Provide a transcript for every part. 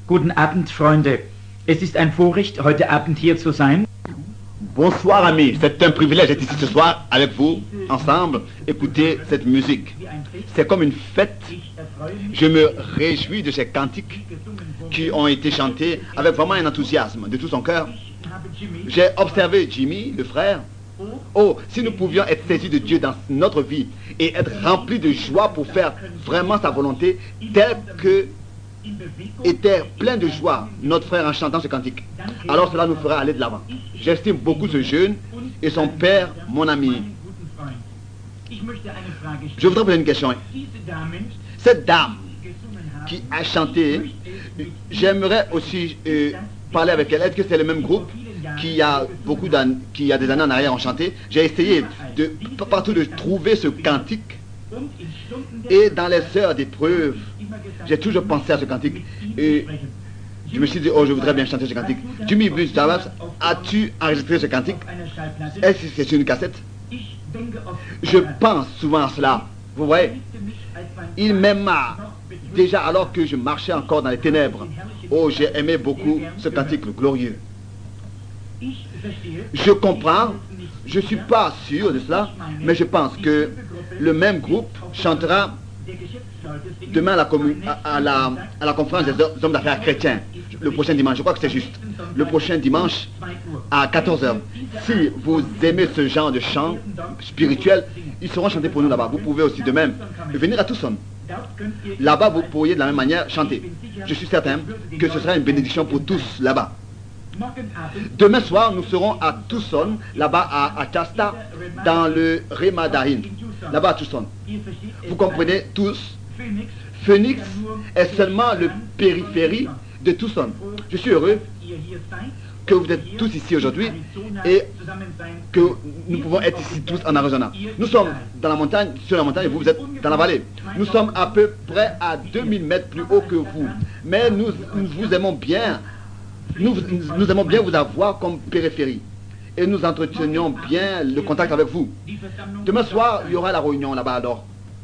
Guten Abend, Freunde. Es ist ein Vorrecht, heute Abend hier zu sein. Bonsoir amis, c'est un privilège d'être ici ce soir avec vous, ensemble, écouter cette musique. C'est comme une fête. Je me réjouis de ces cantiques qui ont été chantés avec vraiment un enthousiasme de tout son cœur. J'ai observé Jimmy, le frère. Oh, si nous pouvions être saisis de Dieu dans notre vie et être remplis de joie pour faire vraiment sa volonté, tel que était plein de joie notre frère en chantant ce cantique, alors cela nous fera aller de l'avant. J'estime beaucoup ce jeune et son père, mon ami. Je voudrais poser une question. Cette dame qui a chanté, j'aimerais aussi parler avec elle. Est-ce que c'est le même groupe qui a des années en arrière ont chanté? J'ai essayé de partout de trouver ce cantique. Et dans les heures d'épreuve, j'ai toujours pensé à ce cantique. Et je me suis dit, oh, je voudrais bien chanter ce cantique. Jimmy Blues Towers, as-tu enregistré ce cantique? Est-ce que c'est une cassette? Je pense souvent à cela. Vous voyez, il m'aima déjà alors que je marchais encore dans les ténèbres. Oh, j'ai aimé beaucoup ce cantique glorieux. Je comprends, je ne suis pas sûr de cela, mais je pense que le même groupe chantera demain à la conférence des hommes d'affaires chrétiens, le prochain dimanche. Je crois que c'est juste. Le prochain dimanche à 14 h. Si vous aimez ce genre de chant spirituel, ils seront chantés pour nous là-bas. Vous pouvez aussi de même venir à Tucson. Là-bas, vous pourriez de la même manière chanter. Je suis certain que ce sera une bénédiction pour tous là-bas. Demain soir, nous serons à Tucson, là-bas à Shasta, dans le Remadahin, là-bas à Tucson. Vous comprenez tous, Phoenix est seulement le périphérie de Tucson. Je suis heureux que vous êtes tous ici aujourd'hui et que nous pouvons être ici tous en Arizona. Nous sommes dans la montagne, sur la montagne, et vous êtes dans la vallée. Nous sommes à peu près à 2000 mètres plus haut que vous. Mais nous vous aimons bien. Nous aimons bien vous avoir comme périphérie. Et nous entretenions bien le contact avec vous. Demain soir, il y aura la réunion là-bas alors.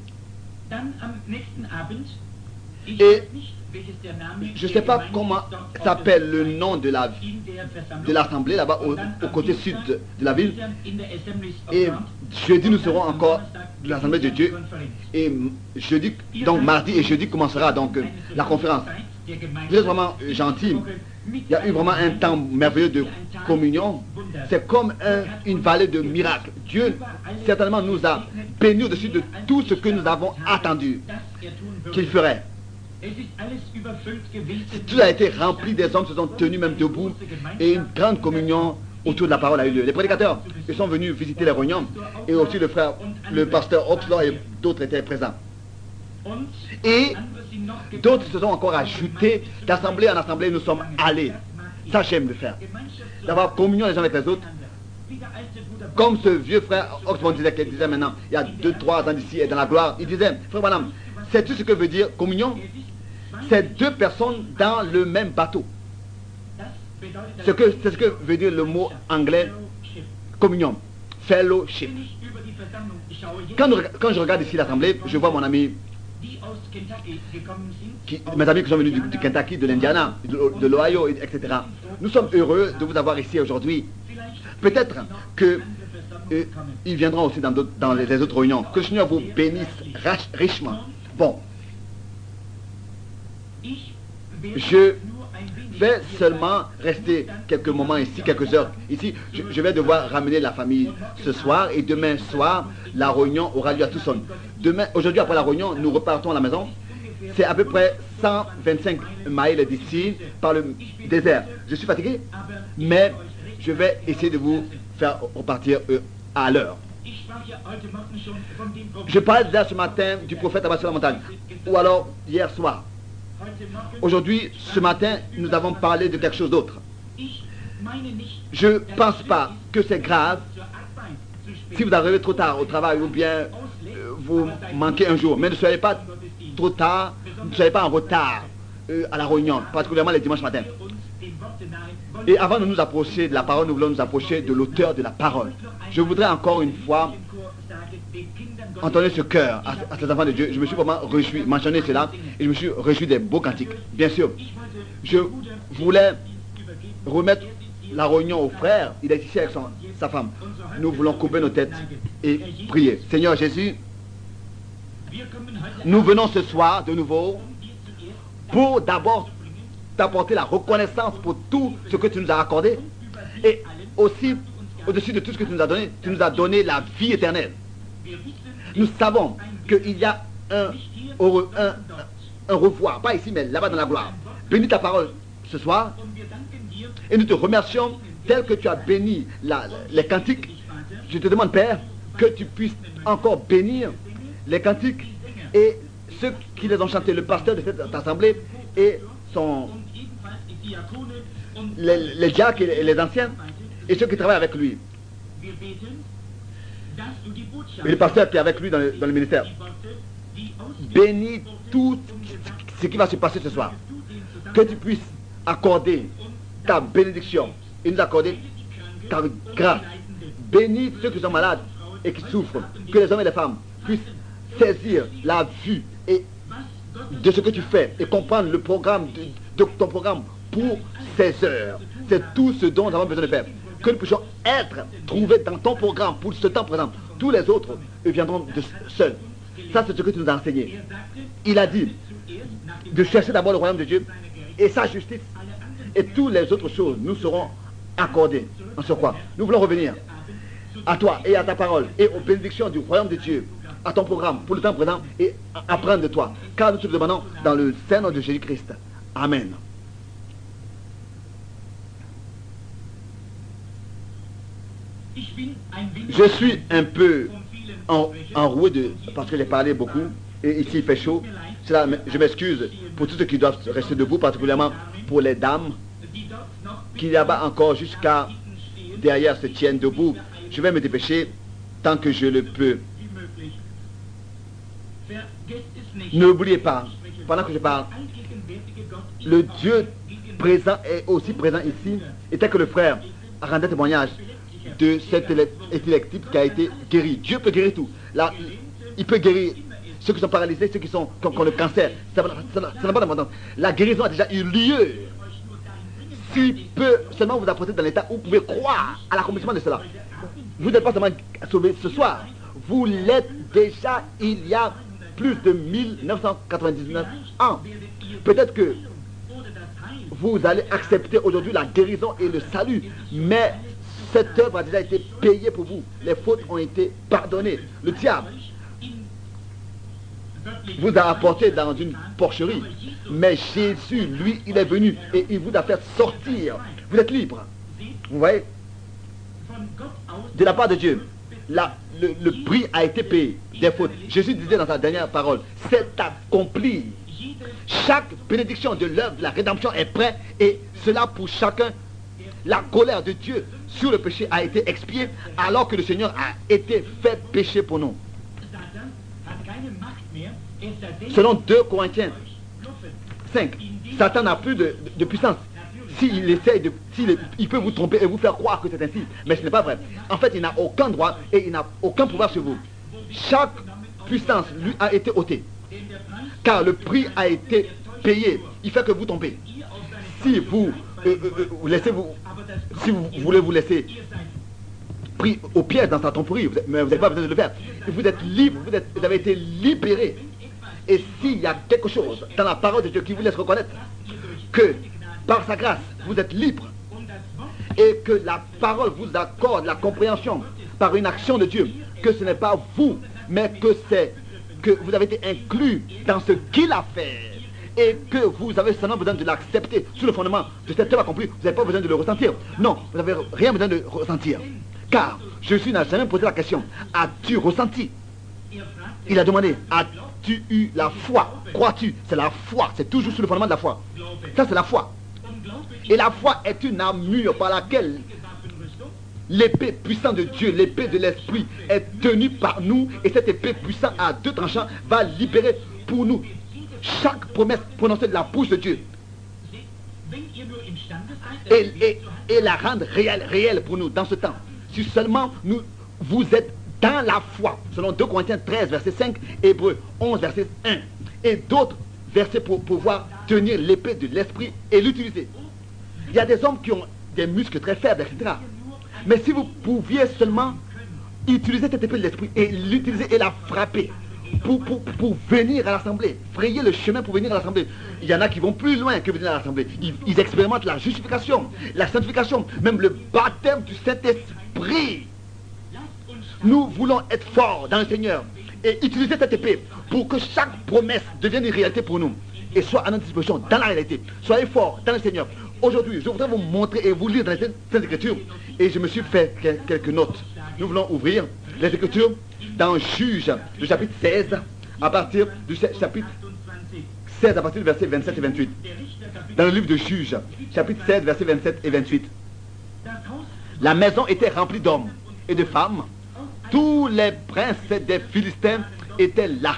Et je ne sais pas comment s'appelle le nom de l'assemblée là-bas au côté sud de la ville. Et jeudi, nous serons encore de l'assemblée de Dieu. Et jeudi, donc mardi et jeudi commencera donc la conférence. Vous êtes vraiment gentil. Il y a eu vraiment un temps merveilleux de communion. C'est comme une vallée de miracles. Dieu certainement nous a bénis au-dessus de tout ce que nous avons attendu qu'il ferait. Tout a été rempli, des hommes se sont tenus même debout et une grande communion autour de la parole a eu lieu. Les prédicateurs, ils sont venus visiter les réunions et aussi le pasteur Oxlor et d'autres étaient présents. Et d'autres se sont encore ajoutés. D'assemblée en assemblée, nous sommes allés. Ça, j'aime le faire. D'avoir communion les uns avec les autres. Comme ce vieux frère Oxford disait maintenant, il y a 2-3 ans d'ici, et dans la gloire, il disait, frère Branham, c'est tout ce que veut dire communion? C'est deux personnes dans le même bateau. C'est ce que veut dire le mot anglais communion. Fellowship. Quand je regarde ici l'assemblée, je vois mon ami, mes amis qui sont venus du Kentucky, de l'Indiana, de l'Ohio, etc. Nous sommes heureux de vous avoir ici aujourd'hui. Peut-être qu'ils viendront aussi dans les autres réunions. Que le Seigneur vous bénisse richement. Bon. Je vais seulement rester quelques moments ici, quelques heures ici. Je vais devoir ramener la famille ce soir et demain soir, la réunion aura lieu à Tucson. Aujourd'hui, après la réunion, nous repartons à la maison. C'est à peu près 125 miles d'ici par le désert. Je suis fatigué, mais je vais essayer de vous faire repartir à l'heure. Je parlais déjà ce matin du prophète là-bas sur la montagne, ou alors hier soir. Aujourd'hui, ce matin, nous avons parlé de quelque chose d'autre. Je ne pense pas que c'est grave si vous arrivez trop tard au travail ou bien vous manquez un jour. Mais ne soyez pas trop tard, ne soyez pas en retard à la réunion, particulièrement les dimanches matins. Et avant de nous approcher de la parole, nous voulons nous approcher de l'auteur de la parole. Je voudrais encore une fois entonner ce cœur à ces enfants de Dieu. Je me suis vraiment réjoui, mentionné cela, et je me suis réjoui des beaux cantiques. Bien sûr, je voulais remettre la réunion au frère. Il est ici avec sa femme. Nous voulons couper nos têtes et prier. Seigneur Jésus, nous venons ce soir de nouveau pour d'abord t'apporter la reconnaissance pour tout ce que tu nous as accordé, et aussi au-dessus de tout ce que tu nous as donné la vie éternelle. Nous savons qu'il y a un revoir, pas ici mais là-bas dans la gloire. Bénis ta parole ce soir, et nous te remercions tel que tu as béni les cantiques. Je te demande, Père, que tu puisses encore bénir les cantiques et ceux qui les ont chantés, le pasteur de cette assemblée et les diacres et les anciens et ceux qui travaillent avec lui. Et le pasteur qui est avec lui dans le ministère. Bénis tout ce qui va se passer ce soir. Que tu puisses accorder ta bénédiction et nous accorder ta grâce. Bénis ceux qui sont malades et qui souffrent. Que les hommes et les femmes puissent saisir la vue et de ce que tu fais et comprendre le programme de ton programme pour ces heures. C'est tout ce dont nous avons besoin de faire. Que nous puissions être trouvés dans ton programme pour ce temps présent. Tous les autres viendront seuls. Ça, c'est ce que tu nous as enseigné. Il a dit de chercher d'abord le royaume de Dieu et sa justice, et toutes les autres choses nous seront accordées en ce quoi. Nous voulons revenir à toi et à ta parole et aux bénédictions du royaume de Dieu, à ton programme pour le temps présent, et apprendre de toi. Car nous te le demandons dans le Saint-Nom de Jésus-Christ. Amen. Je suis un peu enroué parce que j'ai parlé beaucoup et ici il fait chaud. Je m'excuse pour tous ceux qui doivent rester debout, particulièrement pour les dames qui là-bas encore jusqu'à derrière se tiennent debout. Je vais me dépêcher tant que je le peux. N'oubliez pas, pendant que je parle, le Dieu présent est aussi présent ici, et tel que le frère rendait témoignage de cet épileptique qui a été guéri. Dieu peut guérir tout. Là, il peut guérir ceux qui sont paralysés, ceux qui ont le cancer. Ça n'a pas d'importance. La guérison a déjà eu lieu. S'il peut seulement vous apporter dans l'état où vous pouvez croire à l'accomplissement de cela. Vous n'êtes pas seulement sauvé ce soir. Vous l'êtes déjà il y a plus de 1999 ans. Peut-être que vous allez accepter aujourd'hui la guérison et le salut, mais cette œuvre a déjà été payée pour vous. Les fautes ont été pardonnées. Le diable vous a apporté dans une porcherie, mais Jésus, lui, il est venu et il vous a fait sortir. Vous êtes libre. Vous voyez? De la part de Dieu, le prix a été payé des fautes. Jésus disait dans sa dernière parole, c'est accompli. Chaque bénédiction de l'œuvre de la rédemption est prête, et cela pour chacun. La colère de Dieu sur le péché a été expiée alors que le Seigneur a été fait péché pour nous. Selon 2 Corinthiens 5, Satan n'a plus de puissance. S'il essaye il peut vous tromper et vous faire croire que c'est ainsi, mais ce n'est pas vrai. En fait, il n'a aucun droit et il n'a aucun pouvoir sur vous. Chaque puissance lui a été ôtée, car le prix a été payé. Il fait que vous tombez. Si vous si vous voulez vous laisser pris au piège dans sa tromperie, mais vous n'avez pas besoin de le faire. Vous êtes libre, vous avez été libéré. Et s'il y a quelque chose dans la parole de Dieu qui vous laisse reconnaître que par sa grâce, vous êtes libre, et que la parole vous accorde la compréhension par une action de Dieu, que ce n'est pas vous, mais que vous avez été inclus dans ce qu'il a fait, et que vous avez seulement besoin de l'accepter sous le fondement de cette œuvre accomplie. Vous n'avez pas besoin de le ressentir. Non, vous n'avez rien besoin de ressentir. Car Jésus n'a jamais posé la question, as-tu ressenti? Il a demandé, as-tu eu la foi? Crois-tu? C'est la foi, c'est toujours sous le fondement de la foi. Ça, c'est la foi. Et la foi est une armure par laquelle l'épée puissante de Dieu, l'épée de l'esprit est tenue par nous, et cette épée puissante à 2 tranchants va libérer pour nous chaque promesse prononcée de la bouche de Dieu et la rendre réelle pour nous dans ce temps. Si seulement vous êtes dans la foi, selon 2 Corinthiens 13, verset 5, Hébreux 11, verset 1, et d'autres versets pour pouvoir tenir l'épée de l'esprit et l'utiliser. Il y a des hommes qui ont des muscles très faibles, etc. Mais si vous pouviez seulement utiliser cette épée de l'esprit et l'utiliser et la frapper pour venir à l'assemblée, frayer le chemin pour venir à l'assemblée. Il y en a qui vont plus loin que venir à l'assemblée. Ils expérimentent la justification, la sanctification, même le baptême du Saint-Esprit. Nous voulons être forts dans le Seigneur et utiliser cette épée pour que chaque promesse devienne une réalité pour nous et soit à notre disposition dans la réalité. Soyez forts dans le Seigneur. Aujourd'hui, je voudrais vous montrer et vous lire dans les Saintes Écritures et je me suis fait quelques notes. Nous voulons ouvrir les Écritures dans Juge, le chapitre 16, à partir du chapitre 16, à partir du verset 27 et 28. Dans le livre de Juge, chapitre 16, versets 27 et 28. La maison était remplie d'hommes et de femmes. Tous les princes des Philistins étaient là.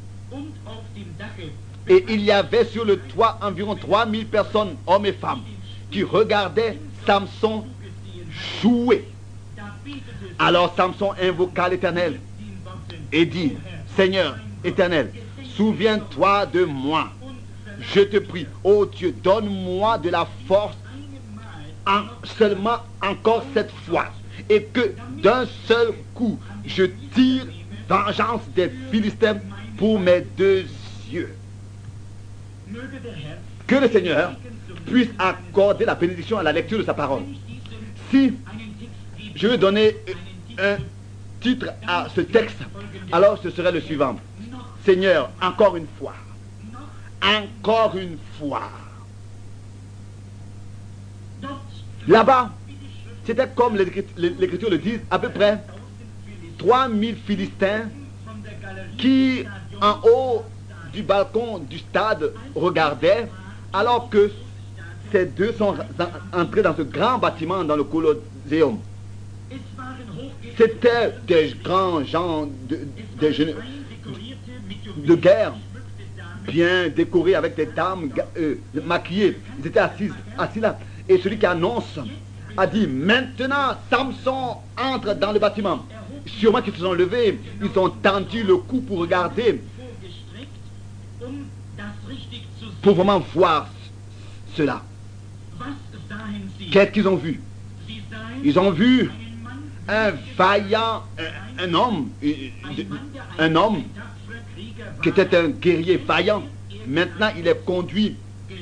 Et il y avait sur le toit environ 3000 personnes, hommes et femmes, qui regardaient Samson jouer. Alors Samson invoqua l'Éternel et dit, Seigneur éternel, souviens-toi de moi. Je te prie, ô Dieu, donne-moi de la force seulement encore cette fois. Et que d'un seul coup, je tire vengeance des Philistins pour mes 2 yeux. Que le Seigneur puisse accorder la bénédiction à la lecture de sa parole. Si je veux donner un titre à ce texte, alors ce serait le suivant. Seigneur, encore une fois. Encore une fois. Là-bas, c'était comme l'Écriture le dit, à peu près 3000 Philistins qui, en haut du balcon du stade, regardaient, alors que ces deux sont entrés dans ce grand bâtiment, dans le Colosseum. C'était des grands gens de guerre, bien décorés avec des dames maquillées. Ils étaient assis là. Et celui qui annonce a dit, maintenant Samson entre dans le bâtiment. Sûrement qu'ils se sont levés, ils ont tendu le cou pour regarder, pour vraiment voir cela. Qu'est-ce qu'ils ont vu? Ils ont vu un vaillant, un homme qui était un guerrier vaillant. Maintenant, il est conduit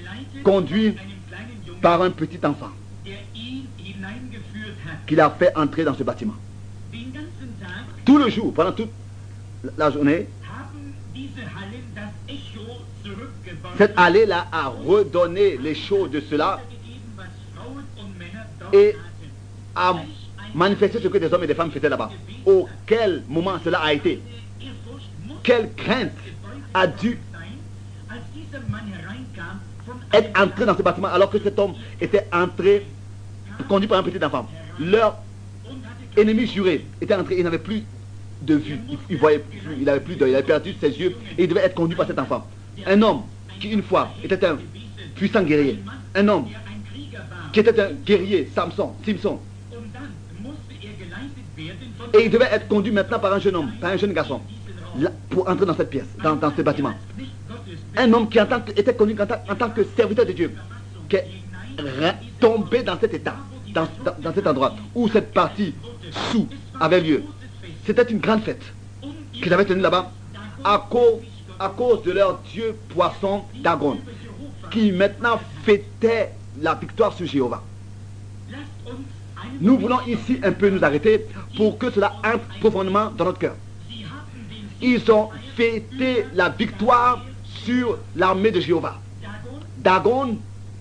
par un petit enfant qu'il a fait entrer dans ce bâtiment. Tout le jour, pendant toute la journée, cette allée-là a redonné l'écho de cela et a manifesté ce que des hommes et des femmes faisaient là-bas. Auquel moment cela a été? Quelle crainte a dû être entré dans ce bâtiment alors que cet homme était entré, conduit par un petit enfant. Leur ennemi juré était entré, il n'avait plus de vue, il voyait plus, il n'avait plus d'œil, il avait perdu ses yeux et il devait être conduit par cet enfant. Un homme qui une fois était un puissant guerrier, un homme qui était un guerrier, Simpson, et il devait être conduit maintenant par un jeune homme, par un jeune garçon, là, pour entrer dans cette pièce, dans ce bâtiment. Un homme qui était connu en tant que serviteur de Dieu, qui est tombé dans cet état, dans cet endroit où cette partie sous avait lieu. C'était une grande fête qu'ils avaient tenue là-bas à cause de leur dieu poisson Dagon, qui maintenant fêtait la victoire sur Jéhovah. Nous voulons ici un peu nous arrêter pour que cela entre profondément dans notre cœur. Ils ont fêté la victoire sur l'armée de Jéhovah. Dagon,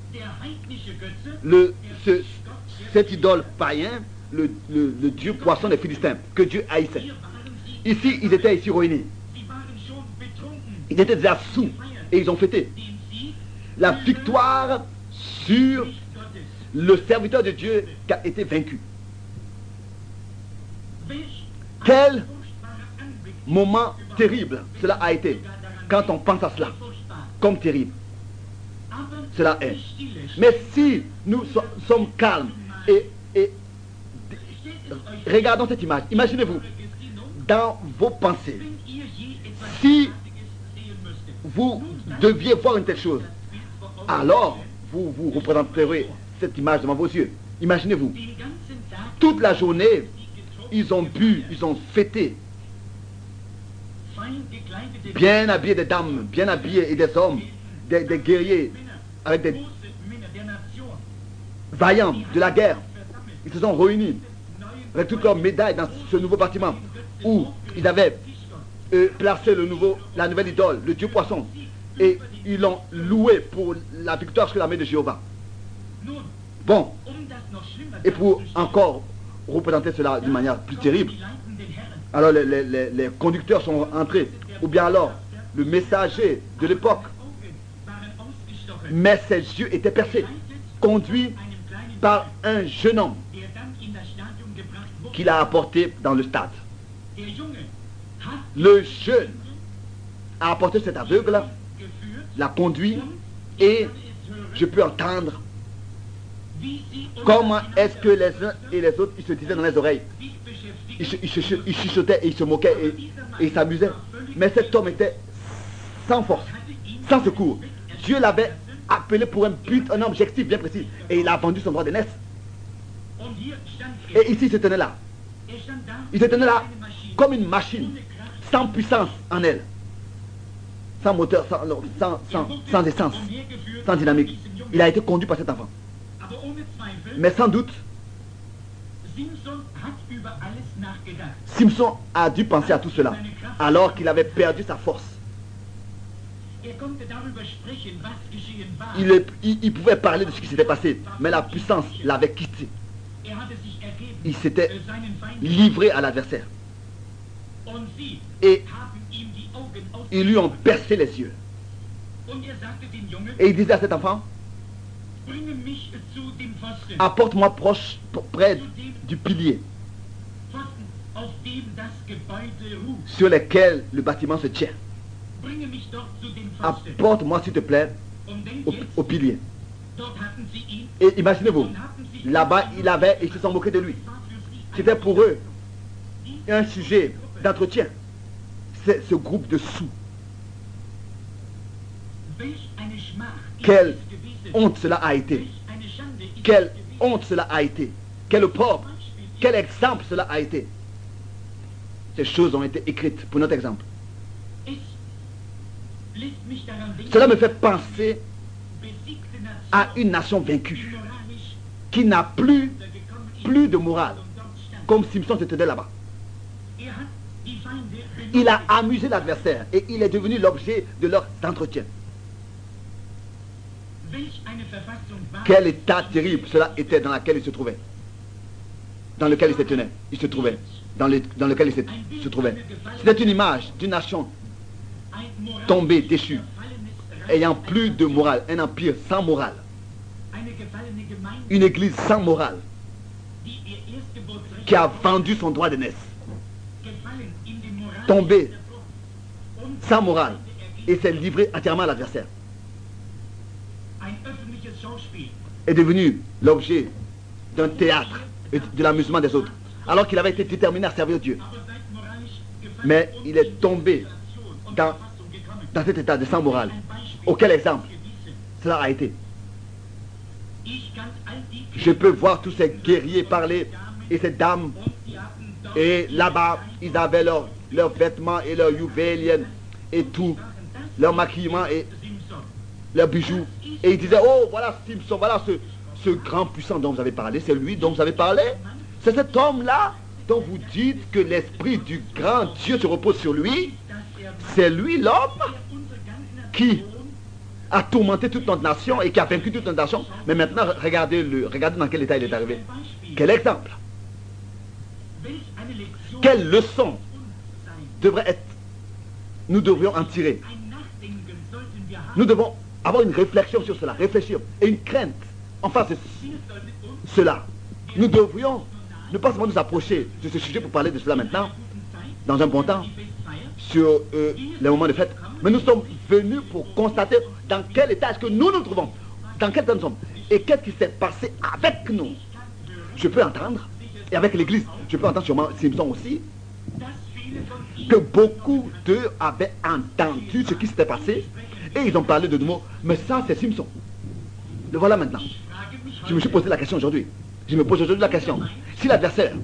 cet idole païen, le dieu poisson des Philistins, que Dieu haïssait. Ici, ils étaient ici réunis. Ils étaient déjà sous et ils ont fêté la victoire sur le serviteur de Dieu qui a été vaincu. Quel moment terrible cela a été quand on pense à cela, comme terrible cela est. Mais si nous sommes calmes et regardons cette image, imaginez-vous dans vos pensées, si vous deviez voir une telle chose, alors vous vous représenterez cette image devant vos yeux. Imaginez-vous, toute la journée, ils ont bu, ils ont fêté, bien habillés des dames, bien habillés et des hommes, des guerriers, avec des vaillants de la guerre. Ils se sont réunis avec toutes leurs médailles dans ce nouveau bâtiment où ils avaient placé la nouvelle idole, le dieu poisson, et ils l'ont loué pour la victoire sur l'armée de Jéhovah. Bon, et pour encore représenter cela d'une manière plus terrible, alors les conducteurs sont entrés, ou bien alors le messager de l'époque, mais ses yeux étaient percés, conduit par un jeune homme qu'il a apporté dans le stade. Le jeune a apporté cet aveugle, l'a conduit, et je peux entendre comment est-ce que les uns et les autres, ils se disaient dans les oreilles. Ils chuchotaient et ils se moquaient et ils s'amusaient. Mais cet homme était sans force, sans secours. Dieu l'avait appelé pour un but, un objectif bien précis. Et il a vendu son droit d'aînesse. Et ici, il se tenait là. Il se tenait là comme une machine, sans puissance en elle. Sans moteur, sans essence, sans dynamique. Il a été conduit par cet enfant. Mais sans doute, Simson a dû penser à tout cela, alors qu'il avait perdu sa force. Il pouvait parler de ce qui s'était passé, mais la puissance l'avait quitté. Il s'était livré à l'adversaire. Et ils lui ont percé les yeux. Et il disait à cet enfant, apporte-moi proche, près du pilier sur lequel le bâtiment se tient. Apporte-moi s'il te plaît au pilier. Et imaginez-vous, là-bas ils se sont moqués de lui. C'était pour eux un sujet d'entretien. C'est ce groupe de sous. Quelle honte cela a été. Quelle honte cela a été. Quel pauvre. Quel exemple cela a été. Ces choses ont été écrites pour notre exemple. Cela me fait penser à une nation vaincue qui n'a plus de morale, comme Simson se tenait là-bas. Il a amusé l'adversaire et il est devenu l'objet de leurs entretiens. Quel état terrible cela était dans lequel il se trouvait. Dans lequel il se tenait. Il se trouvait. Dans lequel il se trouvait. C'était une image d'une nation tombée, déchue, ayant plus de morale. Un empire sans morale. Une église sans morale. Qui a vendu son droit d'aînesse. Tombée sans morale. Et s'est livré entièrement à l'adversaire. Est devenu l'objet d'un théâtre et de l'amusement des autres, alors qu'il avait été déterminé à servir Dieu. Mais il est tombé dans cet état de sans morale. Auquel exemple cela a été. Je peux voir tous ces guerriers parler et ces dames, et là-bas ils avaient leurs vêtements et leurs juvéliennes et tout, leur maquillement et leurs bijoux. Et ils disaient, oh voilà Simson, voilà ce grand puissant dont vous avez parlé, c'est lui dont vous avez parlé. C'est cet homme-là dont vous dites que l'esprit du grand Dieu se repose sur lui. C'est lui l'homme qui a tourmenté toute notre nation et qui a vaincu toute notre nation. Mais maintenant, regardez dans quel état il est arrivé. Quel exemple. Quelle leçon nous devrions en tirer. Nous devons avoir une réflexion sur cela, réfléchir, et une crainte en face de cela. Nous devrions ne pas seulement nous approcher de ce sujet pour parler de cela maintenant, dans un bon temps, sur les moments de fête, mais nous sommes venus pour constater dans quel état est-ce que nous nous trouvons, dans quel temps nous sommes, et qu'est-ce qui s'est passé avec nous. Je peux entendre, et avec l'église, je peux entendre sûrement Simson aussi, que beaucoup d'eux avaient entendu ce qui s'était passé et ils ont parlé de deux mots. Mais ça, c'est Simson. Le voilà maintenant. Je me suis posé la question aujourd'hui. Je me pose aujourd'hui la question. Si l'adversaire,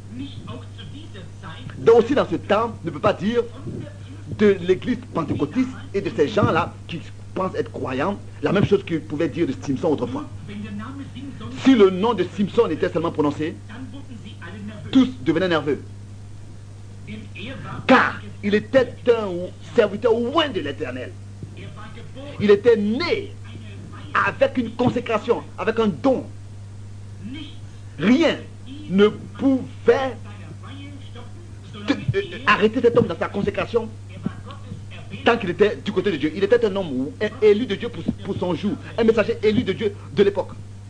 aussi dans ce temps, ne peut pas dire de l'église pentecôtiste et de ces gens-là qui pensent être croyants, la même chose qu'il pouvait dire de Simson autrefois. Si le nom de Simson était seulement prononcé, tous devenaient nerveux. Car il était un serviteur loin de l'Éternel. Il était né avec une consécration, avec un don. Rien ne pouvait arrêter cet homme dans sa consécration tant qu'il était du côté de Dieu. Il était un homme élu de Dieu pour son jour, un messager élu de Dieu de l'époque.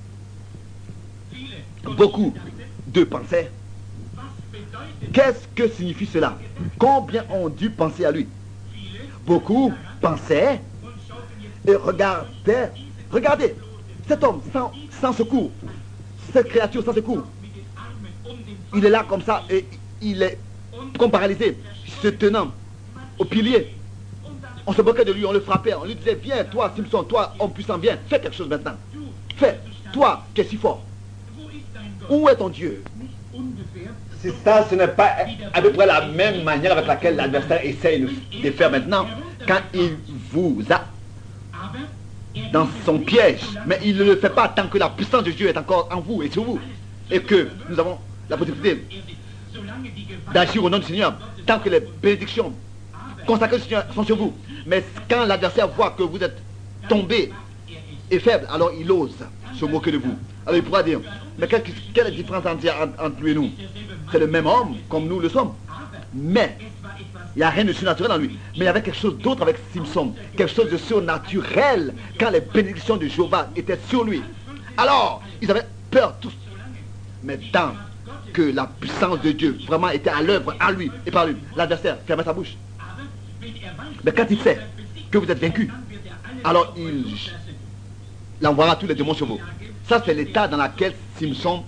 Beaucoup d'eux pensaient, qu'est-ce que signifie cela? Combien ont dû penser à lui? Beaucoup pensaient et regardaient. Regardez, cet homme sans secours, cette créature sans secours, il est là comme ça et il est comme paralysé, se tenant au pilier. On se moquait de lui, on le frappait, on lui disait, viens toi Simson, toi homme puissant, viens, fais quelque chose maintenant. Fais, toi qui es si fort. Où est ton Dieu? C'est ça, ce n'est pas à peu près la même manière avec laquelle l'adversaire essaye de faire maintenant. Quand il vous a dans son piège, mais il ne le fait pas tant que la puissance de Dieu est encore en vous et sur vous. Et que nous avons la possibilité d'agir au nom du Seigneur, tant que les bénédictions consacrées au Seigneur sont sur vous. Mais quand l'adversaire voit que vous êtes tombé et faible, alors il ose se moquer de vous. Alors il pourra dire, mais quelle est la différence entre lui et nous? C'est le même homme comme nous le sommes. Mais il n'y a rien de surnaturel en lui. Mais il y avait quelque chose d'autre avec Simson. Quelque chose de surnaturel quand les bénédictions de Jéhovah étaient sur lui. Alors, ils avaient peur tous. Mais tant que la puissance de Dieu vraiment était à l'œuvre en lui et par lui, l'adversaire fermait sa bouche. Mais quand il sait que vous êtes vaincu, alors il envoiera tous les démons sur vous. Ça, c'est l'état dans lequel Simson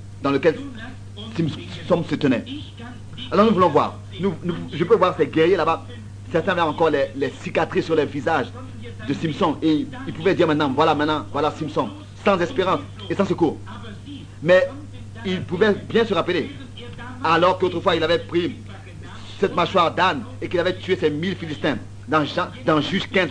se tenait. Alors nous voulons voir. Je peux voir ces guerriers là-bas. Certains avaient encore les cicatrices sur les visages de Simson. Et ils pouvaient dire maintenant, voilà Simson, sans espérance et sans secours. Mais ils pouvaient bien se rappeler, alors qu'autrefois il avait pris cette mâchoire d'âne et qu'il avait tué ces 1000 Philistins. Dans Juge 15,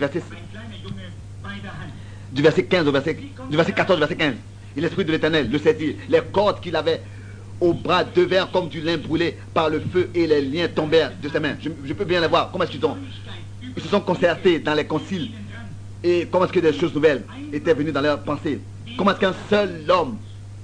du verset 14 au verset 15. Et l'Esprit de l'Éternel le saisit. Les cordes qu'il avait au bras devinrent comme du lin brûlé par le feu et les liens tombèrent de ses mains. Je peux bien les voir. Comment est-ce ils se sont concertés dans les conciles et comment est-ce que des choses nouvelles étaient venues dans leurs pensées. Comment est-ce qu'un seul homme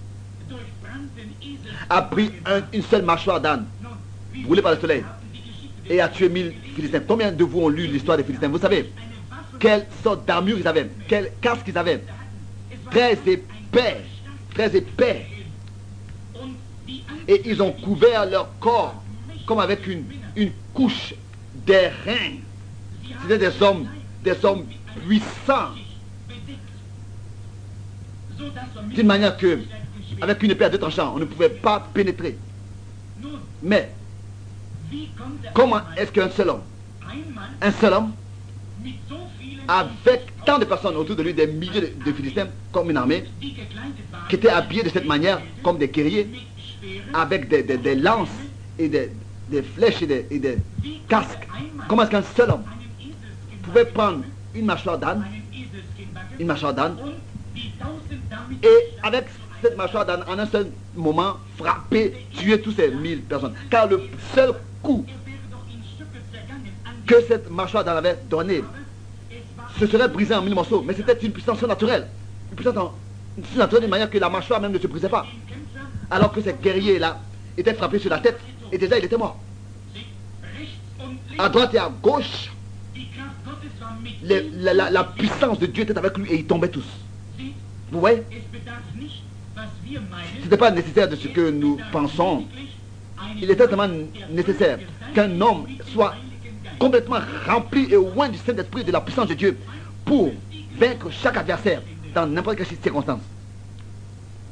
a pris une seule mâchoire d'âne brûlée par le soleil et a tué 1000 Philistins. Combien de vous ont lu l'histoire des Philistins? Vous savez quelle sorte d'armure ils avaient, quel casque ils avaient. Très épais. Et ils ont couvert leur corps comme avec une couche d'airain. C'était des hommes puissants. D'une manière que, avec une épée à deux tranchants, on ne pouvait pas pénétrer. Mais, comment est-ce qu'un seul homme, avec tant de personnes autour de lui, des milliers de Philistins, comme une armée, qui étaient habillés de cette manière, comme des guerriers, avec des lances et des flèches et des casques. Comment est-ce qu'un seul homme pouvait prendre une mâchoire d'âne, et avec cette mâchoire d'âne, en un seul moment, frapper, tuer tous ces 1000 personnes? Car le seul coup que cette mâchoire d'âne avait donné, ce serait brisé en 1000 morceaux. Mais c'était une puissance surnaturelle. Une puissance surnaturelle d'une manière que la mâchoire même ne se brisait pas. Alors que ces guerriers-là étaient frappés sur la tête et déjà il était mort. À droite et à gauche, la puissance de Dieu était avec lui et ils tombaient tous. Vous voyez? Ce n'était pas nécessaire de ce que nous pensons. Il était tellement nécessaire qu'un homme soit complètement rempli et loin du Saint-Esprit de la puissance de Dieu pour vaincre chaque adversaire dans n'importe quelle circonstance.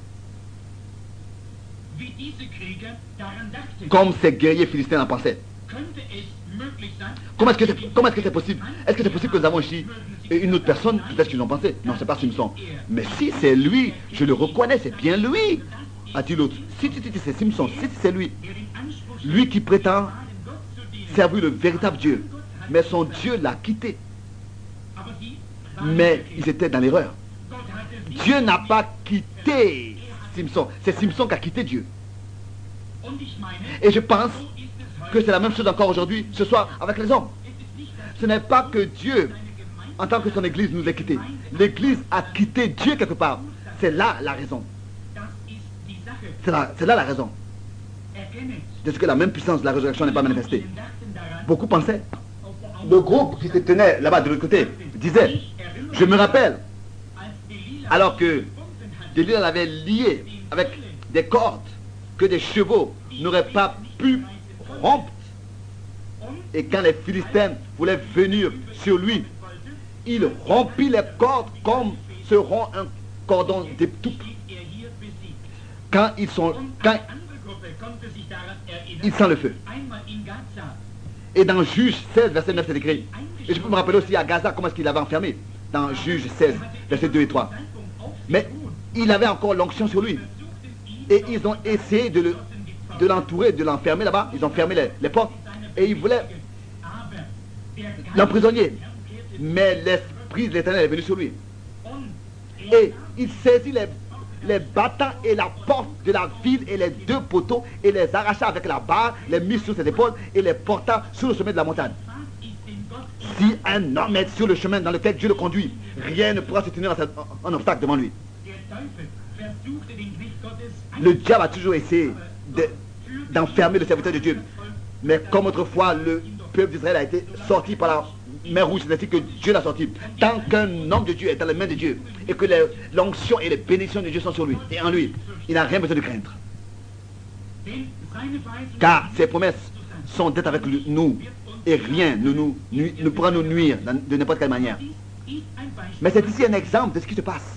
Comme ces guerriers philistins en pensaient. Comment est-ce que c'est possible? Est-ce que c'est possible que nous avons ici une autre personne? Peut-être qu'ils ont pensé. Non, c'est pas Simpson. Mais si c'est lui, je le reconnais, c'est bien lui. A-t-il l'autre? Si c'est Simpson, si c'est lui. Lui qui prétend servir le véritable Dieu. Mais son Dieu l'a quitté. Mais ils étaient dans l'erreur. Dieu n'a pas quitté Simpson. C'est Simpson qui a quitté Dieu. Et je pense que c'est la même chose encore aujourd'hui, ce soir, avec les hommes. Ce n'est pas que Dieu, en tant que son Église, nous ait quittés. L'Église a quitté Dieu quelque part. C'est là la raison. C'est là la raison. De ce que la même puissance de la résurrection n'est pas manifestée. Beaucoup pensaient. Le groupe qui se tenait là-bas de l'autre côté disait, je me rappelle, alors que Delilah l'avait lié avec des cordes que des chevaux n'auraient pas pu rompre. Et quand les Philistins voulaient venir sur lui, il rompit les cordes comme se rompt un cordon d'étoupe. Quand ils sent le feu. Et dans Juge 16, verset 9, c'est écrit. Et je peux me rappeler aussi à Gaza comment est-ce qu'il l'avait enfermé. Dans Juge 16, verset 2 et 3. Mais il avait encore l'onction sur lui. Et ils ont essayé de l'entourer, de l'enfermer là-bas. Ils ont fermé les portes. Et ils voulaient l'emprisonner. Mais l'Esprit de l'Éternel est venu sur lui. Et il saisit les battants et la porte de la ville et les deux poteaux et les arracha avec la barre, les mit sur ses épaules et les porta sur le sommet de la montagne. Si un homme est sur le chemin dans lequel Dieu le conduit, rien ne pourra se tenir en obstacle devant lui. Le diable a toujours essayé d'enfermer le serviteur de Dieu. Mais comme autrefois, le peuple d'Israël a été sorti par la mer rouge, c'est ainsi que Dieu l'a sorti. Tant qu'un homme de Dieu est dans les mains de Dieu et que l'onction et les bénédictions de Dieu sont sur lui et en lui, il n'a rien besoin de craindre. Car ses promesses sont d'être avec nous et rien ne pourra nous nuire de n'importe quelle manière. Mais c'est ici un exemple de ce qui se passe.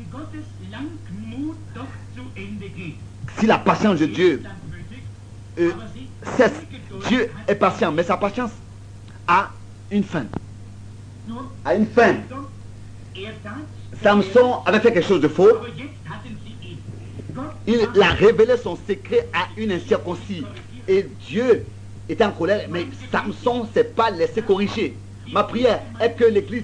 Si la patience de Dieu cesse, Dieu est patient, mais sa patience a une fin. A une fin. Samson avait fait quelque chose de faux. Il a révélé son secret à une incirconcis. Et Dieu était en colère, mais Samson ne s'est pas laissé corriger. Ma prière est que l'Église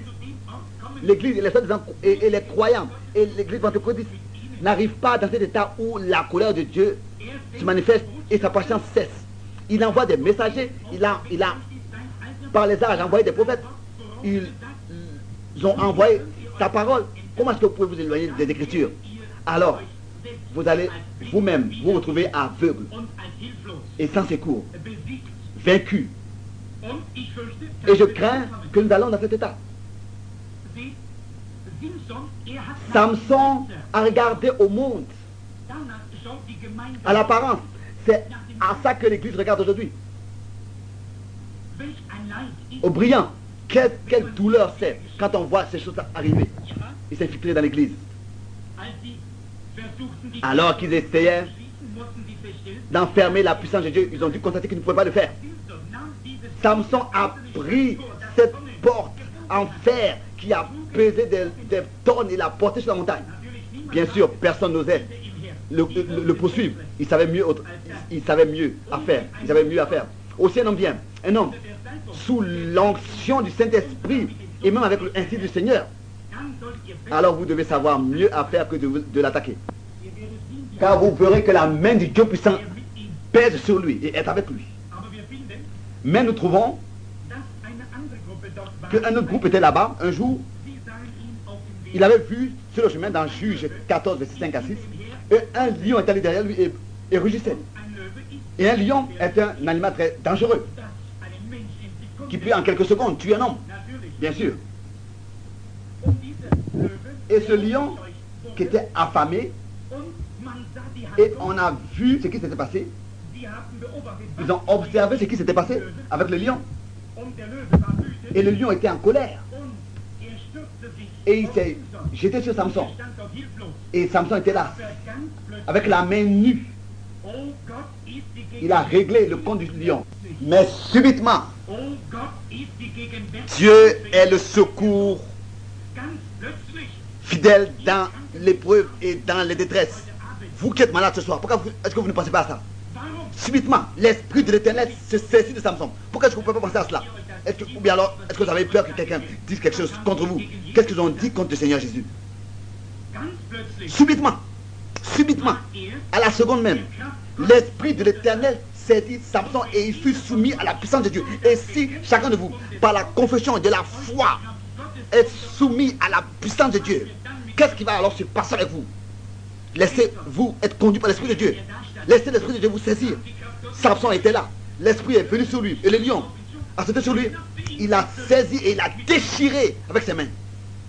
et les croyants et l'Église pentecôtiste n'arrivent pas dans cet état où la colère de Dieu se manifeste et sa patience cesse. Il envoie des messagers, il a par les âges envoyé des prophètes, ils ont envoyé sa parole. Comment est-ce que vous pouvez vous éloigner des Écritures? Alors, vous allez vous-même vous retrouver aveugle et sans secours, vaincu. Et je crains que nous allons dans cet état. Samson a regardé au monde, à l'apparence. C'est à ça que l'Église regarde aujourd'hui. Au brillant. Quelle douleur c'est quand on voit ces choses arriver. Il s'est filtré dans l'Église. Alors qu'ils essayaient d'enfermer la puissance de Dieu, ils ont dû constater qu'ils ne pouvaient pas le faire. Samson a pris cette porte en fer qui a pesé des tonnes et l'a porté sur la montagne. Bien sûr, personne n'osait le poursuivre. Il savait mieux à faire. Il savait mieux à faire. Aussi un homme vient, un homme sous l'onction du Saint-Esprit et même avec l'instinct du Seigneur. Alors vous devez savoir mieux à faire que de l'attaquer. Car vous verrez que la main du Dieu puissant pèse sur lui et est avec lui. Mais nous trouvons qu'un autre groupe était là-bas un jour. Il avait vu sur le chemin dans Juge 14, verset 5 à 6, et un lion est allé derrière lui et rugissait. Et un lion est un animal très dangereux, qui peut en quelques secondes tuer un homme, bien sûr. Et ce lion qui était affamé, et on a vu ce qui s'était passé. Ils ont observé ce qui s'était passé avec le lion. Et le lion était en colère. Et il s'est jeté sur Samson. Et Samson était là, avec la main nue. Il a réglé le compte du lion. Mais subitement, Dieu est le secours fidèle dans l'épreuve et dans les détresses. Vous qui êtes malade ce soir, pourquoi est-ce que vous ne pensez pas à ça? Subitement, l'Esprit de l'Éternel se saisit de Samson. Pourquoi est-ce que vous ne pouvez pas penser à cela? Ou bien alors, est-ce que vous avez peur que quelqu'un dise quelque chose contre vous? Qu'est-ce qu'ils ont dit contre le Seigneur Jésus? Subitement, à la seconde même, l'Esprit de l'Éternel saisit Samson et il fut soumis à la puissance de Dieu. Et si chacun de vous, par la confession de la foi, est soumis à la puissance de Dieu, qu'est-ce qui va alors se passer avec vous? Laissez-vous être conduit par l'Esprit de Dieu. Laissez l'Esprit de Dieu vous saisir. Samson était là. L'Esprit est venu sur lui. Et le lion a sauté sur lui. Il a saisi et il a déchiré avec ses mains.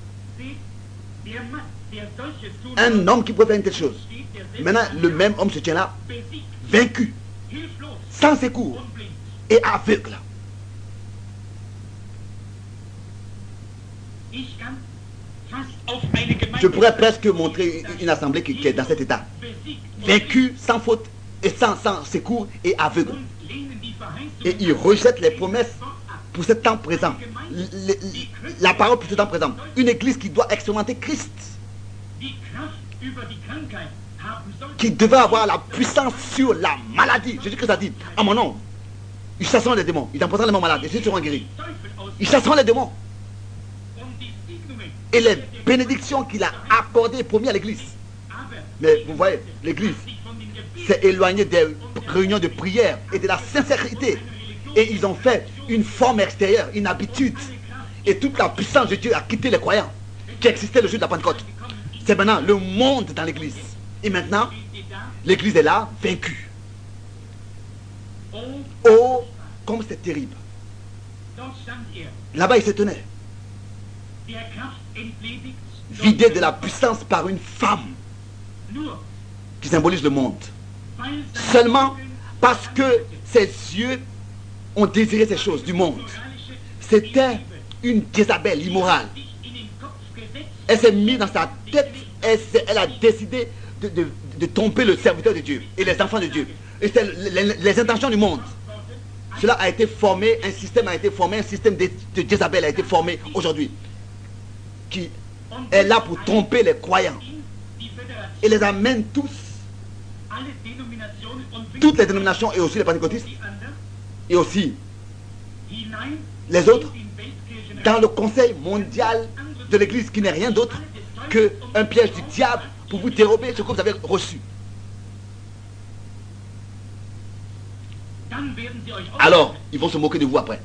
Un homme qui pouvait faire une telle chose. Maintenant, le même homme se tient là, vaincu, sans secours et aveugle. Je pourrais presque montrer une assemblée qui est dans cet état. Vaincu, sans faute, et sans secours et aveugle. Et ils rejettent les promesses pour ce temps présent. La parole pour ce temps présent. Une église qui doit expérimenter Christ. Qui devait avoir la puissance sur la maladie. Jésus-Christ a dit, à mon nom, ils chasseront les démons. Ils emporteront les morts malades. Et ceux seront guéris. Ils chasseront les démons. Et les bénédictions qu'il a accordées promis à l'église. Mais vous voyez, l'église s'est éloignée des réunions de prière et de la sincérité. Et ils ont fait une forme extérieure, une habitude. Et toute la puissance de Dieu a quitté les croyants qui existaient le jour de la Pentecôte. C'est maintenant le monde dans l'église. Et maintenant, l'église est là, vaincue. Oh, comme c'est terrible. Là-bas, il se tenait. Vidé de la puissance par une femme qui symbolise le monde. Seulement parce que ses yeux ont désiré ces choses du monde. C'était une Jézabel immorale. Elle s'est mise dans sa tête, elle a décidé de tromper le serviteur de Dieu et les enfants de Dieu. Et c'est les intentions du monde. Cela a été formé, un système de Jézabel a été formé aujourd'hui, qui est là pour tromper les croyants. Et les amène tous, toutes les dénominations et aussi les pentecôtistes, et aussi les autres, dans le conseil mondial de l'église qui n'est rien d'autre qu'un piège du diable pour vous dérober ce que vous avez reçu. Alors, ils vont se moquer de vous après.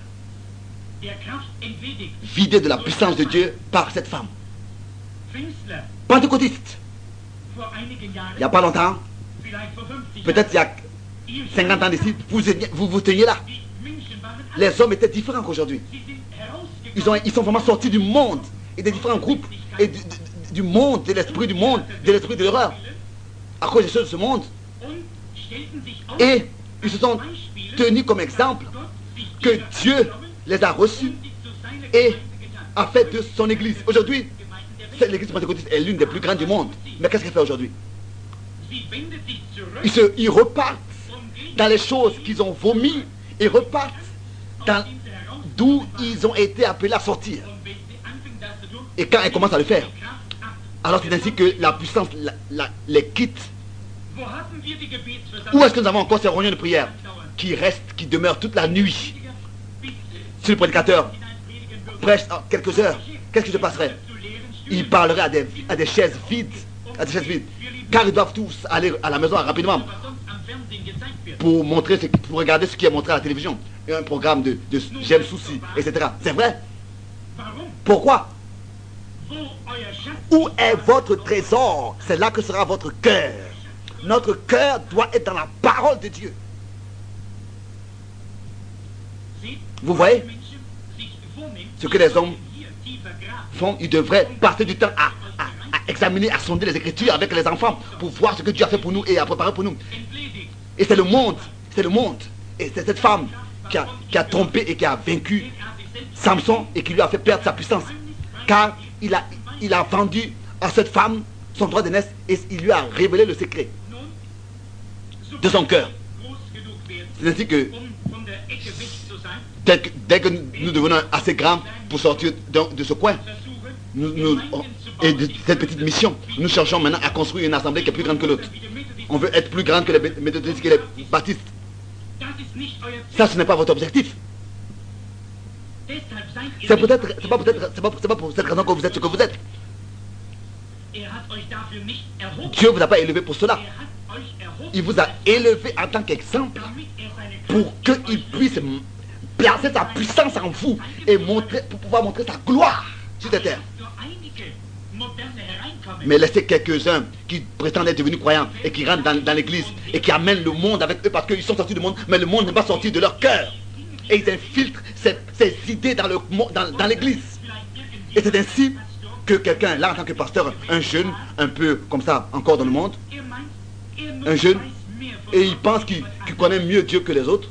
Vidé de la puissance de Dieu par cette femme. Pentecôtiste. Il n'y a pas longtemps, peut-être il y a 50 ans d'ici, vous teniez là. Les hommes étaient différents qu'aujourd'hui. Ils sont vraiment sortis du monde et des différents groupes et du monde, de l'esprit du monde, de l'esprit de l'erreur, à cause des choses de ce monde. Et ils se sont tenus comme exemple que Dieu les a reçus et a fait de son église. Aujourd'hui, l'église pentecôtiste est l'une des plus grandes du monde. Mais qu'est-ce qu'elle fait aujourd'hui? Ils repartent dans les choses qu'ils ont vomi et repartent d'où ils ont été appelés à sortir. Et quand elles commencent à le faire, alors c'est ainsi que la puissance les quitte. Où est-ce que nous avons encore ces réunions de prière qui restent, qui demeurent toute la nuit? Si le prédicateur prêche quelques heures, qu'est-ce qui se passerait? Il parlerait à des chaises vides, car ils doivent tous aller à la maison rapidement pour regarder ce qui est montré à la télévision, un programme de J'aime Souci, etc. C'est vrai? Pourquoi? Où est votre trésor? C'est là que sera votre cœur. Notre cœur doit être dans la parole de Dieu. Vous voyez ce que les hommes font? Ils devraient passer du temps à examiner, à sonder les Écritures avec les enfants pour voir ce que Dieu a fait pour nous et a préparé pour nous. Et c'est le monde. Et c'est cette femme qui a trompé et qui a vaincu Samson et qui lui a fait perdre sa puissance. Car il a vendu à cette femme son droit d'aînesse et il lui a révélé le secret. de son cœur. C'est ainsi que dès que nous devenons assez grands pour sortir de ce coin, et de cette petite mission, nous cherchons maintenant à construire une assemblée qui est plus grande que l'autre. On veut être plus grande que les méthodistes et les baptistes. Ça, ce n'est pas votre objectif. C'est pas pour cette raison que vous êtes ce que vous êtes. Dieu ne vous a pas élevé pour cela. Il vous a élevé en tant qu'exemple pour qu'il puisse placer sa puissance en vous et pour pouvoir montrer sa gloire sur cette terre. Mais laissez quelques-uns qui prétendent être devenus croyants et qui rentrent dans l'église et qui amènent le monde avec eux parce qu'ils sont sortis du monde, mais le monde n'est pas sorti de leur cœur. Et ils infiltrent ces idées dans l'église. Et c'est ainsi que quelqu'un, là en tant que pasteur, un jeune, un peu comme ça, encore dans le monde, un jeune, et il pense qu'il connaît mieux Dieu que les autres.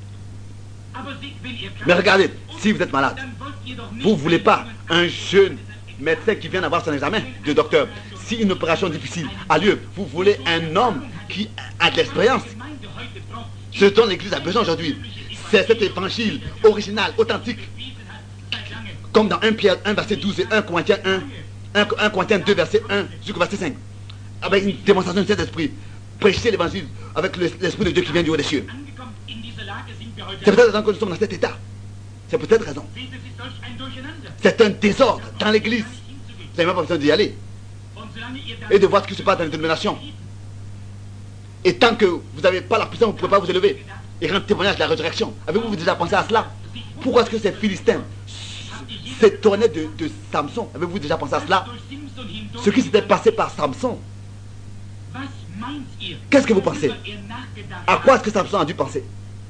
Mais regardez, si vous êtes malade, vous ne voulez pas un jeune médecin qui vient d'avoir son examen de docteur. Si une opération difficile a lieu, vous voulez un homme qui a de l'expérience. Ce dont l'Église a besoin aujourd'hui, c'est cet évangile original, authentique. Comme dans 1 Pierre 1, verset 12 et 1 Corinthiens 2, verset 1 jusqu'au verset 5. Avec une démonstration de cet esprit. Prêcher l'évangile avec l'Esprit de Dieu qui vient du haut des cieux. C'est peut-être raison que nous sommes dans cet état. C'est peut-être raison. C'est un désordre dans l'église. Vous n'avez même pas besoin d'y aller. Et de voir ce qui se passe dans les dénominations. Et tant que vous n'avez pas la puissance, vous ne pouvez pas vous élever et rendre témoignage de la résurrection. Avez-vous déjà pensé à cela? Pourquoi est-ce que ces Philistins s'étonnaient de Samson? Avez-vous déjà pensé à cela? Ce qui s'était passé par Samson. Qu'est-ce que vous pensez? À quoi est-ce que Samson a dû penser?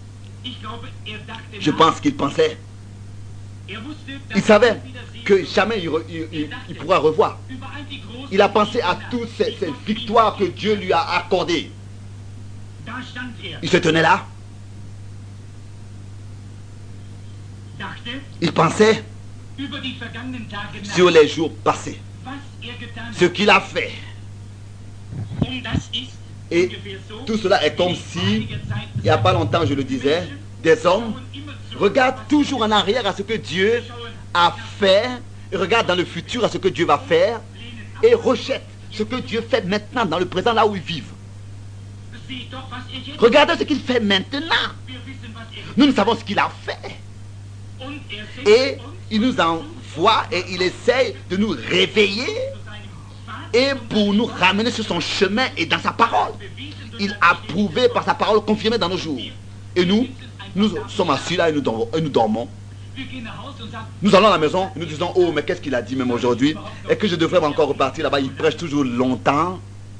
Je pense qu'il pensait. Il savait que jamais il pourra revoir. Il a pensé à toutes ces victoires que Dieu lui a accordées. Il se tenait là. Il pensait sur les jours passés. Ce qu'il a fait. Et tout cela est comme si, il n'y a pas longtemps je le disais, des hommes regardent toujours en arrière à ce que Dieu a fait, et regardent dans le futur à ce que Dieu va faire, et rejettent ce que Dieu fait maintenant, dans le présent, là où ils vivent. Regardez ce qu'il fait maintenant. Nous savons ce qu'il a fait. Et il nous envoie et il essaye de nous réveiller et pour nous ramener sur son chemin et dans sa parole. Il a prouvé par sa parole confirmée dans nos jours. Et nous sommes assis là et nous dormons. Nous allons à la maison et nous disons, oh mais qu'est-ce qu'il a dit même aujourd'hui? Est-ce que je devrais encore repartir là-bas? Il prêche toujours longtemps.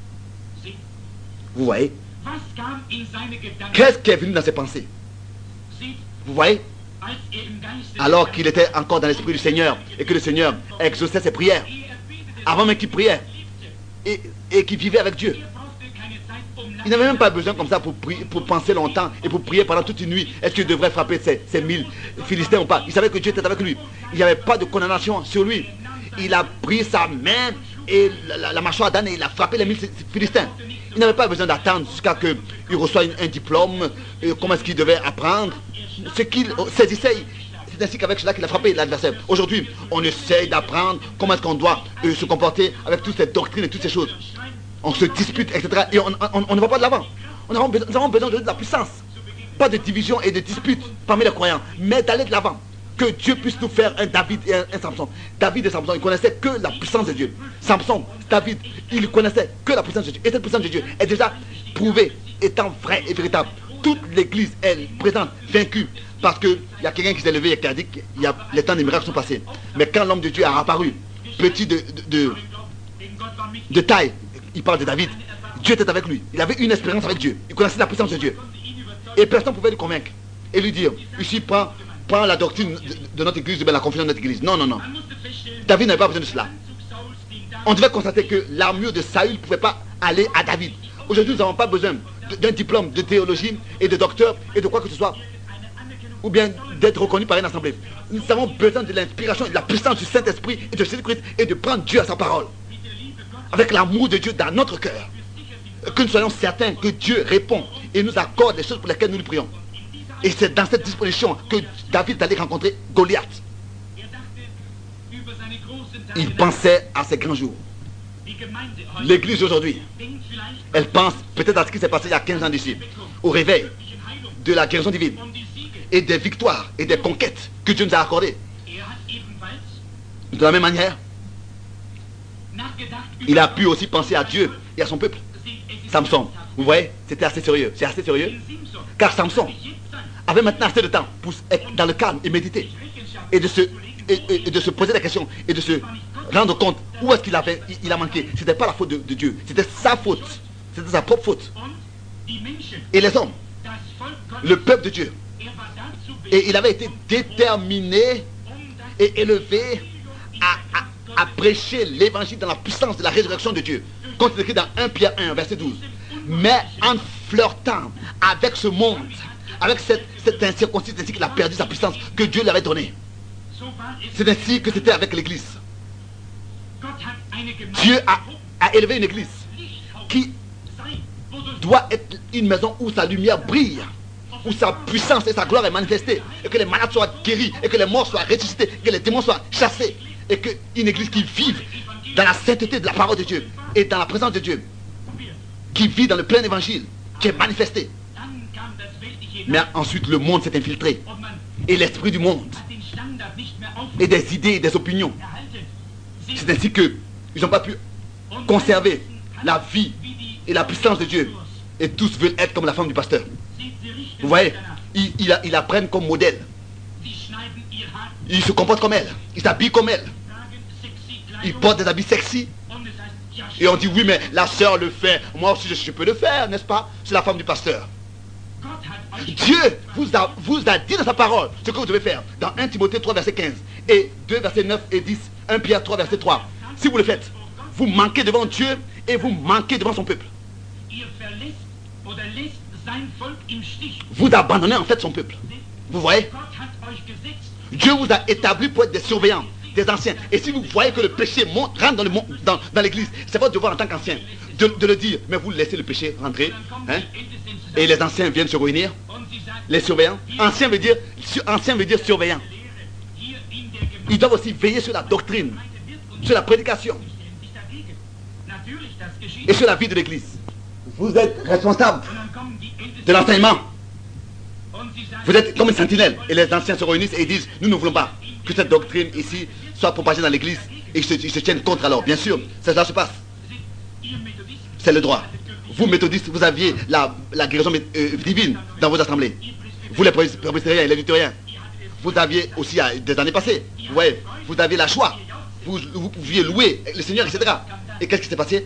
Vous voyez? Qu'est-ce qui est venu dans ses pensées? Vous voyez? Alors qu'il était encore dans l'esprit du Seigneur et que le Seigneur exauçait ses prières. Avant même qu'il priait et qu'il vivait avec Dieu. Il n'avait même pas besoin comme ça pour penser longtemps et pour prier pendant toute une nuit. Est-ce qu'il devrait frapper ces 1000 Philistins ou pas? Il savait que Dieu était avec lui. Il n'y avait pas de condamnation sur lui. Il a pris sa main et la mâchoire d'âne et il a frappé les 1000 Philistins. Il n'avait pas besoin d'attendre jusqu'à ce qu'il reçoive un diplôme. Comment est-ce qu'il devait apprendre? Ce qu'il saisissait, c'est ainsi qu'avec cela qu'il a frappé l'adversaire. Aujourd'hui, on essaye d'apprendre comment est-ce qu'on doit se comporter avec toutes ces doctrines et toutes ces choses. On se dispute, etc. Et on ne va pas de l'avant. Nous avons besoin de la puissance. Pas de division et de dispute parmi les croyants, mais d'aller de l'avant. Que Dieu puisse nous faire un David et un Samson. David et Samson, ils ne connaissaient que la puissance de Dieu. Samson, David, ils ne connaissaient que la puissance de Dieu. Et cette puissance de Dieu est déjà prouvée, étant vraie et véritable. Toute l'église est présente, vaincue. Parce qu'il y a quelqu'un qui s'est levé et qui a dit que les temps des miracles sont passés. Mais quand l'homme de Dieu a apparu, petit de taille, il parle de David. Dieu était avec lui. Il avait une expérience avec Dieu. Il connaissait la puissance de Dieu. Et personne ne pouvait le convaincre. Et lui dire, ici, prends la doctrine de notre église, la confusion de notre église. Non, non, non. David n'avait pas besoin de cela. On devait constater que l'armure de Saül ne pouvait pas aller à David. Aujourd'hui, nous n'avons pas besoin d'un diplôme de théologie et de docteur et de quoi que ce soit. Ou bien d'être reconnu par une assemblée. Nous avons besoin de l'inspiration et de la puissance du Saint-Esprit et de Jésus-Christ et de prendre Dieu à sa parole. Avec l'amour de Dieu dans notre cœur. Que nous soyons certains que Dieu répond et nous accorde les choses pour lesquelles nous lui prions. Et c'est dans cette disposition que David est allé rencontrer Goliath. Il pensait à ses grands jours. L'église aujourd'hui, elle pense peut-être à ce qui s'est passé il y a 15 ans d'ici, au réveil de la guérison divine et des victoires et des conquêtes que Dieu nous a accordées. De la même manière, il a pu aussi penser à Dieu et à son peuple. Samson, vous voyez, c'était assez sérieux. C'est assez sérieux, car Samson avait maintenant assez de temps pour être dans le calme et méditer et de se poser la question et de se rendre compte où est-ce qu'il a manqué. Ce n'était pas la faute de Dieu, c'était sa faute, c'était sa propre faute. Et les hommes, le peuple de Dieu, et il avait été déterminé et élevé à prêcher l'évangile dans la puissance de la résurrection de Dieu, comme c'est écrit dans 1 Pierre 1, verset 12. Mais en flirtant avec ce monde, avec cette incirconcise, ainsi qu'il a perdu sa puissance que Dieu lui avait donnée. C'est ainsi que c'était avec l'église. Dieu a élevé une église qui doit être une maison où sa lumière brille, où sa puissance et sa gloire est manifestée, et que les malades soient guéris, et que les morts soient ressuscités, que les démons soient chassés, et qu'une église qui vive dans la sainteté de la parole de Dieu et dans la présence de Dieu, qui vit dans le plein évangile, qui est manifesté. Mais ensuite le monde s'est infiltré, et l'esprit du monde, et des idées et des opinions. C'est ainsi qu'ils n'ont pas pu conserver la vie et la puissance de Dieu, et tous veulent être comme la femme du pasteur. Vous voyez, ils la prennent comme modèle. Ils se comportent comme elle, ils s'habillent comme elle, ils portent des habits sexy. Et on dit oui, mais la sœur le fait, moi aussi je peux le faire, n'est-ce pas? C'est la femme du pasteur. Dieu vous a dit dans sa parole ce que vous devez faire. Dans 1 Timothée 3 verset 15 et 2 verset 9 et 10, 1 Pierre 3 verset 3. Si vous le faites, vous manquez devant Dieu et vous manquez devant son peuple. Vous abandonnez en fait son peuple. Vous voyez, Dieu vous a établi pour être des surveillants, des anciens. Et si vous voyez que le péché rentre dans l'église, c'est votre devoir en tant qu'ancien de le dire. Mais vous laissez le péché rentrer, hein? Et les anciens viennent se réunir. Les surveillants. Ancien veut dire surveillant. Ils doivent aussi veiller sur la doctrine, sur la prédication et sur la vie de l'église. Vous êtes responsable de l'enseignement. Vous êtes comme une sentinelle. Et les anciens se réunissent et ils disent, nous ne voulons pas que cette doctrine ici soit propagée dans l'église. Et ils se tiennent contre alors. Bien sûr, c'est ça se passe. C'est le droit. Vous, méthodistes, vous aviez la guérison divine dans vos assemblées. Vous, les presbytériens et les luthériens, vous aviez aussi des années passées. Vous voyez, vous aviez la choix. Vous pouviez louer le Seigneur, etc. Et qu'est-ce qui s'est passé?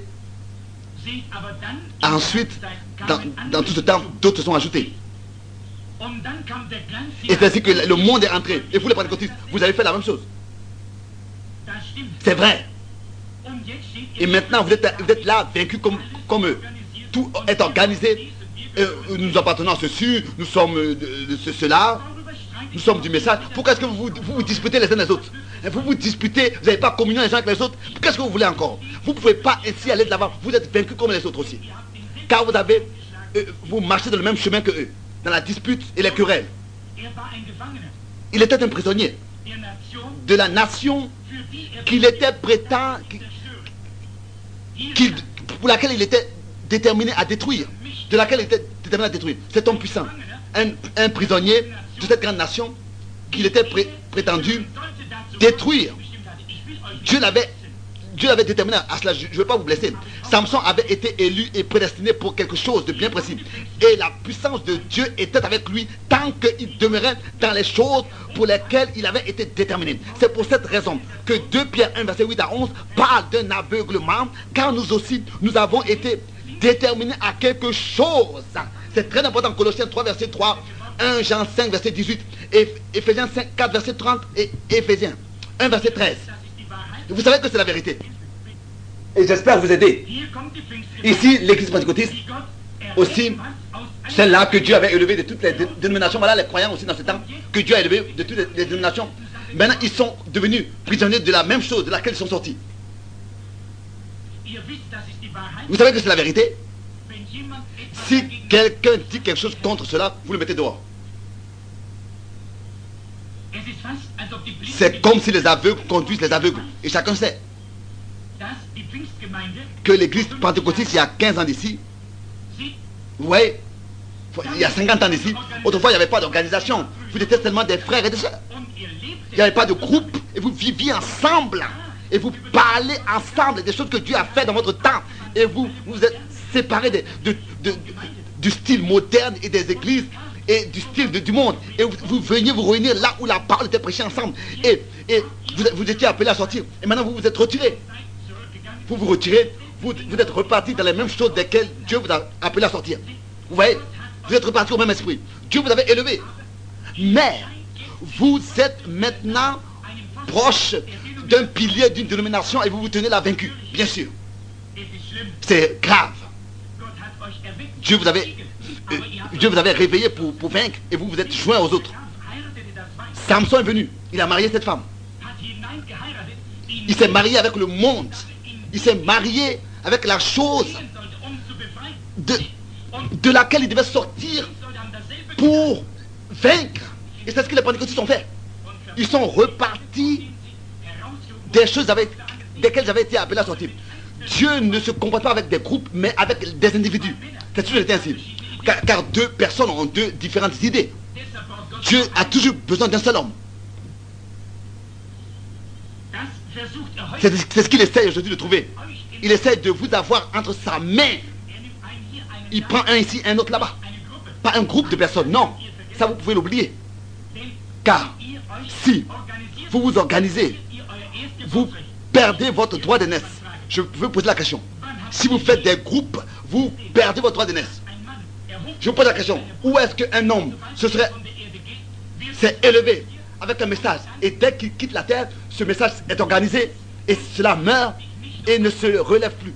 Ensuite, dans tout ce temps, d'autres se sont ajoutés. Et c'est ainsi que le monde est entré. Et vous, les pentecôtistes, vous avez fait la même chose. C'est vrai. Et maintenant, vous êtes là, vaincus comme eux. Tout est organisé. Nous appartenons à ceci, nous sommes de cela, nous sommes du message. Pourquoi est-ce que vous vous disputez les uns les autres? Vous vous disputez, vous n'avez pas communion les uns avec les autres. Qu'est-ce que vous voulez encore? Vous ne pouvez pas ainsi aller de l'avant. Vous êtes vaincus comme les autres aussi. Car vous marchez dans le même chemin que eux, dans la dispute et les querelles. Il était un prisonnier de la nation qu'il était pour laquelle il était déterminé à détruire. De laquelle il était déterminé à détruire. Cet homme puissant, un prisonnier de cette grande nation qu'il était prétendu détruire. Dieu l'avait déterminé à cela. Je ne veux pas vous blesser. Samson avait été élu et prédestiné pour quelque chose de bien précis. Et la puissance de Dieu était avec lui tant qu'il demeurait dans les choses pour lesquelles il avait été déterminé. C'est pour cette raison que 2 Pierre 1 verset 8 à 11 parle d'un aveuglement, car nous aussi, nous avons été déterminés à quelque chose. C'est très important. Colossiens 3 verset 3, 1 Jean 5 verset 18, Éphésiens 4 verset 30 et Éphésiens 1 verset 13. Vous savez que c'est la vérité. Et j'espère vous aider. Ici, l'église pentecôtiste, aussi, celle-là que Dieu avait élevée de toutes les dénominations. Voilà les croyants aussi dans ce temps, que Dieu a élevé de toutes les dénominations. Maintenant, ils sont devenus prisonniers de la même chose de laquelle ils sont sortis. Vous savez que c'est la vérité. Si quelqu'un dit quelque chose contre cela, vous le mettez dehors. C'est comme si les aveugles conduisent les aveugles. Et chacun sait que l'église pentecôtiste, il y a 15 ans d'ici, vous voyez, il y a 50 ans d'ici, autrefois il n'y avait pas d'organisation. Vous étiez seulement des frères et des sœurs. Il n'y avait pas de groupe. Et vous viviez ensemble. Et vous parlez ensemble des choses que Dieu a fait dans votre temps. Et vous êtes séparés du style moderne et des églises et du style du monde. Et vous veniez vous réunir là où la parole était prêchée ensemble. Et vous étiez appelés à sortir. Et maintenant vous vous êtes retirés. Vous vous retirez. Vous êtes repartis dans les mêmes choses desquelles Dieu vous a appelé à sortir. Vous voyez, vous êtes repartis au même esprit. Dieu vous avait élevé. Mais vous êtes maintenant proche d'un pilier d'une dénomination et vous vous tenez là vaincu. Bien sûr. C'est grave. Dieu vous avait réveillé pour vaincre et vous vous êtes joints aux autres. Samson est venu. Il a marié cette femme. Il s'est marié avec le monde. Il s'est marié avec la chose de laquelle il devait sortir pour vaincre. Et c'est ce que les pentecôtistes ont fait. Ils sont repartis des choses desquelles j'avais été appelé à sortir. Dieu ne se comporte pas avec des groupes, mais avec des individus. C'est toujours été ainsi. Car deux personnes ont deux différentes idées. Dieu a toujours besoin d'un seul homme. C'est ce qu'il essaie aujourd'hui de trouver. Il essaie de vous avoir entre sa main. Il prend un ici, un autre là-bas. Pas un groupe de personnes, non. Ça, vous pouvez l'oublier. Car si vous vous organisez, vous perdez votre droit d'aînesse. Je veux poser la question. Si vous faites des groupes, vous perdez votre droit d'aînesse. Je vous pose la question. Où est-ce qu'un homme s'est élevé avec un message et dès qu'il quitte la terre, ce message est organisé et cela meurt et ne se relève plus.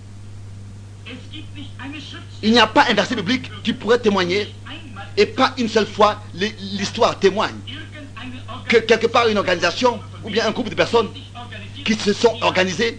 Il n'y a pas un verset biblique qui pourrait témoigner et pas une seule fois l'histoire témoigne que quelque part une organisation ou bien un groupe de personnes qui se sont organisées,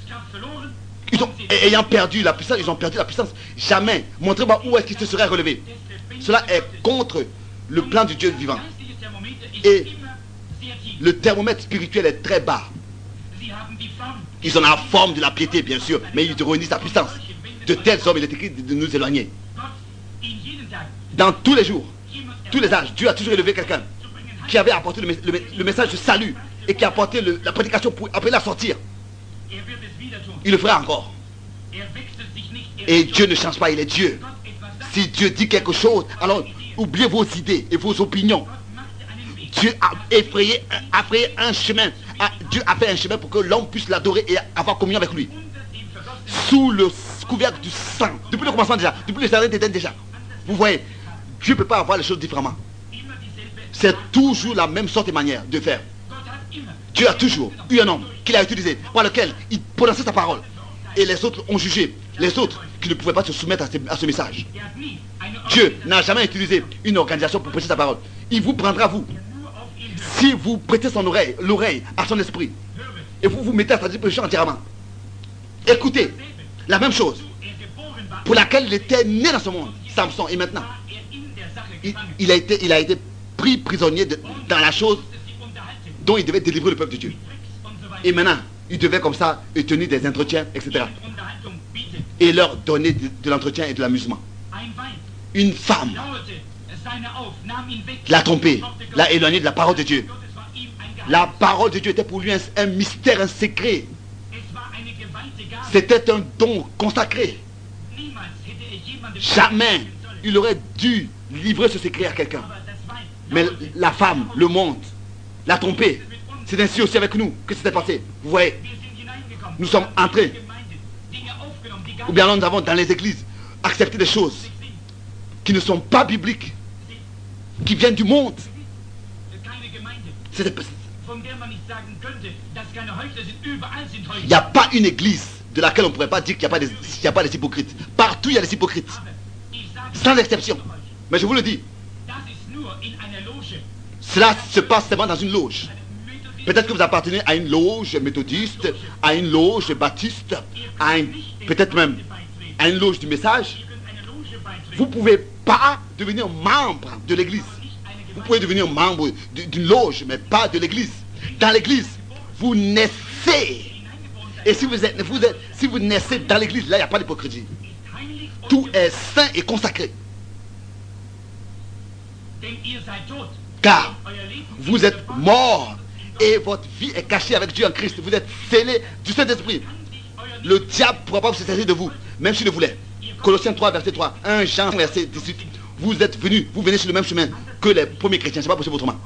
ayant perdu la puissance, ils ont perdu la puissance. Jamais. Montrez-moi où est-ce qu'ils se seraient relevés. Cela est contre le plan du Dieu vivant. Et le thermomètre spirituel est très bas. Ils ont la forme de la piété, bien sûr, mais ils réunissent la puissance. De tels hommes, il est écrit de nous éloigner. Dans tous les jours, tous les âges, Dieu a toujours élevé quelqu'un qui avait apporté le message de salut et qui a apporté la prédication pour appeler à sortir. Il le fera encore. Et Dieu ne change pas, il est Dieu. Si Dieu dit quelque chose, alors oubliez vos idées et vos opinions. Dieu a effrayé un chemin. Dieu a fait un chemin pour que l'homme puisse l'adorer et avoir communion avec lui. Sous le couvercle du sang. Depuis le commencement déjà. Depuis le jardin d'Éden déjà. Vous voyez, Dieu ne peut pas avoir les choses différemment. C'est toujours la même sorte et manière de faire. Dieu a toujours eu un homme qu'il a utilisé, par lequel il prononçait sa parole. Et les autres ont jugé. Les autres qui ne pouvaient pas se soumettre à ce message. Dieu n'a jamais utilisé une organisation pour prêcher sa parole. Il vous prendra, vous. Si vous prêtez l'oreille à son esprit, et vous vous mettez à sa disposition entièrement. Écoutez, la même chose, pour laquelle il était né dans ce monde, Samson, et maintenant, il a été pris prisonnier dans la chose dont il devait délivrer le peuple de Dieu. Et maintenant, il devait comme ça tenir des entretiens, etc. Et leur donner de l'entretien et de l'amusement. Une femme l'a trompé, l'a éloigné de la parole de Dieu. La parole de Dieu était pour lui un mystère, un secret. C'était un don consacré. Jamais il aurait dû livrer ce secret à quelqu'un. Mais la femme, le monde, l'a trompé. C'est ainsi aussi avec nous que c'était passé. Vous voyez, nous sommes entrés, ou bien nous avons dans les églises accepté des choses qui ne sont pas bibliques, qui viennent du monde. Il n'y a pas une église de laquelle on ne pourrait pas dire qu'il n'y a pas des hypocrites. Partout il y a des hypocrites, sans exception. Mais je vous le dis, cela se passe seulement dans une loge. Peut-être que vous appartenez à une loge méthodiste, à une loge baptiste, peut-être même à une loge du message, Vous ne pouvez pas devenir membre de l'église. Vous pouvez devenir membre d'une loge, mais pas de l'église. Dans l'église, vous naissez. Et si vous naissez dans l'église, là, il n'y a pas d'hypocrisie. Tout est saint et consacré. Car vous êtes mort et votre vie est cachée avec Dieu en Christ. Vous êtes scellés du Saint-Esprit. Le diable ne pourra pas vous saisir de vous, même s'il le voulait. Colossiens 3, verset 3. 1 Jean, verset 18. Vous êtes venus, vous venez sur le même chemin que les premiers chrétiens. Ce n'est pas possible autrement.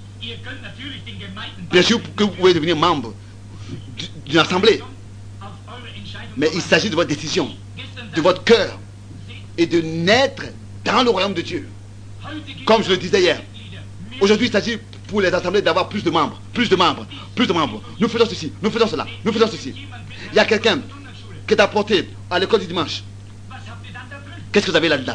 Bien sûr que vous pouvez devenir membre d'une assemblée. Mais il s'agit de votre décision, de votre cœur, et de naître dans le royaume de Dieu. Comme je le disais hier, aujourd'hui il s'agit pour les assemblées d'avoir plus de membres, plus de membres, plus de membres. Nous faisons ceci, nous faisons cela, nous faisons ceci. Il y a quelqu'un qui est apporté à l'école du dimanche. Qu'est-ce que vous avez là-dedans?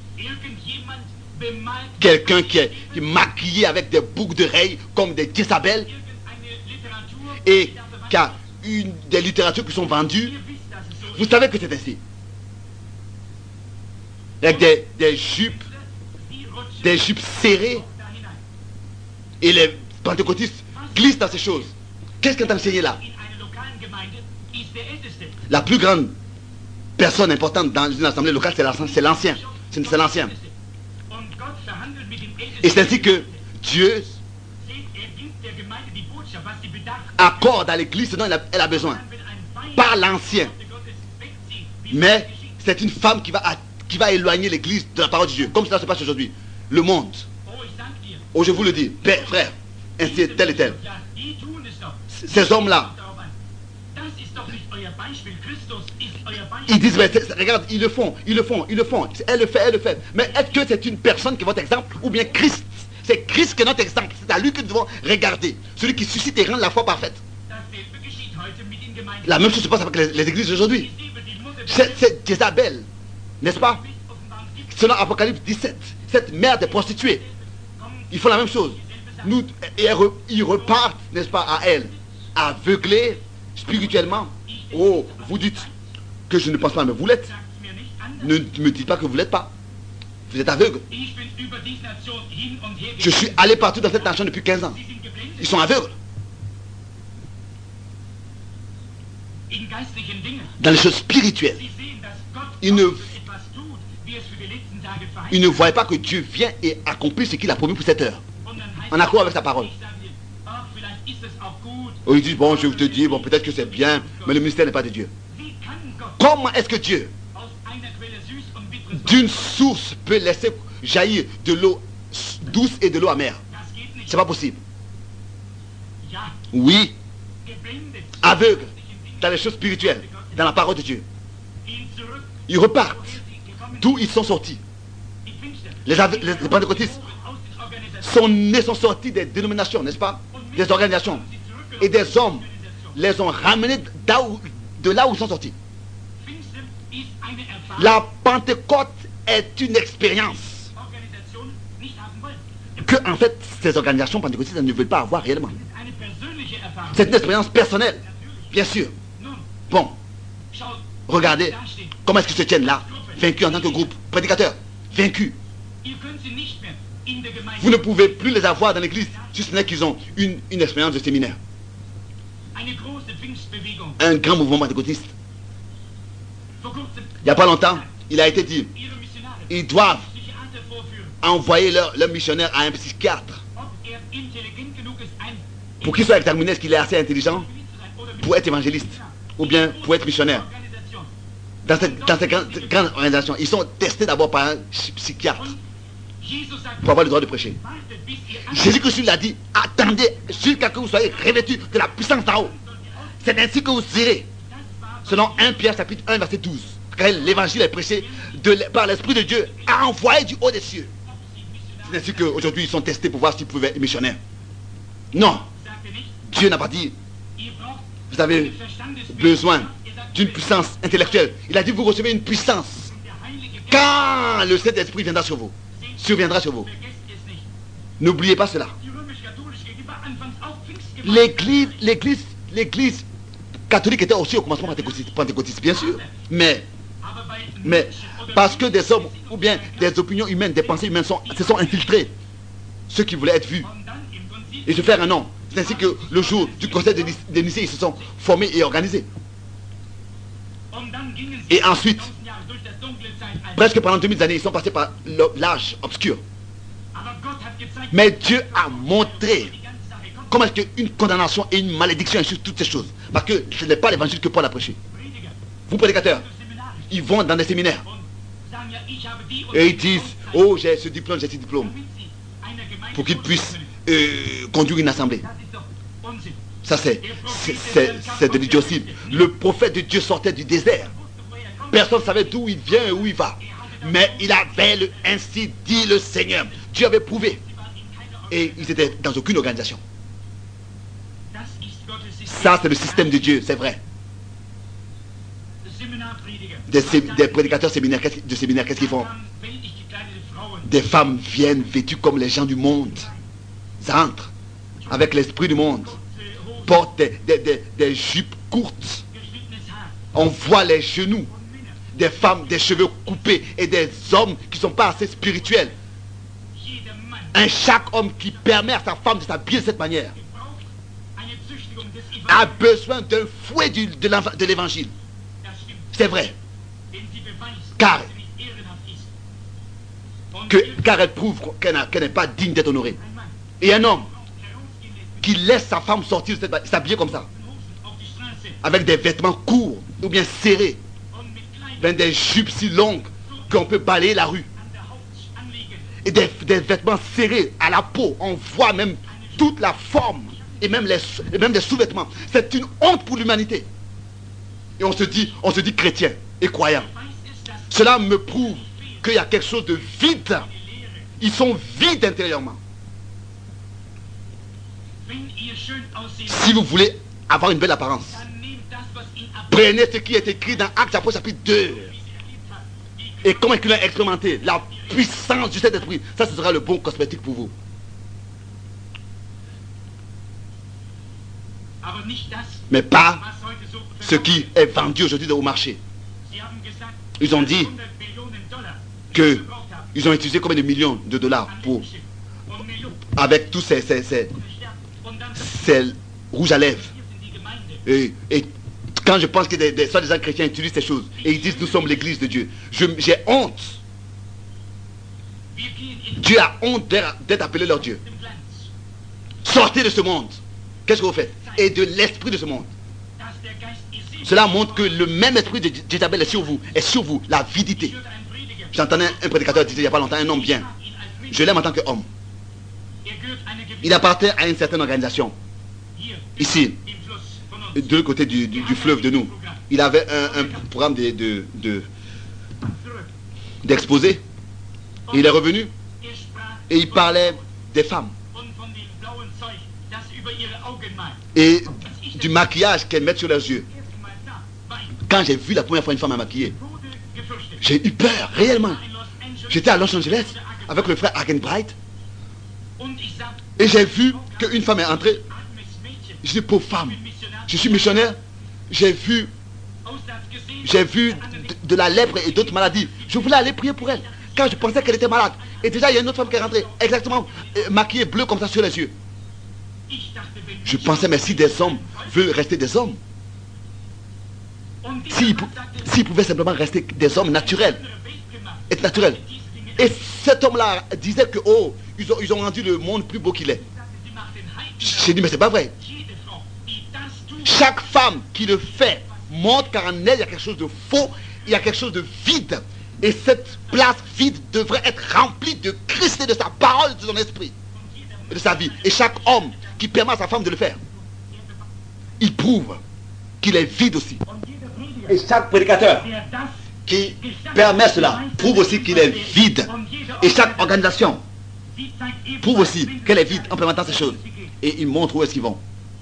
Quelqu'un qui est maquillé avec des boucles d'oreilles comme des Jézabel et qui a des littératures qui sont vendues. Vous savez que c'est ainsi. Avec des jupes serrées. Et les pentecôtistes glissent dans ces choses. Qu'est-ce qu'on t'a enseigné là? La plus grande personne importante dans une assemblée locale, c'est l'ancien. C'est l'ancien. Et c'est ainsi que Dieu accorde à l'église ce dont elle a besoin. Pas l'ancien. Mais c'est une femme qui va éloigner l'église de la parole de Dieu. Comme cela se passe aujourd'hui. Le monde. Oh, je vous le dis, père, frère, ainsi tel et tel. Ces hommes-là, ils disent, mais regarde, ils le font. Elle le fait. Mais est-ce que c'est une personne qui est votre exemple ou bien Christ? C'est Christ qui est notre exemple. C'est à lui que nous devons regarder. Celui qui suscite et rend la foi parfaite. La même chose se passe avec les églises d'aujourd'hui. C'est Jézabel, n'est-ce pas? Selon Apocalypse 17, cette mère des prostituées, ils font la même chose. Ils repartent, n'est-ce pas, à elle, aveuglés spirituellement. Oh, vous dites que je ne pense pas, mais vous l'êtes. Ne me dites pas que vous ne l'êtes pas. Vous êtes aveugle. Je suis allé partout dans cette nation depuis 15 ans. Ils sont aveugles. Dans les choses spirituelles, ils ne voient pas que Dieu vient et accomplit ce qu'il a promis pour cette heure. En accord avec sa parole. Oh, ils disent, bon, je te dis, bon, peut-être que c'est bien, mais le ministère n'est pas de Dieu. Comment est-ce que Dieu, d'une source, peut laisser jaillir de l'eau douce et de l'eau amère? C'est pas possible. Oui, aveugle dans les choses spirituelles, dans la parole de Dieu. Ils repartent d'où ils sont sortis. Les pentecôtistes sont sortis des dénominations, n'est-ce pas? Des organisations. Et des hommes les ont ramenés de là où ils sont sortis. La Pentecôte est une expérience que, en fait, ces organisations pentecôtistes ne veulent pas avoir réellement. C'est une expérience personnelle, bien sûr. Bon, regardez comment est-ce qu'ils se tiennent là, vaincus en tant que groupe, prédicateurs, vaincus. Vous ne pouvez plus les avoir dans l'église, si ce n'est qu'ils ont une expérience de séminaire. Un grand mouvement pentecôtiste. Il n'y a pas longtemps, il a été dit, ils doivent envoyer leur missionnaire à un psychiatre pour qu'il soit examiné, est-ce qu'il est assez intelligent pour être évangéliste ou bien pour être missionnaire. Dans cette grande organisation, ils sont testés d'abord par un psychiatre pour avoir le droit de prêcher. Jésus-Christ l'a dit, attendez jusqu'à ce que vous soyez revêtus de la puissance d'en haut. C'est ainsi que vous irez. Selon 1 Pierre chapitre 1 verset 12. Car l'évangile est prêché par l'Esprit de Dieu envoyé du haut des cieux. C'est ainsi qu'aujourd'hui ils sont testés pour voir s'ils pouvaient être missionnaires. Non. Dieu n'a pas dit, vous avez besoin d'une puissance intellectuelle. Il a dit, vous recevez une puissance quand le Saint-Esprit viendra sur vous. Surviendra sur vous. N'oubliez pas cela. L'église catholique était aussi au commencement pentecôtiste, bien sûr. Mais Mais parce que des hommes ou bien des opinions humaines, des pensées humaines se sont infiltrés, ceux qui voulaient être vus et se faire un nom. C'est ainsi que le jour du conseil de Nicée, ils se sont formés et organisés. Et ensuite, presque pendant 2000 années, ils sont passés par l'âge obscur. Mais Dieu a montré comment est-ce qu'une condamnation et une malédiction est sur toutes ces choses. Parce que ce n'est pas l'évangile que Paul a prêché. Vous prédicateurs, ils vont dans des séminaires et ils disent, oh j'ai ce diplôme, pour qu'ils puissent conduire une assemblée. Ça c'est de l'idiotie. Le prophète de Dieu sortait du désert. Personne ne savait d'où il vient et où il va. Mais il avait ainsi dit le Seigneur. Dieu avait prouvé. Et ils étaient dans aucune organisation. Ça c'est le système de Dieu, c'est vrai. Des prédicateurs de séminaires, qu'est-ce qu'ils font? Des femmes viennent vêtues comme les gens du monde. Ça entre avec l'esprit du monde. Portent des jupes courtes. On voit les genoux. Des femmes, des cheveux coupés et des hommes qui ne sont pas assez spirituels. Chaque homme qui permet à sa femme de s'habiller de cette manière a besoin d'un fouet de l'évangile. C'est vrai. Car elle prouve qu'elle n'est pas digne d'être honorée. Et un homme qui laisse sa femme sortir, s'habiller comme ça, avec des vêtements courts ou bien serrés, des jupes si longues qu'on peut balayer la rue, et des vêtements serrés à la peau, on voit même toute la forme et même des sous-vêtements. C'est une honte pour l'humanité. Et on se dit chrétien et croyant. Cela me prouve qu'il y a quelque chose de vide. Ils sont vides intérieurement. Si vous voulez avoir une belle apparence, prenez ce qui est écrit dans Actes chapitre 2. Et comment est-ce qu'il a expérimenté la puissance du Saint-Esprit? Ça, ce sera le bon cosmétique pour vous. Mais pas ce qui est vendu aujourd'hui au marché. Ils ont dit qu'ils ont utilisé combien de millions de dollars avec tous ces rouges à lèvres. Et quand je pense que des soi-disant chrétiens utilisent ces choses et ils disent nous sommes l'église de Dieu, j'ai honte. Dieu a honte d'être appelé leur Dieu. Sortez de ce monde. Qu'est-ce que vous faites? Et de l'esprit de ce monde. Cela montre que le même esprit de Jézabel est sur vous, l'avidité. J'entendais un prédicateur dire il n'y a pas longtemps, un homme bien. Je l'aime en tant qu'homme. Il appartient à une certaine organisation. Ici, de l'autre côté du fleuve de nous. Il avait un programme d'exposé. Il est revenu et il parlait des femmes. Et du maquillage qu'elles mettent sur leurs yeux. Quand j'ai vu la première fois une femme maquillée, j'ai eu peur, réellement. J'étais à Los Angeles avec le frère Hagenbright. Et j'ai vu qu'une femme est entrée. Je dis, pauvre femme, je suis missionnaire. J'ai vu de la lèpre et d'autres maladies. Je voulais aller prier pour elle, car je pensais qu'elle était malade. Et déjà, il y a une autre femme qui est rentrée, exactement maquillée bleu comme ça sur les yeux. Je pensais, mais si des hommes veulent rester des hommes, s'ils pouvaient simplement rester des hommes naturels, être naturels. Et cet homme-là disait que, oh, ils ont rendu le monde plus beau qu'il est. J'ai dit, mais c'est pas vrai. Chaque femme qui le fait montre qu'en elle, il y a quelque chose de faux, il y a quelque chose de vide. Et cette place vide devrait être remplie de Christ et de sa parole, de son esprit et de sa vie. Et chaque homme qui permet à sa femme de le faire, il prouve qu'il est vide aussi. Et chaque prédicateur qui permet cela prouve aussi qu'il est vide. Et chaque organisation prouve aussi qu'elle est vide en implémentant ces choses. Et il montre où est-ce qu'ils vont.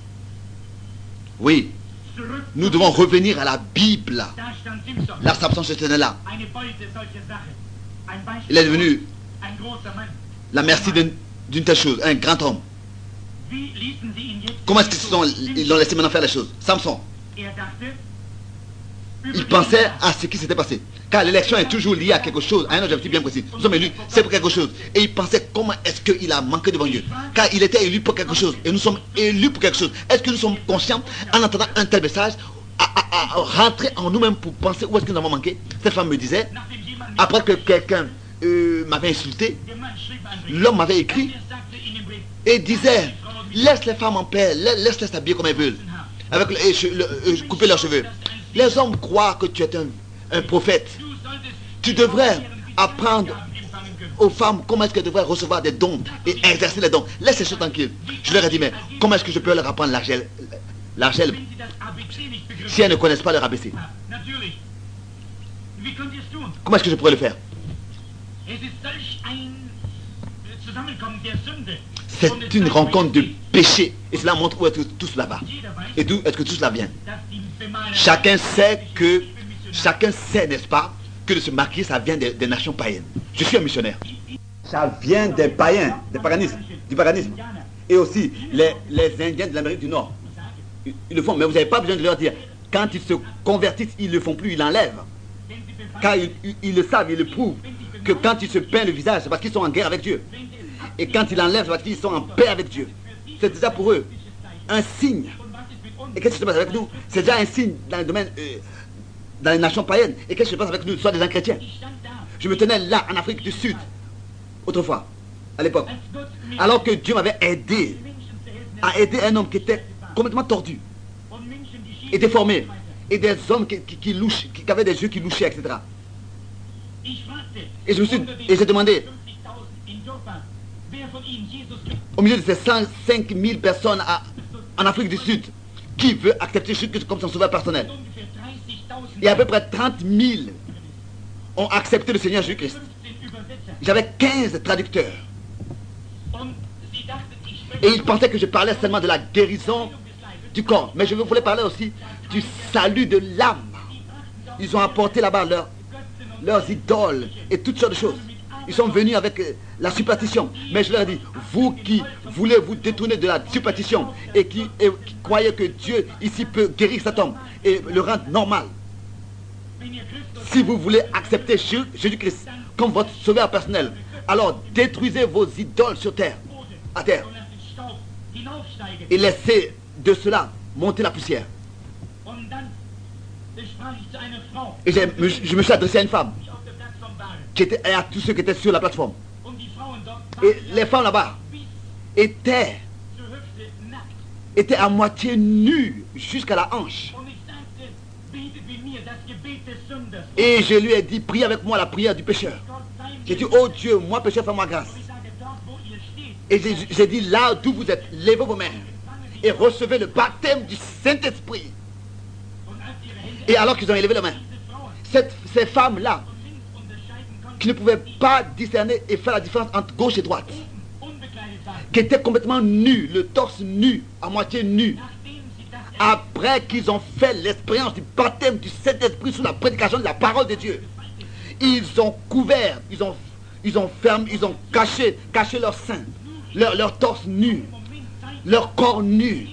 Oui, nous devons revenir à la Bible. La Samson, c'était là. Il est devenu la merci d'une telle chose, un grand homme. Comment est-ce qu'ils l'ont laissé maintenant faire les choses? Samson, Il pensait à ce qui s'était passé. Car l'élection est toujours liée à quelque chose, à un objectif bien précis. Nous sommes élus, c'est pour quelque chose. Et il pensait comment est-ce qu'il a manqué devant Dieu. Car il était élu pour quelque chose. Et nous sommes élus pour quelque chose. Est-ce que nous sommes conscients, en entendant un tel message, à rentrer en nous-mêmes pour penser où est-ce que nous avons manqué? Cette femme me disait, après que quelqu'un m'avait insulté, l'homme m'avait écrit et disait, laisse les femmes en paix, laisse-les s'habiller comme elles veulent, avec couper leurs cheveux. Les hommes croient que tu es un prophète. Tu devrais apprendre aux femmes comment est-ce qu'elles devraient recevoir des dons et exercer les dons. Laisse ces choses tranquilles. Je leur ai dit, mais comment est-ce que je peux leur apprendre l'argel si elles ne connaissent pas leur ABC? Comment est-ce que je pourrais le faire? C'est une rencontre de péché. Et cela montre où est-ce que tout cela va. Et d'où est-ce que tout cela vient. Chacun sait, n'est-ce pas, que de se marier, ça vient des nations païennes. Je suis un missionnaire. Ça vient des païens, du paganisme. Et aussi, les Indiens de l'Amérique du Nord. Ils le font, mais vous n'avez pas besoin de leur dire. Quand ils se convertissent, ils ne le font plus, ils l'enlèvent. Car ils le savent, ils le prouvent. Que quand ils se peignent le visage, c'est parce qu'ils sont en guerre avec Dieu. Et quand ils l'enlèvent, c'est parce qu'ils sont en paix avec Dieu. C'est déjà pour eux un signe. Et qu'est-ce qui se passe avec nous? C'est déjà un signe dans le domaine, dans les nations païennes. Et qu'est-ce qui se passe avec nous, soit des gens chrétiens? Je me tenais là, en Afrique du Sud, autrefois, à l'époque. Alors que Dieu m'avait aidé à aider un homme qui était complètement tordu et déformé. Et des hommes qui avaient des yeux qui louchaient, etc. Et j'ai demandé, au milieu de ces 105 000 personnes en Afrique du Sud, qui veut accepter Jésus comme son sauveur personnel? Et à peu près 30 000 ont accepté le Seigneur Jésus-Christ. J'avais 15 traducteurs. Et ils pensaient que je parlais seulement de la guérison du corps. Mais je voulais parler aussi du salut de l'âme. Ils ont apporté là-bas leurs idoles et toutes sortes de choses. Ils sont venus avec la superstition. Mais je leur ai dit, vous qui voulez vous détourner de la superstition et qui croyez que Dieu ici peut guérir cet homme et le rendre normal. Si vous voulez accepter Jésus-Christ comme votre sauveur personnel, alors détruisez vos idoles sur terre, à terre. Et laissez de cela monter la poussière. Et je me suis adressé à une femme et à tous ceux qui étaient sur la plateforme. Et les femmes là-bas étaient à moitié nues jusqu'à la hanche. Et je lui ai dit, prie avec moi la prière du pécheur. J'ai dit, oh Dieu, moi pécheur, fais-moi grâce. Et j'ai dit, là d'où vous êtes, levez vos mains et recevez le baptême du Saint-Esprit. Et alors qu'ils ont élevé les mains, ces femmes-là, qui ne pouvaient pas discerner et faire la différence entre gauche et droite, qui étaient complètement nus, le torse nu, à moitié nu, après qu'ils ont fait l'expérience du baptême du Saint-Esprit sous la prédication de la parole de Dieu, ils ont couvert, ils ont fermé, ils ont caché leur sein, leur torse nu, leur corps nu.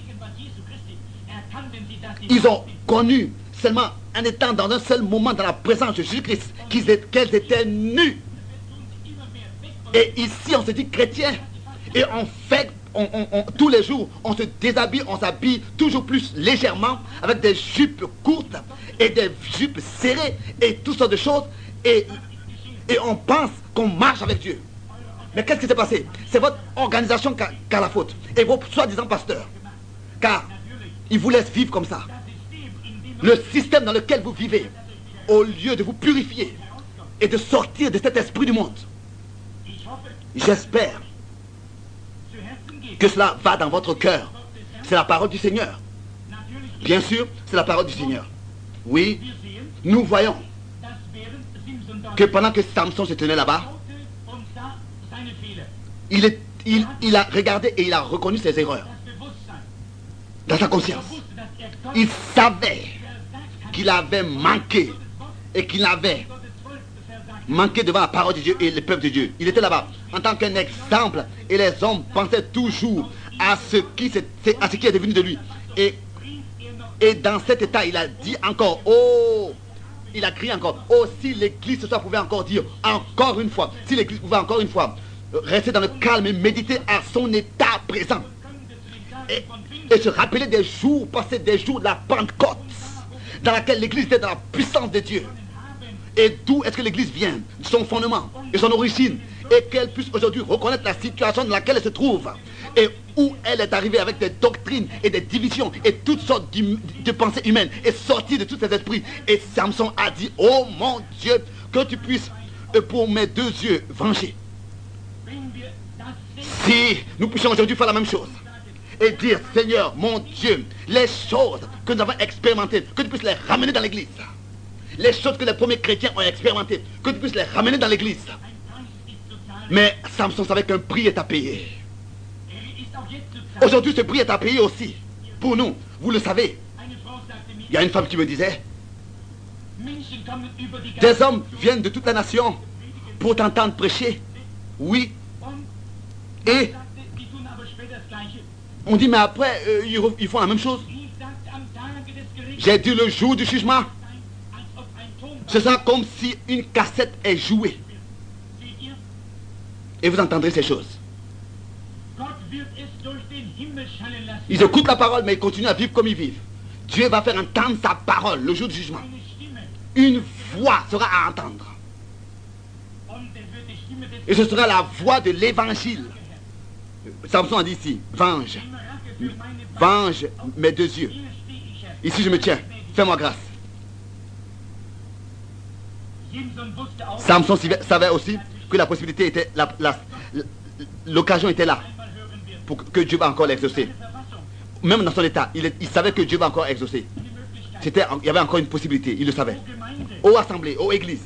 Ils ont connu seulement en étant dans un seul moment dans la présence de Jésus-Christ qu'elles étaient nues. Et ici on se dit chrétien et on fait tous les jours on se déshabille, on s'habille toujours plus légèrement avec des jupes courtes et des jupes serrées et toutes sortes de choses et on pense qu'on marche avec Dieu. Mais qu'est-ce qui s'est passé? C'est votre organisation qui a la faute et vos soi-disant pasteurs, car ils vous laissent vivre comme ça. Le système dans lequel vous vivez, au lieu de vous purifier et de sortir de cet esprit du monde, j'espère que cela va dans votre cœur. C'est la parole du Seigneur. Bien sûr, c'est la parole du Seigneur. Oui, nous voyons que pendant que Samson se tenait là-bas, il a regardé et il a reconnu ses erreurs dans sa conscience. Il savait qu'il avait manqué et qu'il avait manqué devant la parole de Dieu et le peuple de Dieu. Il était là-bas en tant qu'un exemple et les hommes pensaient toujours à ce qui est devenu de lui. Et Et dans cet état, il a dit encore, oh, il a crié encore, oh, si l'église ce soir pouvait encore dire, encore une fois, si l'église pouvait encore une fois rester dans le calme et méditer à son état présent. Et se rappeler des jours, passer des jours de la Pentecôte, dans laquelle l'église était dans la puissance de Dieu. Et d'où est-ce que l'église vient, de son fondement et son origine, et qu'elle puisse aujourd'hui reconnaître la situation dans laquelle elle se trouve, et où elle est arrivée avec des doctrines et des divisions et toutes sortes de pensées humaines, et sortir de tous ces esprits. Et Samson a dit, oh mon Dieu, que tu puisses, pour mes deux yeux, venger. Si nous puissions aujourd'hui faire la même chose, et dire, Seigneur, mon Dieu, les choses que nous avons expérimentées, que tu puisses les ramener dans l'église. Les choses que les premiers chrétiens ont expérimentées, que tu puisses les ramener dans l'église. Mais Samson savait qu'un prix est à payer. Aujourd'hui, ce prix est à payer aussi. Pour nous, vous le savez. Il y a une femme qui me disait, des hommes viennent de toute la nation pour t'entendre prêcher. Oui. Et on dit, mais après, ils font la même chose. J'ai dit, le jour du jugement, ce sera comme si une cassette est jouée. Et vous entendrez ces choses. Ils écoutent la parole, mais ils continuent à vivre comme ils vivent. Dieu va faire entendre sa parole le jour du jugement. Une voix sera à entendre. Et ce sera la voix de l'évangile. Samson a dit ici, venge. Venge mes deux yeux. Ici je me tiens. Fais-moi grâce. Samson savait aussi que la possibilité était, l'occasion était là pour que Dieu va encore l'exaucer. Même dans son état, il savait que Dieu va encore exaucer. Il y avait encore une possibilité, il le savait. Aux assemblées, aux églises.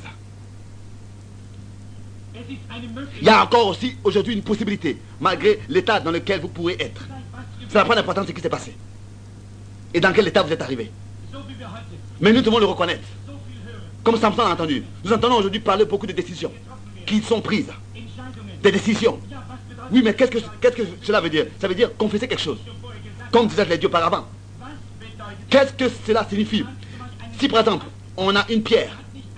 Il y a encore aussi aujourd'hui une possibilité, malgré l'état dans lequel vous pourrez être. Ça n'a pas d'importance ce qui s'est passé. Et dans quel état vous êtes arrivé. Mais nous devons le reconnaître. Comme Samson a entendu. Nous entendons aujourd'hui parler beaucoup de décisions qui sont prises. Des décisions. Oui, mais qu'est-ce que cela veut dire? Ça veut dire confesser quelque chose. Comme disaient les dieux auparavant. Qu'est-ce que cela signifie? Si par exemple, on a une pierre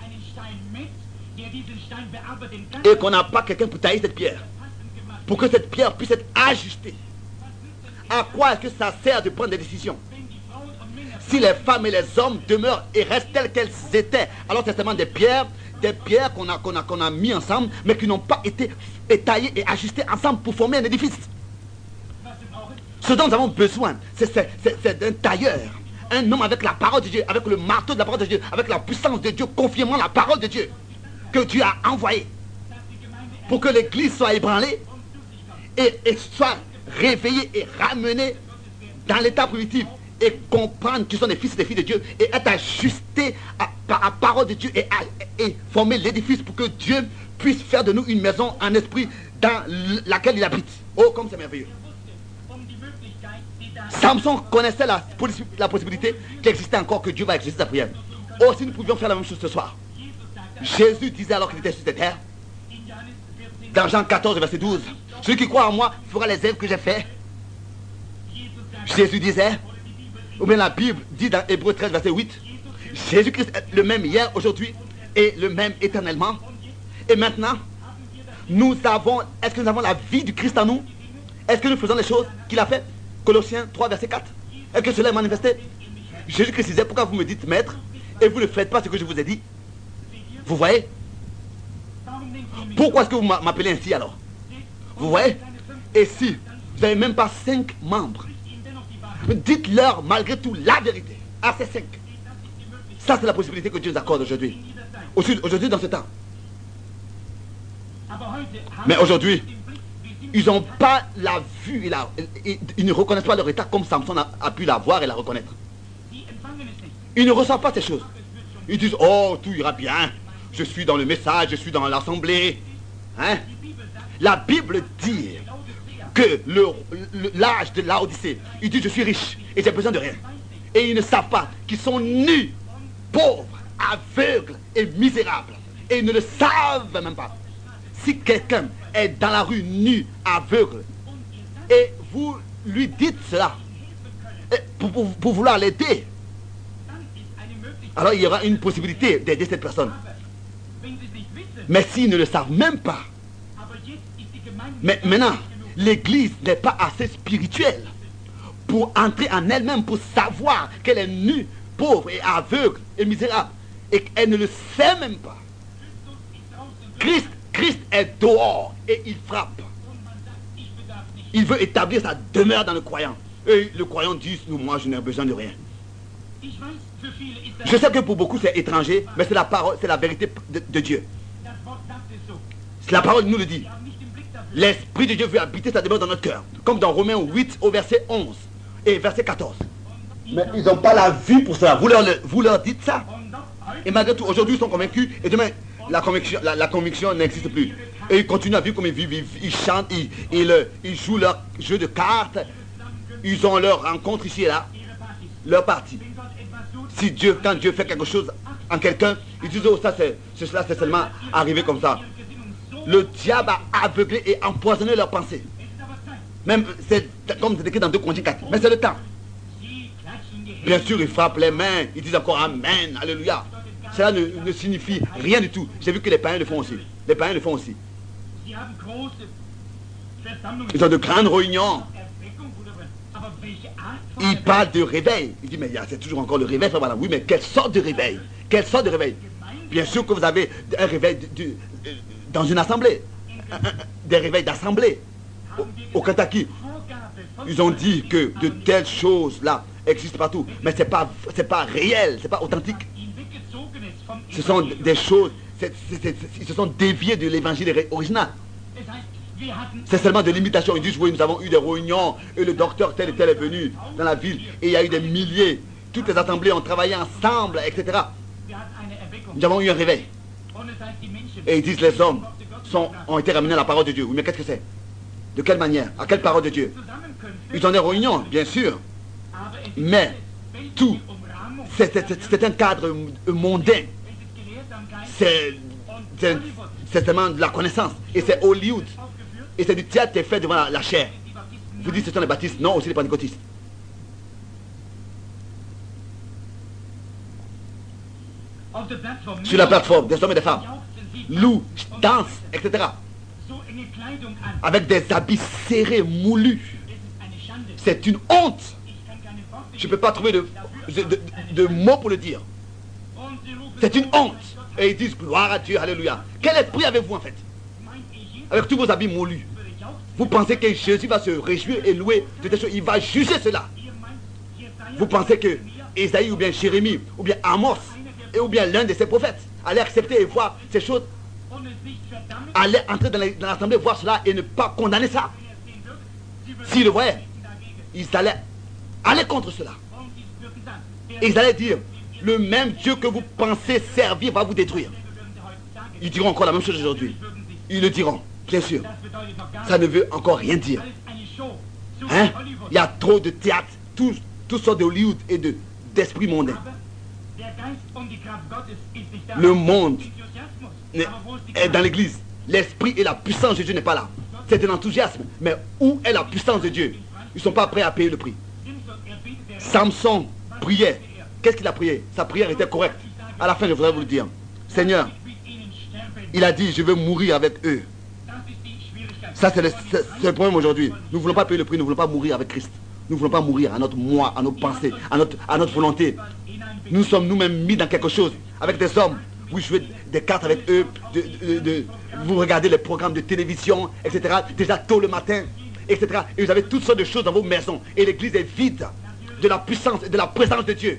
et qu'on n'a pas quelqu'un pour tailler cette pierre, pour que cette pierre puisse être ajustée, à quoi est-ce que ça sert de prendre des décisions? Si les femmes et les hommes demeurent et restent telles qu'elles étaient, alors c'est seulement des pierres qu'on a mis ensemble, mais qui n'ont pas été taillées et ajustées ensemble pour former un édifice. Ce dont nous avons besoin, c'est d'un tailleur, un homme avec la parole de Dieu, avec le marteau de la parole de Dieu, avec la puissance de Dieu, confirmant la parole de Dieu que Dieu a envoyée, pour que l'église soit ébranlée et soit réveillée et ramenée dans l'état primitif, et comprendre qu'ils sont des fils et des filles de Dieu, et être ajustés par la parole de Dieu, et former l'édifice pour que Dieu puisse faire de nous une maison en esprit dans laquelle il habite. Oh, comme c'est merveilleux. Samson connaissait la possibilité qu'il existait encore, que Dieu va exaucer sa prière. Oh, si nous pouvions faire la même chose ce soir. Jésus disait alors qu'il était sur cette terre, dans Jean 14, verset 12, celui qui croit en moi fera les œuvres que j'ai fait. Jésus disait, ou bien la Bible dit dans Hébreux 13, verset 8, Jésus-Christ est le même hier, aujourd'hui, et le même éternellement. Et maintenant, est-ce que nous avons la vie du Christ en nous? Est-ce que nous faisons les choses qu'il a fait? Colossiens 3, verset 4. Est-ce que cela est manifesté? Jésus-Christ disait, pourquoi vous me dites maître, et vous ne faites pas ce que je vous ai dit? Vous voyez? Pourquoi est-ce que vous m'appelez ainsi alors? Vous voyez? Et si vous n'avez même pas 5 membres, dites-leur malgré tout la vérité à ces 5. Ça, c'est la possibilité que Dieu nous accorde aujourd'hui. Aujourd'hui, dans ce temps. Mais aujourd'hui, ils n'ont pas la vue, ils ne reconnaissent pas leur état comme Samson a pu la voir et la reconnaître. Ils ne ressentent pas ces choses. Ils disent, oh, tout ira bien. Je suis dans le message, je suis dans l'assemblée. Hein? La Bible dit que l'âge de Laodicée, il dit, je suis riche et j'ai besoin de rien. Et ils ne savent pas qu'ils sont nus, pauvres, aveugles et misérables. Et ils ne le savent même pas. Si quelqu'un est dans la rue nu, aveugle, et vous lui dites cela, pour vouloir l'aider, alors il y aura une possibilité d'aider cette personne. Mais s'ils ne le savent même pas, mais maintenant, l'Église n'est pas assez spirituelle pour entrer en elle-même, pour savoir qu'elle est nue, pauvre et aveugle et misérable, et qu'elle ne le sait même pas. Christ est dehors et il frappe. Il veut établir sa demeure dans le croyant. Et le croyant dit, moi je n'ai besoin de rien. Je sais que pour beaucoup c'est étranger, mais c'est la parole, c'est la vérité de Dieu. La parole nous le dit. L'Esprit de Dieu veut habiter sa demeure dans notre cœur. Comme dans Romains 8 au verset 11 et verset 14. Mais ils n'ont pas la vue pour cela. Vous leur dites ça. Et malgré tout, aujourd'hui ils sont convaincus. Et demain, la conviction n'existe plus. Et ils continuent à vivre comme ils vivent. Ils chantent, ils jouent leur jeu de cartes. Ils ont leur rencontre ici et là. Leur partie. Si Dieu, quand Dieu fait quelque chose en quelqu'un, ils disent, oh, cela c'est seulement arrivé comme ça. Le diable a aveuglé et empoisonné leurs pensées. Même, c'est comme c'est écrit dans 2 Corinthiens 4. Mais c'est le temps. Bien sûr, ils frappent les mains. Ils disent encore Amen, Alléluia. Cela ne signifie rien du tout. J'ai vu que les païens le font aussi. Les païens le font aussi. Ils ont de grandes réunions. Ils parlent de réveil. Ils disent, mais c'est toujours encore le réveil. Voilà. Oui, mais quelle sorte de réveil? Quelle sorte de réveil? Bien sûr que vous avez un réveil dans une assemblée. Des réveils d'assemblée. Au Kentucky, ils ont dit que de telles choses-là existent partout. Mais ce n'est pas réel, ce n'est pas authentique. Ce sont des choses, ils se sont déviés de l'évangile original. C'est seulement de l'imitation. Ils disent, oui, nous avons eu des réunions et le docteur tel et tel est venu dans la ville et il y a eu des milliers. Toutes les assemblées ont travaillé ensemble, etc. Nous avons eu un réveil. Et ils disent, les hommes ont été ramenés à la parole de Dieu. Oui, mais qu'est-ce que c'est? De quelle manière? À quelle parole de Dieu? Ils ont des réunions, bien sûr. Mais tout, c'est un cadre mondain. C'est seulement de la connaissance. Et c'est Hollywood. Et c'est du théâtre qui est fait devant la chair. Vous dites ce sont les baptistes? Non, aussi les pentecôtistes. Sur la plateforme, des hommes et des femmes louent, dansent, etc. Avec des habits serrés, moulus. C'est une honte. Je ne peux pas trouver de mots pour le dire. C'est une honte. Et ils disent gloire à Dieu, alléluia. Quel esprit avez-vous en fait? Avec tous vos habits moulus. Vous pensez que Jésus va se réjouir et louer de ces choses? Il va juger cela. Vous pensez que Ésaïe ou bien Jérémie ou bien Amos ou bien l'un de ses prophètes allait accepter et voir ces choses, allait entrer dans l'assemblée, voir cela et ne pas condamner ça? S'ils le voyaient, ils allaient aller contre cela. Et ils allaient dire, le même Dieu que vous pensez servir va vous détruire. Ils diront encore la même chose aujourd'hui. Ils le diront, bien sûr. Ça ne veut encore rien dire. Hein? Il y a trop de théâtre, tout sortes de Hollywood et d'esprit mondain. Le monde est dans l'église. L'esprit et la puissance de Dieu n'est pas là. C'est un enthousiasme. Mais où est la puissance de Dieu? Ils ne sont pas prêts à payer le prix. Samson priait. Qu'est-ce qu'il a prié? Sa prière était correcte. À la fin, je voudrais vous le dire. Seigneur, il a dit, je veux mourir avec eux. Ça, c'est le problème aujourd'hui. Nous ne voulons pas payer le prix, nous ne voulons pas mourir avec Christ. Nous ne voulons pas mourir à notre moi, à nos pensées, à notre volonté. Nous sommes nous-mêmes mis dans quelque chose. Avec des hommes, vous jouez des cartes avec eux, vous regardez les programmes de télévision, etc. Déjà tôt le matin, etc. Et vous avez toutes sortes de choses dans vos maisons. Et l'église est vide de la puissance et de la présence de Dieu.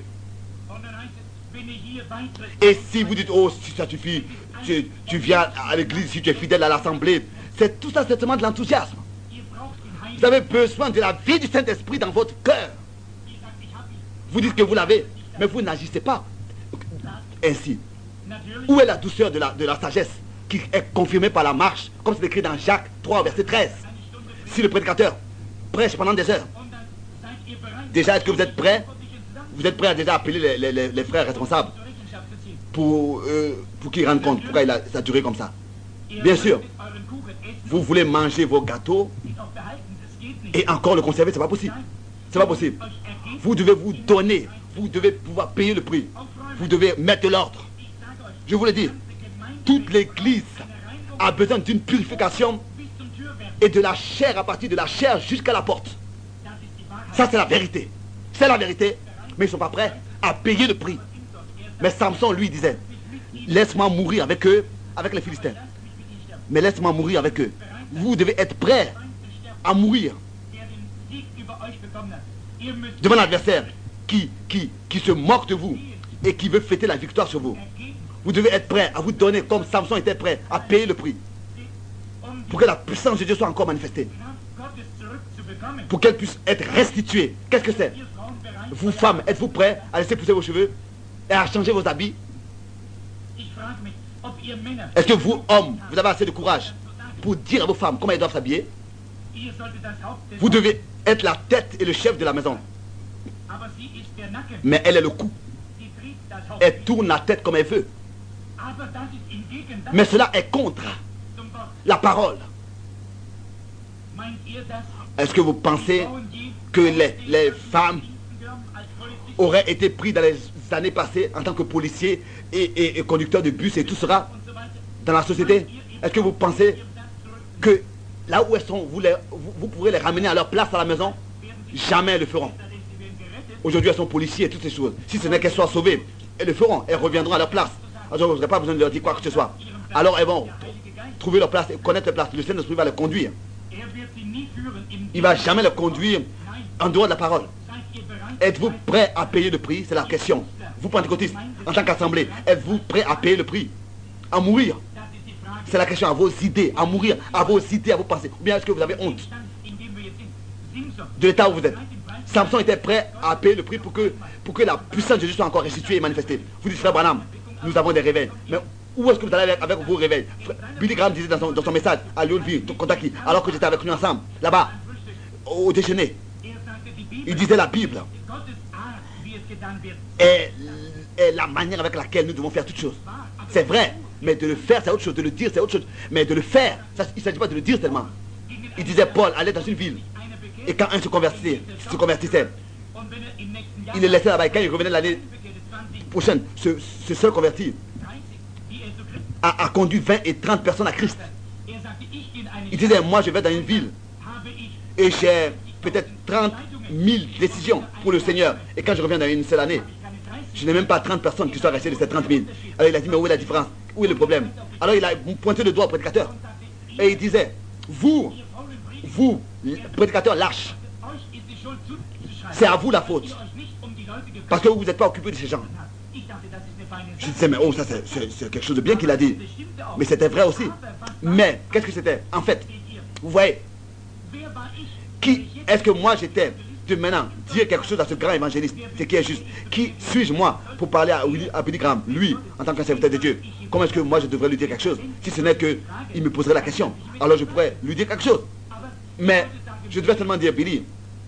Et si vous dites, oh, si ça suffit, tu viens à l'église, si tu es fidèle à l'assemblée, tout ça, c'est seulement de l'enthousiasme. Vous avez besoin de la vie du Saint-Esprit dans votre cœur. Vous dites que vous l'avez, mais vous n'agissez pas ainsi. Où est la douceur de la sagesse qui est confirmée par la marche, comme c'est écrit dans Jacques 3, verset 13? Si le prédicateur prêche pendant des heures, déjà, est-ce que vous êtes prêts? Vous êtes prêts à déjà appeler les frères responsables pour qu'ils rendent compte pourquoi ça a duré comme ça? Bien sûr, vous voulez manger vos gâteaux et encore le conserver, c'est pas possible. C'est pas possible. Vous devez vous donner, vous devez pouvoir payer le prix. Vous devez mettre de l'ordre. Je vous le dis, toute l'église a besoin d'une purification et de la chair, à partir de la chair jusqu'à la porte. Ça, c'est la vérité. C'est la vérité. Mais ils ne sont pas prêts à payer le prix. Mais Samson, lui, disait, laisse-moi mourir avec eux, avec les Philistins. Mais laisse-moi mourir avec eux. Vous devez être prêts à mourir devant l'adversaire qui se moque de vous et qui veut fêter la victoire sur vous. Vous devez être prêts à vous donner comme Samson était prêt à payer le prix pour que la puissance de Dieu soit encore manifestée, pour qu'elle puisse être restituée. Qu'est-ce que c'est? Vous femmes, êtes-vous prêts à laisser pousser vos cheveux et à changer vos habits? Est-ce que vous, hommes, vous avez assez de courage pour dire à vos femmes comment elles doivent s'habiller? Vous devez être la tête et le chef de la maison. Mais elle est le cou. Elle tourne la tête comme elle veut. Mais cela est contre la parole. Est-ce que vous pensez que les femmes auraient été prises dans les années passées en tant que policiers et conducteurs de bus et tout sera dans la société? Est-ce que vous pensez que là où elles sont, vous pourrez les ramener à leur place à la maison? Jamais elles le feront. Aujourd'hui, elles sont policiers et toutes ces choses. Si ce n'est qu'elles soient sauvées, elles le feront. Elles reviendront à leur place. Alors, vous n'aurez pas besoin de leur dire quoi que ce soit. Alors, elles vont trouver leur place et connaître leur place. Le Saint-Esprit va les conduire. Il ne va jamais les conduire en dehors de la parole. Êtes-vous prêt à payer le prix? C'est la question. Vous, pentecôtistes, en tant qu'assemblée, êtes-vous prêt à payer le prix? À mourir? C'est la question, à vos idées, à mourir, à vos idées, à vos pensées. Ou bien est-ce que vous avez honte de l'état où vous êtes? Samson était prêt à payer le prix pour que la puissance de Dieu soit encore restituée et manifestée. Vous dites, frère Branham, nous avons des réveils. Mais où est-ce que vous allez avec vos réveils? Billy Graham disait dans son message à Louisville, Kentucky, alors que j'étais avec nous ensemble, là-bas, au déjeuner, il disait la Bible est la manière avec laquelle nous devons faire toutes choses. C'est vrai, mais de le faire c'est autre chose, de le dire c'est autre chose. Mais de le faire, il ne s'agit pas de le dire seulement. Il disait Paul allait dans une ville et quand un se convertissait, il le laissait là-bas et quand il revenait l'année prochaine, ce seul converti a conduit 20 et 30 personnes à Christ. Il disait moi je vais dans une ville et j'ai peut-être 30 000 décisions pour le Seigneur et quand je reviens dans une seule année, je n'ai même pas 30 personnes qui sont restées de ces 30 000. Alors il a dit, mais où est la différence? Où est le problème? Alors il a pointé le doigt au prédicateur. Et il disait, vous, prédicateurs lâches, c'est à vous la faute. Parce que vous n'êtes pas occupé de ces gens. Je disais, mais oh, ça c'est quelque chose de bien qu'il a dit. Mais c'était vrai aussi. Mais, qu'est-ce que c'était? En fait, vous voyez, qui est-ce que moi j'étais de maintenant dire quelque chose à ce grand évangéliste, ce qui est juste? Qui suis-je moi pour parler à Billy Graham, lui, en tant qu'un serviteur de Dieu? Comment est-ce que moi je devrais lui dire quelque chose? Si ce n'est qu'il me poserait la question, alors je pourrais lui dire quelque chose. Mais je devais seulement dire, Billy,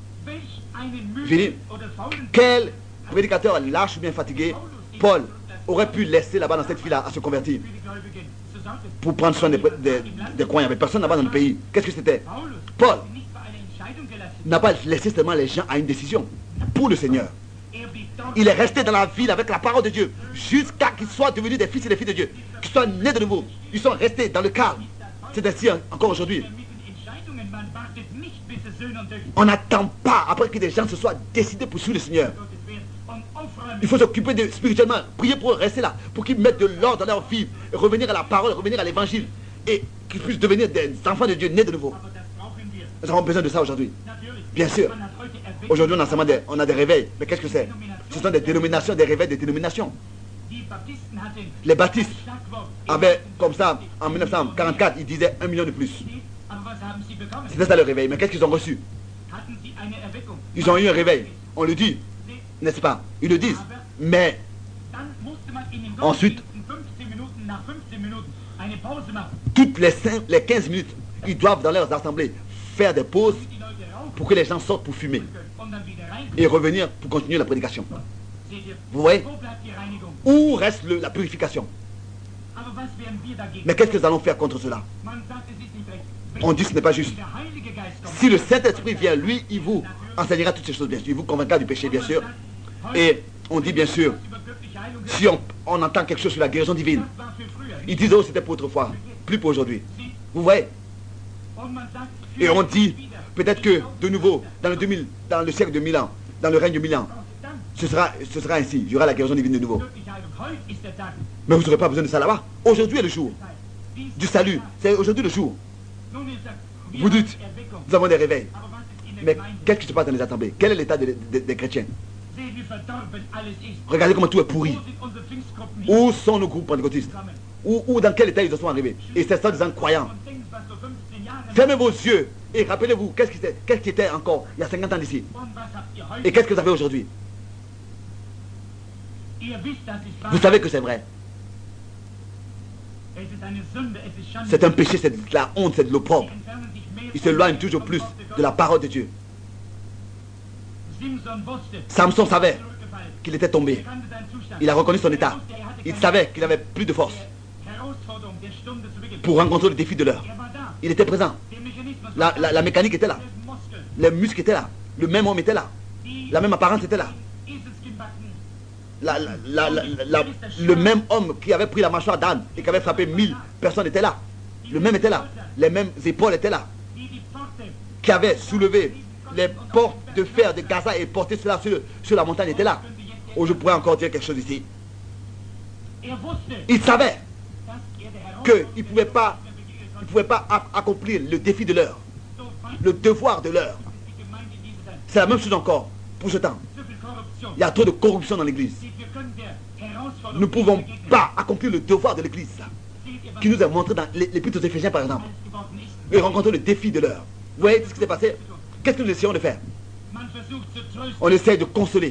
quel prédicateur lâche ou bien fatigué Paul aurait pu laisser là-bas dans cette file à se convertir pour prendre soin des croyants? Mais personne là-bas dans le pays. Qu'est-ce que c'était? Paul n'a pas laissé seulement les gens à une décision pour le Seigneur. Il est resté dans la ville avec la parole de Dieu jusqu'à qu'ils soient devenus des fils et des filles de Dieu, qu'ils soient nés de nouveau. Ils sont restés dans le calme. C'est ainsi encore aujourd'hui. On n'attend pas après que des gens se soient décidés pour suivre le Seigneur. Il faut s'occuper de spirituellement, prier pour rester là, pour qu'ils mettent de l'ordre dans leur vie, revenir à la parole, revenir à l'évangile, et qu'ils puissent devenir des enfants de Dieu nés de nouveau. Nous avons besoin de ça aujourd'hui. Bien sûr. Aujourd'hui, on a des réveils. Mais qu'est-ce que c'est? Ce sont des dénominations, des réveils des dénominations. Les baptistes avaient, comme ça, en 1944, ils disaient 1 million de plus. C'était ça le réveil. Mais qu'est-ce qu'ils ont reçu? Ils ont eu un réveil. On le dit, n'est-ce pas? Ils le disent. Mais ensuite, toutes les 15 minutes, ils doivent dans leurs assemblées faire des pauses pour que les gens sortent pour fumer et revenir pour continuer la prédication. Vous voyez? Où reste la purification? Mais qu'est-ce que nous allons faire contre cela? On dit que ce n'est pas juste. Si le Saint-Esprit vient, lui, il vous enseignera toutes ces choses, bien sûr. Il vous convaincra du péché, bien sûr. Et on dit, bien sûr, Si on entend quelque chose sur la guérison divine, ils disent, oh, c'était pour autrefois, plus pour aujourd'hui. Vous voyez? Et on dit, peut-être que, de nouveau, dans le siècle de 1000 ans, dans le règne de 1000 ans, ce sera ainsi. Il y aura la guérison divine de nouveau. Mais vous n'aurez pas besoin de ça là-bas. Aujourd'hui est le jour du salut. C'est aujourd'hui le jour. Vous dites, nous avons des réveils. Mais qu'est-ce qui se passe dans les assemblées? Quel est l'état des chrétiens? Regardez comment tout est pourri. Où sont nos groupes pentecôtistes? Ou dans quel état ils en sont arrivés? Et c'est ça des incroyants. Fermez vos yeux et rappelez-vous qu'est-ce qui était encore il y a 50 ans d'ici. Et qu'est-ce que vous avez aujourd'hui? Vous savez que c'est vrai. C'est un péché, c'est de la honte, c'est de l'opprobre. Ils s'éloignent toujours plus de la parole de Dieu. Samson savait qu'il était tombé. Il a reconnu son état. Il savait qu'il n'avait plus de force pour rencontrer le défi de l'heure. Il était présent. La mécanique était là. Les muscles étaient là. Le même homme était là. La même apparence était là. Le même homme qui avait pris la mâchoire d'âne et qui avait frappé 1000 personnes était là. Le même était là. Les mêmes épaules étaient là. Qui avait soulevé les portes de fer de Gaza et porté cela sur la montagne était là. Oh, je pourrais encore dire quelque chose ici. Il savait qu'il ne pouvait pas accomplir le défi de l'heure, le devoir de l'heure. C'est la même chose encore pour ce temps. Il y a trop de corruption dans l'église. Nous ne pouvons pas accomplir le devoir de l'église qui nous est montré dans l'épître aux Éphésiens par exemple. Et rencontrer le défi de l'heure. Vous voyez ce qui s'est passé? Qu'est-ce que nous essayons de faire? On essaie de consoler.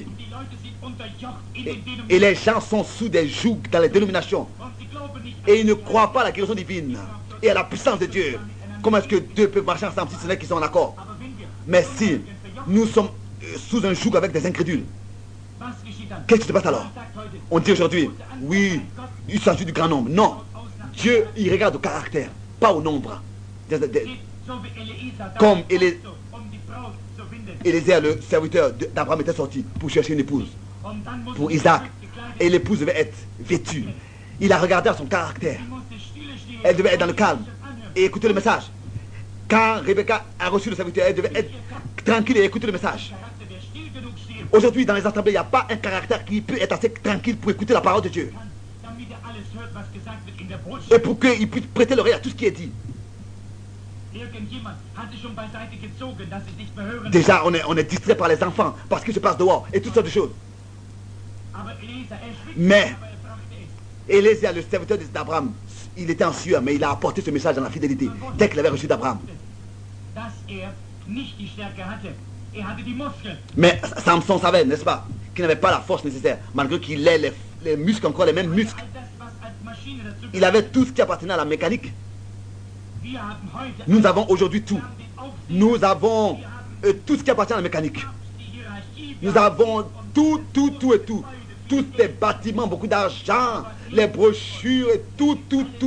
Et les gens sont sous des jougs dans les dénominations. Et ils ne croient pas à la guérison divine et à la puissance de Dieu. Comment est-ce que deux peuvent marcher ensemble si ce n'est qu'ils sont en accord? Mais si nous sommes sous un joug avec des incrédules, qu'est-ce qui se passe alors? On dit aujourd'hui, oui, il s'agit du grand nombre. Non, Dieu, il regarde au caractère, pas au nombre. Comme Élisée, le serviteur d'Abraham, était sorti pour chercher une épouse pour Isaac. Et l'épouse devait être vêtue. Il a regardé à son caractère. Elle devait être dans le calme et écouter le message. Quand Rebecca a reçu le serviteur, elle devait être tranquille et écouter le message. Aujourd'hui, dans les assemblées, il n'y a pas un caractère qui peut être assez tranquille pour écouter la parole de Dieu. Et pour qu'il puisse prêter l'oreille à tout ce qui est dit. Déjà, on est distrait par les enfants, parce qu'ils se passent dehors, et toutes sortes de choses. Mais, Élisée, le serviteur d'Abraham, il était en sueur, mais il a apporté ce message dans la fidélité, dès qu'il avait reçu d'Abraham. Mais Samson savait, n'est-ce pas, qu'il n'avait pas la force nécessaire, malgré qu'il ait les muscles, encore les mêmes muscles. Il avait tout ce qui appartenait à la mécanique. Nous avons aujourd'hui tout. Nous avons tout ce qui appartient à la mécanique. Nous avons tout et tout. Tous les bâtiments, beaucoup d'argent, les brochures et tout.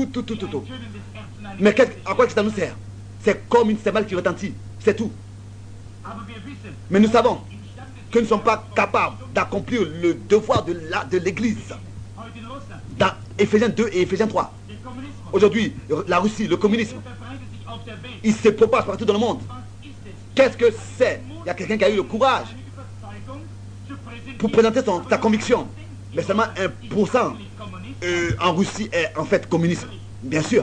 Mais à quoi ça nous sert? C'est comme une cymbale qui retentit. C'est tout. Mais nous savons que nous ne sommes pas capables d'accomplir le devoir de l'Église. Dans Éphésiens 2 et Éphésiens 3. Aujourd'hui, la Russie, le communisme, il se propage partout dans le monde. Qu'est-ce que c'est? Il y a quelqu'un qui a eu le courage pour présenter sa conviction. Mais seulement 1% en Russie est en fait communisme. Bien sûr.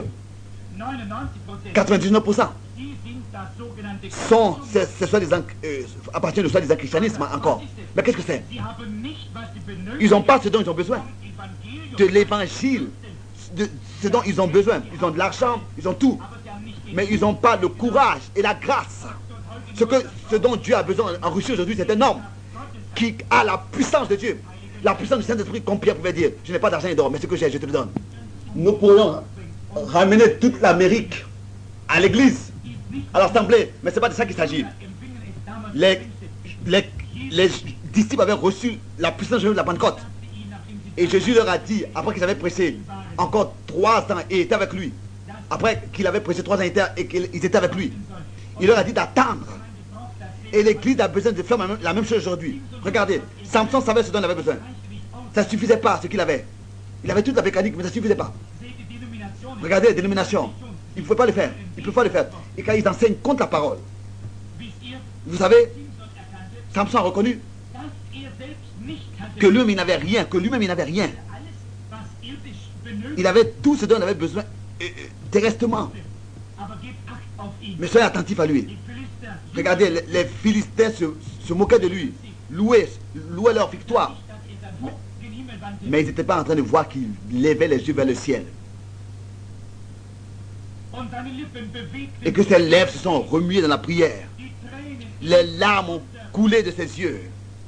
99% appartiennent au soi-disant christianisme encore. Mais qu'est-ce que c'est? Ils n'ont pas ce dont ils ont besoin. De l'évangile. De ce dont ils ont besoin. Ils ont de l'argent, ils ont tout. Mais ils n'ont pas le courage et la grâce. Ce dont Dieu a besoin en Russie aujourd'hui, c'est un homme qui a la puissance de Dieu. La puissance du Saint-Esprit, comme Pierre pouvait dire, je n'ai pas d'argent et d'or, mais ce que j'ai, je te le donne. Nous pourrions ramener toute l'Amérique à l'église, à l'assemblée, mais ce n'est pas de ça qu'il s'agit. Les disciples avaient reçu la puissance de la Pentecôte. Et Jésus leur a dit, après qu'ils avaient prêché encore 3 ans et étaient avec lui, après qu'il avait prêché 3 ans et qu'ils étaient avec lui, il leur a dit d'attendre. Et l'église a besoin de faire la même chose aujourd'hui. Regardez, Samson savait ce dont il avait besoin. Ça ne suffisait pas ce qu'il avait. Il avait toute la mécanique, mais ça ne suffisait pas. Regardez les dénominations. Il ne pouvait pas le faire. Il ne peut pas le faire. Et quand ils enseignent contre la parole, vous savez, Samson a reconnu que lui-même il n'avait rien, que lui-même il n'avait rien. Il avait tout ce dont il avait besoin terrestrement. Mais soyez attentifs à lui. Regardez, les Philistins se moquaient de lui, louaient leur victoire. Mais ils n'étaient pas en train de voir qu'il levait les yeux vers le ciel. Et que ses lèvres se sont remuées dans la prière. Les larmes ont coulé de ses yeux.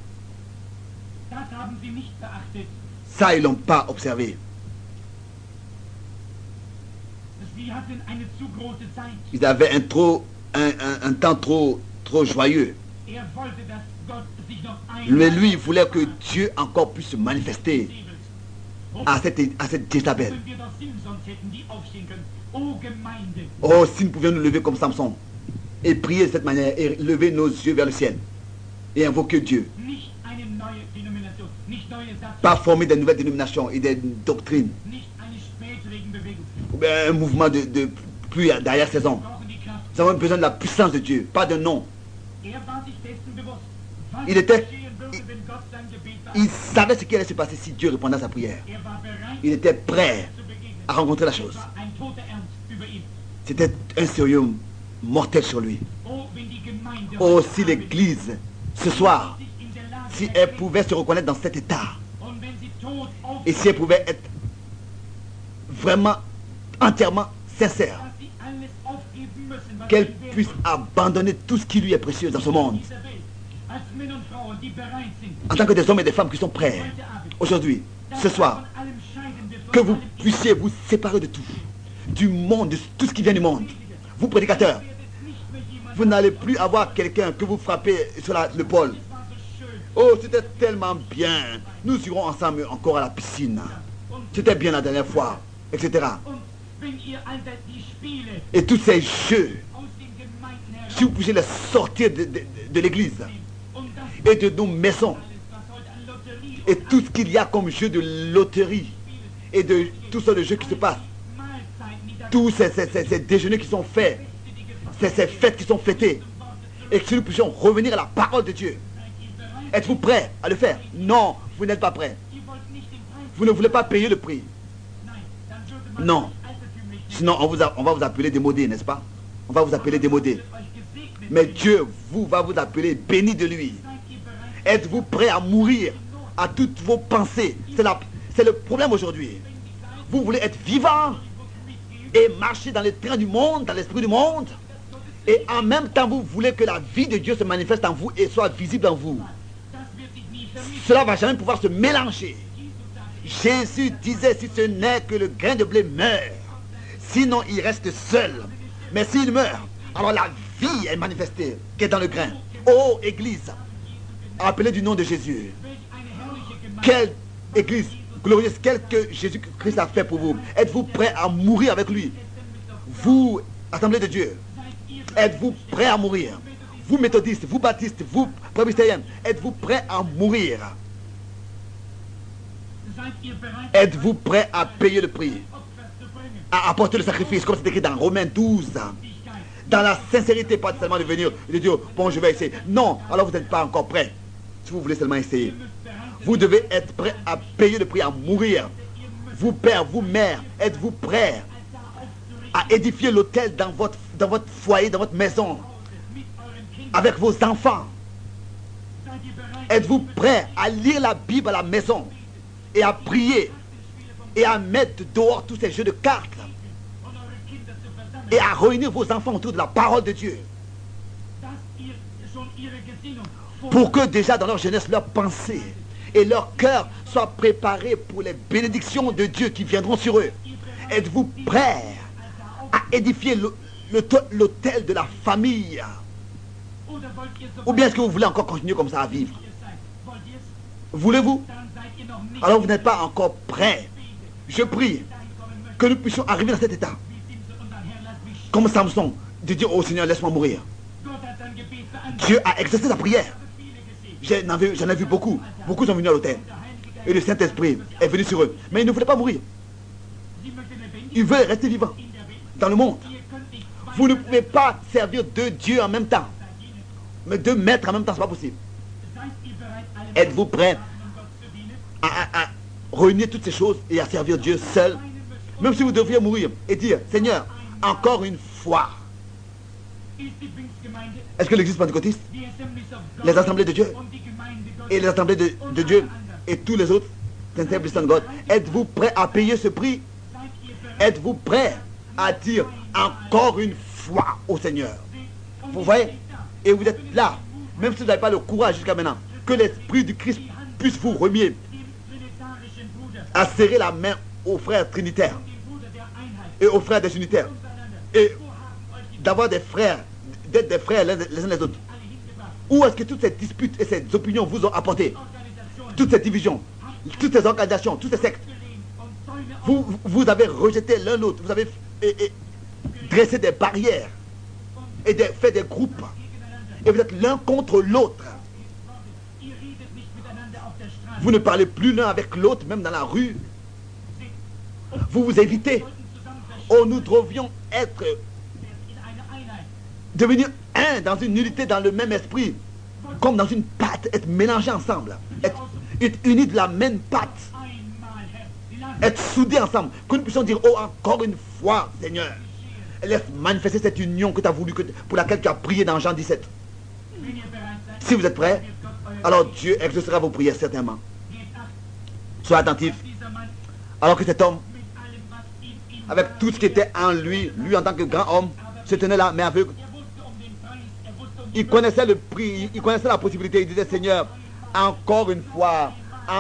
Ça, ils ne l'ont pas observé. Ils avaient un temps trop joyeux. Mais lui, il voulait que Dieu encore puisse se manifester à cette Jézabel. Oh, si nous pouvions nous lever comme Samson et prier de cette manière et lever nos yeux vers le ciel et invoquer Dieu. Pas former des nouvelles dénominations et des doctrines. Ou bien un mouvement de plus derrière saison. Nous avons besoin de la puissance de Dieu, pas de nom. Il savait ce qui allait se passer si Dieu répondait à sa prière. Il était prêt à rencontrer la chose. C'était un sérieux mortel sur lui. Oh, si l'Église, ce soir, si elle pouvait se reconnaître dans cet état, et si elle pouvait être vraiment, entièrement sincère, qu'elle puisse abandonner tout ce qui lui est précieux dans ce monde, en tant que des hommes et des femmes qui sont prêts, aujourd'hui, ce soir, que vous puissiez vous séparer de tout, du monde, de tout ce qui vient du monde. Vous, prédicateurs, vous n'allez plus avoir quelqu'un que vous frappez sur l'épaule. Oh, c'était tellement bien. Nous irons ensemble encore à la piscine. C'était bien la dernière fois, etc. Et tous ces jeux, si vous pouviez les sortir de l'église et de nos maisons, et tout ce qu'il y a comme jeu de loterie et de tout ce jeu qui se passe, tous ces déjeuners qui sont faits, ces fêtes qui sont fêtées, et que si nous puissions revenir à la parole de Dieu. Êtes-vous prêts à le faire? Non, vous n'êtes pas prêts. Vous ne voulez pas payer le prix. Non. Sinon, on va vous appeler démodé, n'est-ce pas? On va vous appeler démodé. Mais Dieu va vous appeler béni de lui. Êtes-vous prêts à mourir à toutes vos pensées? C'est le problème aujourd'hui. Vous voulez être vivant et marcher dans les trains du monde, dans l'esprit du monde. Et en même temps, vous voulez que la vie de Dieu se manifeste en vous et soit visible en vous. Cela ne va jamais pouvoir se mélanger. Jésus disait, si ce n'est que le grain de blé meurt, sinon il reste seul. Mais s'il meurt, alors la vie est manifestée qui est dans le grain. Ô Église, appelée du nom de Jésus. Quelle Église glorieuse, quelle que Jésus-Christ a fait pour vous. Êtes-vous prêts à mourir avec lui? Vous, Assemblée de Dieu, êtes-vous prêts à mourir? Vous méthodistes, vous baptistes, vous presbytériens, êtes-vous prêts à mourir? Êtes-vous prêts à payer le prix? À apporter le sacrifice, comme c'est écrit dans Romains 12. Dans la sincérité, pas seulement de venir et de dire, bon, je vais essayer. Non, alors vous n'êtes pas encore prêts. Si vous voulez seulement essayer. Vous devez être prêts à payer le prix, à mourir. Vous, père, vous, mère, êtes-vous prêts à édifier l'autel dans votre foyer, dans votre maison, avec vos enfants? Êtes-vous prêts à lire la Bible à la maison et à prier et à mettre dehors tous ces jeux de cartes et à réunir vos enfants autour de la parole de Dieu pour que déjà dans leur jeunesse, leur pensée et leur cœur soient préparés pour les bénédictions de Dieu qui viendront sur eux? Êtes-vous prêts à édifier l'autel de la famille? Ou bien est-ce que vous voulez encore continuer comme ça à vivre? Voulez-vous? Alors vous n'êtes pas encore prêts. Je prie que nous puissions arriver dans cet état. Comme Samson, de dire au Seigneur, laisse-moi mourir. Dieu a exaucé sa prière. J'en ai vu beaucoup. Beaucoup sont venus à l'autel. Et le Saint-Esprit est venu sur eux. Mais ils ne voulaient pas mourir. Ils veulent rester vivants dans le monde. Vous ne pouvez pas servir deux dieux en même temps. Mais deux maîtres en même temps, ce n'est pas possible. Êtes-vous prêts à réunir toutes ces choses et à servir Dieu seul? Même si vous devriez mourir et dire, Seigneur, encore une fois. Est-ce que l'Église pentecôtiste, les assemblées de Dieu et les assemblées de Dieu et tous les autres, êtes-vous prêts à payer ce prix? Êtes-vous prêts à dire encore une fois au Seigneur? Vous voyez? Et vous êtes là, même si vous n'avez pas le courage jusqu'à maintenant, que l'Esprit du Christ puisse vous remuer à serrer la main aux frères trinitaires et aux frères des unitaires et d'avoir des frères, d'être des frères les uns les autres. Où est-ce que toutes ces disputes et ces opinions vous ont apporté? Toutes ces divisions, toutes ces organisations, toutes ces sectes. Vous avez rejeté l'un l'autre, vous avez dressé des barrières et fait des groupes. Et vous êtes l'un contre l'autre. Vous ne parlez plus l'un avec l'autre, même dans la rue. Vous vous évitez. Oh, nous devions devenir un dans une unité, dans le même esprit, comme dans une pâte, être mélangés ensemble, être unis de la même pâte, être soudés ensemble, que nous puissions dire, oh, encore une fois, Seigneur, laisse manifester cette union que tu as voulu, pour laquelle tu as prié dans Jean 17. Si vous êtes prêts, alors Dieu exaucera vos prières certainement. Soyez attentifs. Alors que cet homme, avec tout ce qui était en lui, lui en tant que grand homme, se tenait là, mais aveugle. Il connaissait le prix, il connaissait la possibilité. Il disait, Seigneur, encore une fois,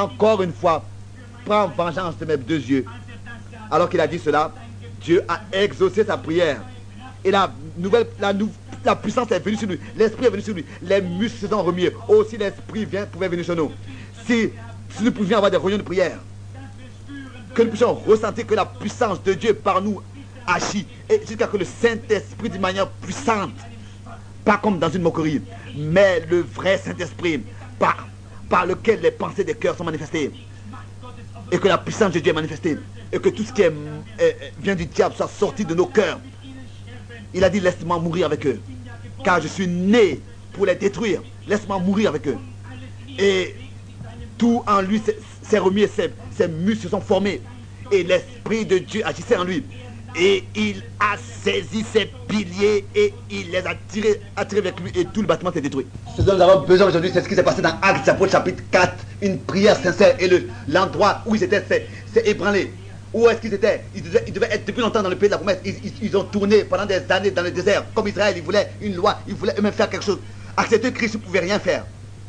prends vengeance de mes deux yeux. Alors qu'il a dit cela, Dieu a exaucé sa prière. Et la puissance est venue sur lui. L'esprit est venu sur lui. Les muscles se sont remis. Aussi l'esprit pouvait venir sur nous. Si nous pouvions avoir des réunions de prière, que nous puissions ressentir que la puissance de Dieu par nous agit. Et jusqu'à que le Saint-Esprit d'une manière puissante, pas comme dans une moquerie, mais le vrai Saint-Esprit par lequel les pensées des cœurs sont manifestées. Et que la puissance de Dieu est manifestée. Et que tout ce qui vient du diable soit sorti de nos cœurs. Il a dit, laisse-moi mourir avec eux. Car je suis né pour les détruire. Laisse-moi mourir avec eux. Et tout en lui s'est remis, ses muscles se sont formés. Et l'Esprit de Dieu agissait en lui. Et il a saisi ses piliers et il les a tirés avec lui. Et tout le bâtiment s'est détruit. Ce dont nous avons besoin aujourd'hui, c'est ce qui s'est passé dans Actes chapitre 4. Une prière sincère. Et l'endroit où ils étaient s'est ébranlé. Où est-ce qu'ils étaient? Ils devaient être depuis longtemps dans le pays de la promesse. Ils ont tourné pendant des années dans le désert. Comme Israël, ils voulaient une loi. Ils voulaient eux-mêmes faire quelque chose. Accepter Christ, ils ne pouvaient rien faire.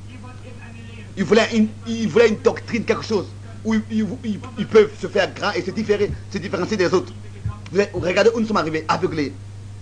Ils voulaient une doctrine, quelque chose. Où ils peuvent se faire grands et se différencier des autres. Regardez où nous sommes arrivés, aveuglés.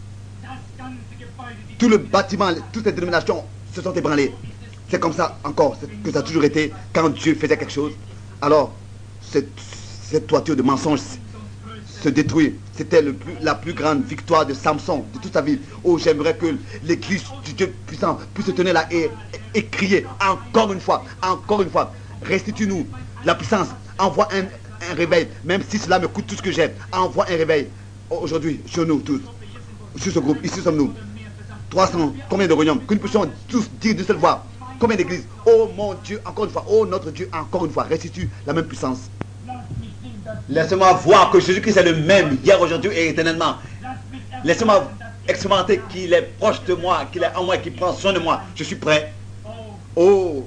Tout le bâtiment, toutes les dénominations se sont ébranlées. C'est comme ça encore que ça a toujours été. Quand Dieu faisait quelque chose, alors cette toiture de mensonges se détruit. C'était la plus grande victoire de Samson de toute sa vie. Oh, j'aimerais que l'église du Dieu puissant puisse se tenir là et crier encore une fois, restitue-nous la puissance, envoie un réveil, même si cela me coûte tout ce que j'ai, envoie un réveil. Aujourd'hui, sur nous tous, sur ce groupe, ici sommes-nous, 300, combien de réunions, que nous puissions tous dire d'une seule voix, combien d'églises, oh mon Dieu, encore une fois, oh notre Dieu, encore une fois, restitue la même puissance. Laissez-moi voir que Jésus-Christ est le même, hier, aujourd'hui et éternellement. Laissez-moi expérimenter qu'il est proche de moi, qu'il est en moi, qu'il prend soin de moi. Je suis prêt. Oh,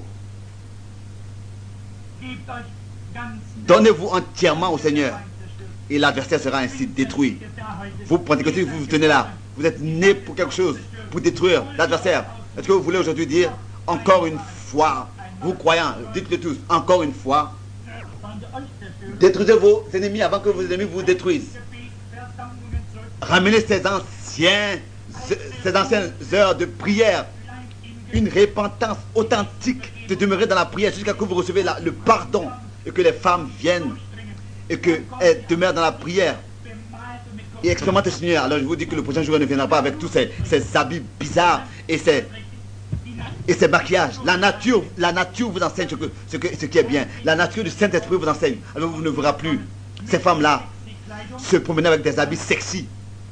donnez-vous entièrement au Seigneur et l'adversaire sera ainsi détruit. Vous, Pentecôtistes, vous vous tenez là. Vous êtes nés pour quelque chose, pour détruire l'adversaire. Est-ce que vous voulez aujourd'hui dire, encore une fois, vous croyants, dites-le tous, encore une fois, détruisez vos ennemis avant que vos ennemis vous détruisent. Ramenez ces anciennes heures de prière, une repentance authentique de demeurer dans la prière jusqu'à ce que vous recevez le pardon et que les femmes viennent et qu'elles demeurent dans la prière et expérimentent le Seigneur. Alors je vous dis que le prochain jour ne viendra pas avec tous ces habits bizarres et ces et ses maquillages. La nature vous enseigne ce qui est bien. La nature du Saint-Esprit vous enseigne. Alors vous ne verrez plus ces femmes-là se promener avec des habits sexy.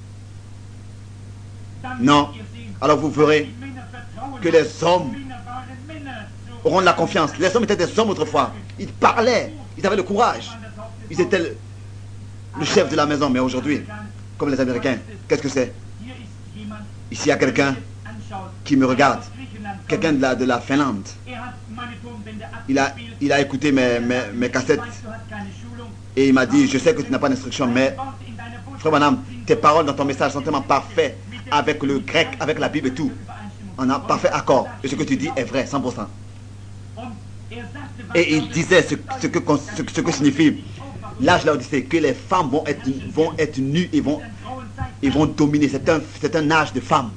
Non. Alors vous verrez que les hommes auront de la confiance. Les hommes étaient des hommes autrefois. Ils parlaient. Ils avaient le courage. Ils étaient le chef de la maison. Mais aujourd'hui, comme les Américains, qu'est-ce que c'est? Ici, il y a quelqu'un qui me regarde. Quelqu'un de la Finlande. Il a écouté mes cassettes. Et il m'a dit, je sais que tu n'as pas d'instruction, mais frère Branham, tes paroles dans ton message sont tellement parfaites avec le grec, avec la Bible et tout. On a parfait accord. Et ce que tu dis est vrai, 100%. Et il disait ce que signifie l'âge Laodicée, que les femmes vont être nues et vont dominer. C'est un âge de femmes.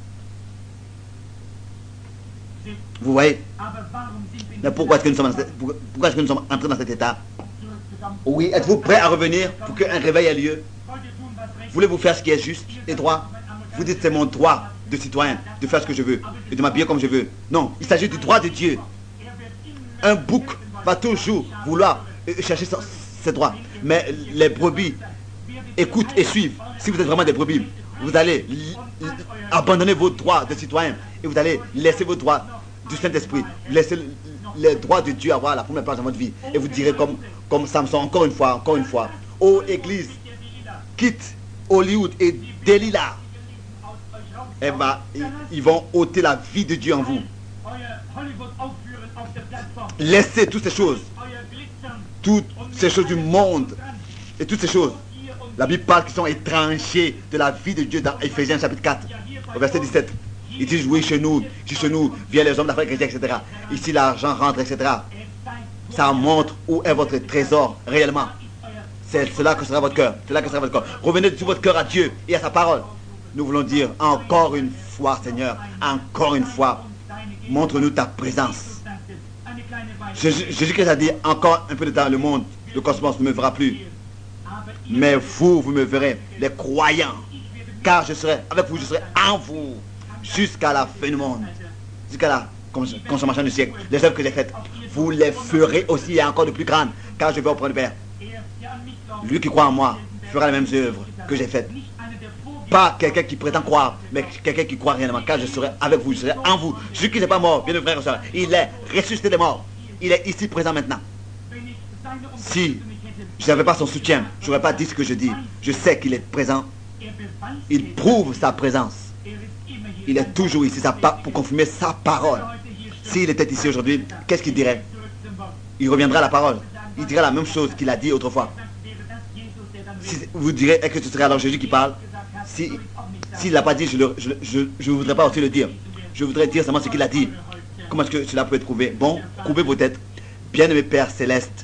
Vous voyez? Mais pourquoi est-ce que nous sommes entrés dans cet état? Oui, êtes-vous prêts à revenir pour qu'un réveil ait lieu? Voulez-vous faire ce qui est juste et droit? Vous dites c'est mon droit de citoyen de faire ce que je veux et de m'habiller comme je veux. Non, il s'agit du droit de Dieu. Un bouc va toujours vouloir chercher ses droits. Mais les brebis écoutent et suivent. Si vous êtes vraiment des brebis, vous allez abandonner vos droits de citoyen et vous allez laisser vos droits du Saint-Esprit, laisser les droits de Dieu avoir la première place dans votre vie. Et vous direz comme Samson, encore une fois, ô Église, quitte Hollywood et Delilah. Eh bien, ils vont ôter la vie de Dieu en vous. Laissez toutes ces choses du monde et toutes ces choses. La Bible parle qu'ils sont étrangers de la vie de Dieu dans Éphésiens chapitre 4, au verset 17. Ils disent oui, chez nous viennent les hommes d'affaires chrétiens, etc. Ici l'argent rentre, etc. Ça montre où est votre trésor réellement. C'est cela que sera votre cœur. Revenez sur votre cœur à Dieu et à sa parole. Nous voulons dire encore une fois, Seigneur, encore une fois, montre-nous ta présence. Jésus-Christ a dit encore un peu de temps, le monde, le cosmos ne me verra plus. Mais vous me verrez, les croyants, car je serai avec vous, je serai en vous, jusqu'à la fin du monde, jusqu'à la consommation du siècle. Les œuvres que j'ai faites, vous les ferez aussi et encore de plus grandes, car je vais auprès du Père. Lui qui croit en moi fera les mêmes œuvres que j'ai faites. Pas quelqu'un qui prétend croire, mais quelqu'un qui croit réellement, car je serai avec vous, je serai en vous. Jésus qui n'est pas mort, bien le frère et soeur, il est ressuscité des morts. Il est ici présent maintenant. Si je n'avais pas son soutien, je n'aurais pas dit ce que je dis. Je sais qu'il est présent. Il prouve sa présence. Il est toujours ici pour confirmer sa parole. S'il était ici aujourd'hui, qu'est-ce qu'il dirait? Il reviendra à la parole. Il dirait la même chose qu'il a dit autrefois. Si vous direz, est-ce que ce serait alors Jésus qui parle? S'il ne l'a pas dit, je ne voudrais pas aussi le dire. Je voudrais dire seulement ce qu'il a dit. Comment est-ce que cela peut être prouvé? Bon, coupez vos têtes. Bien-aimé Père Céleste,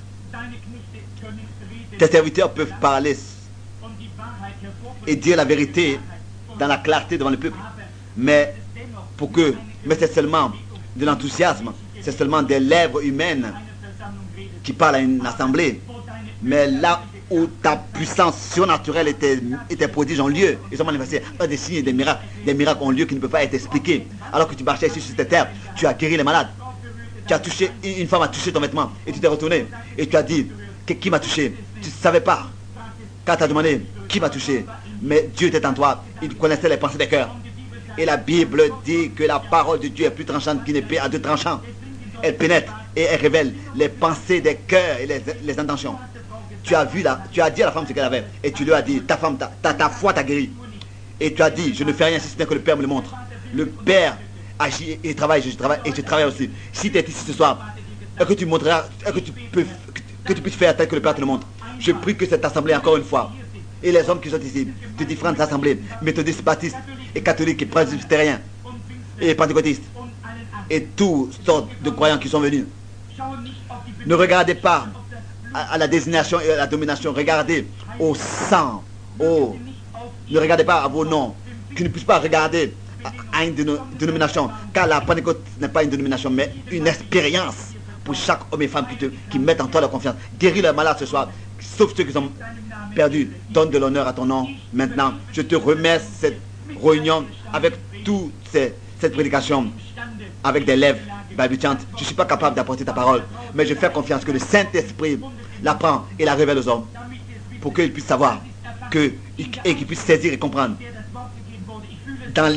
tes serviteurs peuvent parler et dire la vérité dans la clarté devant le peuple. Mais c'est seulement de l'enthousiasme, c'est seulement des lèvres humaines qui parlent à une assemblée. Mais là où ta puissance surnaturelle et tes prodiges ont lieu, ils sont manifestés par des signes et des miracles ont lieu qui ne peuvent pas être expliqués. Alors que tu marchais ici sur cette terre, tu as guéri les malades. Tu as touché, une femme a touché ton vêtement et tu t'es retourné et tu as dit, qui m'a touché? Tu ne savais pas. Quand tu as demandé, qui m'a touché? Mais Dieu était en toi, il connaissait les pensées des cœurs. Et la Bible dit que la parole de Dieu est plus tranchante qu'une épée à deux tranchants. Elle pénètre et elle révèle les pensées des cœurs et les intentions. Tu as dit à la femme ce qu'elle avait et tu lui as dit, ta femme, ta foi t'a guéri. Et tu as dit, je ne fais rien si ce n'est que le Père me le montre. Le Père agit et travaille, je travaille aussi. Si tu es ici ce soir, est-ce que tu montreras, est-ce que tu puisses faire tel que le Père te le montre? Je prie que cette assemblée, encore une fois, et les hommes qui sont ici, de différentes assemblées, méthodistes, baptistes, et catholiques, et presbytériens, et pentecôtistes, et toutes sortes de croyants qui sont venus. Ne regardez pas à la désignation et à la domination, regardez au sang, ne regardez pas à vos noms, qui ne puissent pas regarder à une dénomination, car la Pentecôte n'est pas une dénomination, mais une expérience pour chaque homme et femme qui mettent en toi leur confiance. Guéris les malades ce soir, sauf ceux qui sont perdus. Donne de l'honneur à ton nom. Maintenant, je te remets cette réunion avec toute cette prédication. avec des lèvres balbutiantes. Je ne suis pas capable d'apporter ta parole, mais je fais confiance que le Saint-Esprit la prend et la révèle aux hommes pour qu'ils puissent savoir et qu'ils puissent saisir et comprendre dans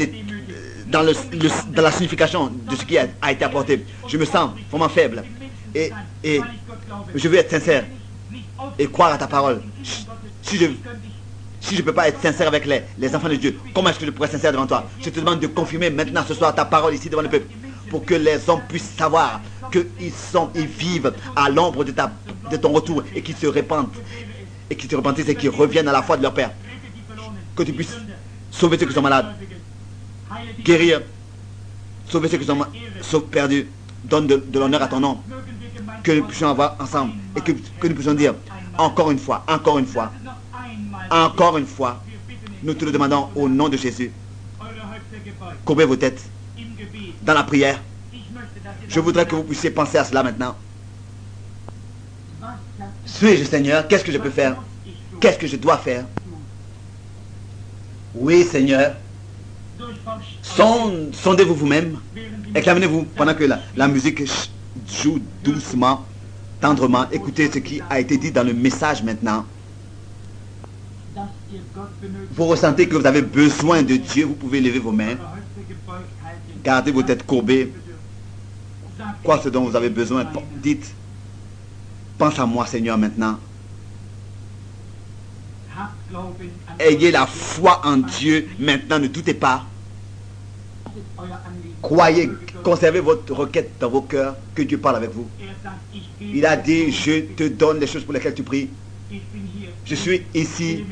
la signification de ce qui a été apporté. Je me sens vraiment faible et je veux être sincère et croire à ta parole. Si je ne peux pas être sincère avec les enfants de Dieu, comment est-ce que je pourrais être sincère devant toi? Je te demande de confirmer maintenant ce soir ta parole ici devant le peuple, pour que les hommes puissent savoir qu'ils vivent à l'ombre de ton retour et qu'ils se répandent, et qu'ils se repentissent et qu'ils reviennent à la foi de leur Père. Que tu puisses sauver ceux qui sont malades, guérir, sauver ceux qui sont perdus, donne de l'honneur à ton nom. Que nous puissions avoir ensemble et que nous puissions dire encore une fois, encore une fois, encore une fois, nous te le demandons au nom de Jésus. Courbez vos têtes dans la prière. Je voudrais que vous puissiez penser à cela maintenant. Suis-je Seigneur? Qu'est-ce que je peux faire? Qu'est-ce que je dois faire? Oui Seigneur. Sondez-vous vous-même. Examinez-vous pendant que la musique joue doucement, tendrement. Écoutez ce qui a été dit dans le message maintenant. Vous ressentez que vous avez besoin de Dieu, vous pouvez lever vos mains. Gardez vos têtes courbées. Quoi ce dont vous avez besoin? Dites, pense à moi Seigneur maintenant. Ayez la foi en Dieu maintenant, ne doutez pas. Croyez, conservez votre requête dans vos cœurs, que Dieu parle avec vous. Il a dit, je te donne les choses pour lesquelles tu pries. Je suis ici.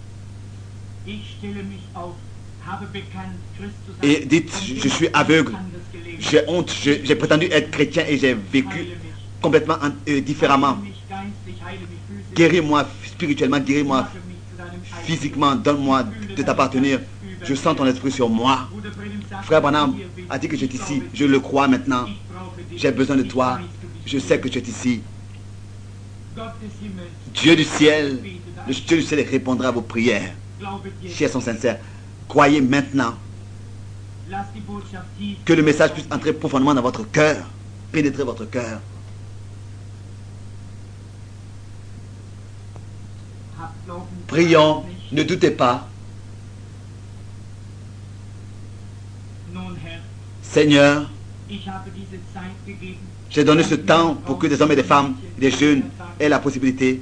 Et dites, je suis aveugle, j'ai honte, j'ai prétendu être chrétien et j'ai vécu complètement différemment. Guéris-moi spirituellement, guéris-moi physiquement, donne-moi de t'appartenir. Je sens ton esprit sur moi. Frère Branham a dit que tu es ici, je le crois maintenant. J'ai besoin de toi, je sais que tu es ici. Dieu du ciel, le Dieu du ciel répondra à vos prières. Si elles sont sincères, croyez maintenant que le message puisse entrer profondément dans votre cœur, pénétrer votre cœur. Prions, ne doutez pas. Seigneur, j'ai donné ce temps pour que des hommes et des femmes, des jeunes aient la possibilité.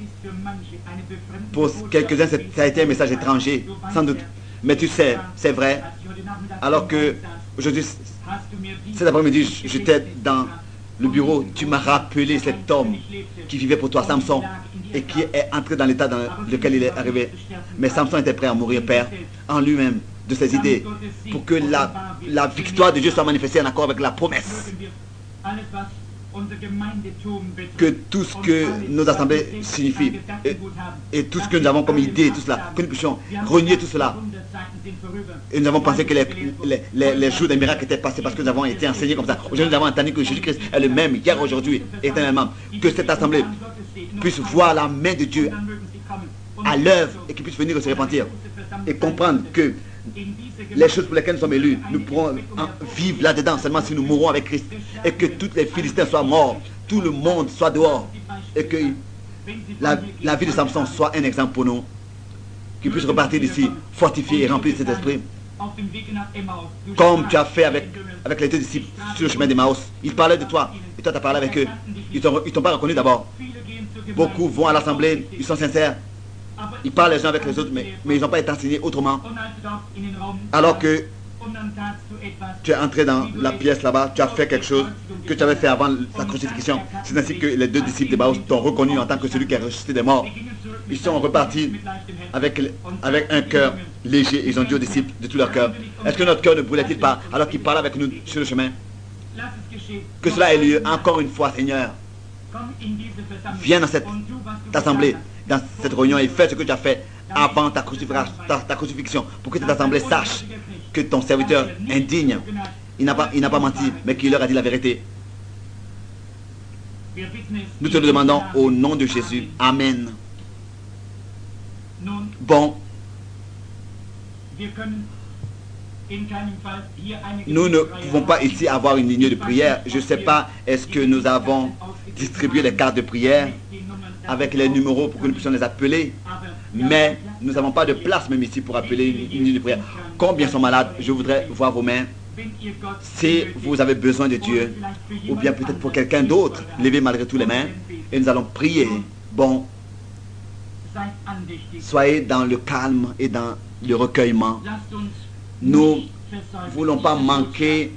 Pour quelques-uns, ça a été un message étranger, sans doute. Mais tu sais, c'est vrai. Alors que aujourd'hui, cet après-midi, j'étais dans le bureau, tu m'as rappelé cet homme qui vivait pour toi, Samson, et qui est entré dans l'état dans lequel il est arrivé. Mais Samson était prêt à mourir, Père, en lui-même, de ses idées, pour que la victoire de Dieu soit manifestée en accord avec la promesse. Que tout ce que nos assemblées signifient et tout ce que nous avons comme idée, tout cela, que nous puissions renier tout cela. Et nous avons pensé que les jours des miracles étaient passés parce que nous avons été enseignés comme ça. Aujourd'hui, nous avons entendu que Jésus-Christ est le même hier, aujourd'hui, éternellement. Que cette assemblée puisse voir la main de Dieu à l'œuvre et qu'il puisse venir se repentir et comprendre que les choses pour lesquelles nous sommes élus, nous pourrons vivre là-dedans seulement si nous mourrons avec Christ. Et que tous les Philistins soient morts, tout le monde soit dehors. Et que la vie de Samson soit un exemple pour nous. Qu'il puisse repartir d'ici, fortifié et rempli de cet esprit. Comme tu as fait avec les deux disciples sur le chemin d'Emmaüs. Ils parlaient de toi et toi tu as parlé avec eux. Ils t'ont pas reconnu d'abord. Beaucoup vont à l'assemblée, ils sont sincères. Ils parlent les uns avec les autres, mais ils n'ont pas été enseignés autrement. Alors que tu es entré dans la pièce là-bas, tu as fait quelque chose que tu avais fait avant la crucifixion. C'est ainsi que les deux disciples d'Emmaüs t'ont reconnu en tant que celui qui a ressuscité des morts. Ils sont repartis avec un cœur léger. Ils ont dit aux disciples de tout leur cœur, est-ce que notre cœur ne brûlait-il pas alors qu'ils parlaient avec nous sur le chemin? Que cela ait lieu encore une fois, Seigneur. Viens dans cette assemblée, dans cette réunion et fais ce que tu as fait avant ta crucifixion, pour que cette assemblée sache que ton serviteur indigne, il n'a pas menti, mais qu'il leur a dit la vérité. Nous te le demandons au nom de Jésus. Amen. Bon, Nous ne pouvons pas ici avoir une ligne de prière. Je ne sais pas, est-ce que nous avons distribué les cartes de prière avec les numéros pour que nous puissions les appeler, mais nous n'avons pas de place même ici pour appeler une ligne de prière. Combien sont malades? Je voudrais voir vos mains. Si vous avez besoin de Dieu, ou bien peut-être pour quelqu'un d'autre, levez malgré tout les mains et nous allons prier. Bon, soyez dans le calme et dans le recueillement. Nous ne voulons pas manquer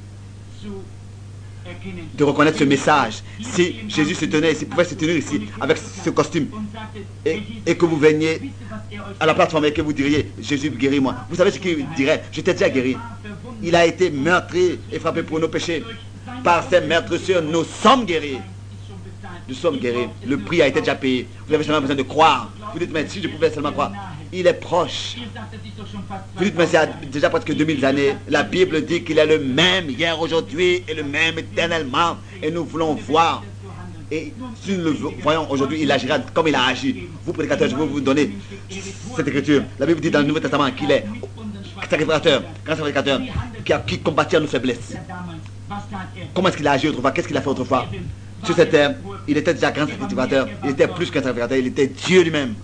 de reconnaître ce message. Si Jésus se tenait ici, pouvait se tenir ici avec ce costume et que vous veniez à la plateforme et que vous diriez, Jésus guéris-moi. Vous savez ce qu'il dirait? Je t'ai déjà guéri. Il a été meurtri et frappé pour nos péchés. Par ses meurtrissures, nous sommes guéris. Nous sommes guéris. Le prix a été déjà payé. Vous avez seulement besoin de croire. Vous dites, mais si je pouvais seulement croire. Il est proche. Vous dites, mais c'est déjà presque 2000 années. La Bible dit qu'il est le même hier, aujourd'hui et le même éternellement. Et nous voulons voir. Et si nous le voyons aujourd'hui, il agira comme il a agi. Vous, prédicateurs, je vais vous donner cette écriture. La Bible dit dans le Nouveau Testament qu'il est sacrificateur, grand sacrificateur, qui combattit à nos faiblesses. Comment est-ce qu'il a agi autrefois? Qu'est-ce qu'il a fait autrefois? Sur cette terre, il était déjà grand sacrificateur. Il était plus qu'un sacrificateur, il était Dieu lui-même.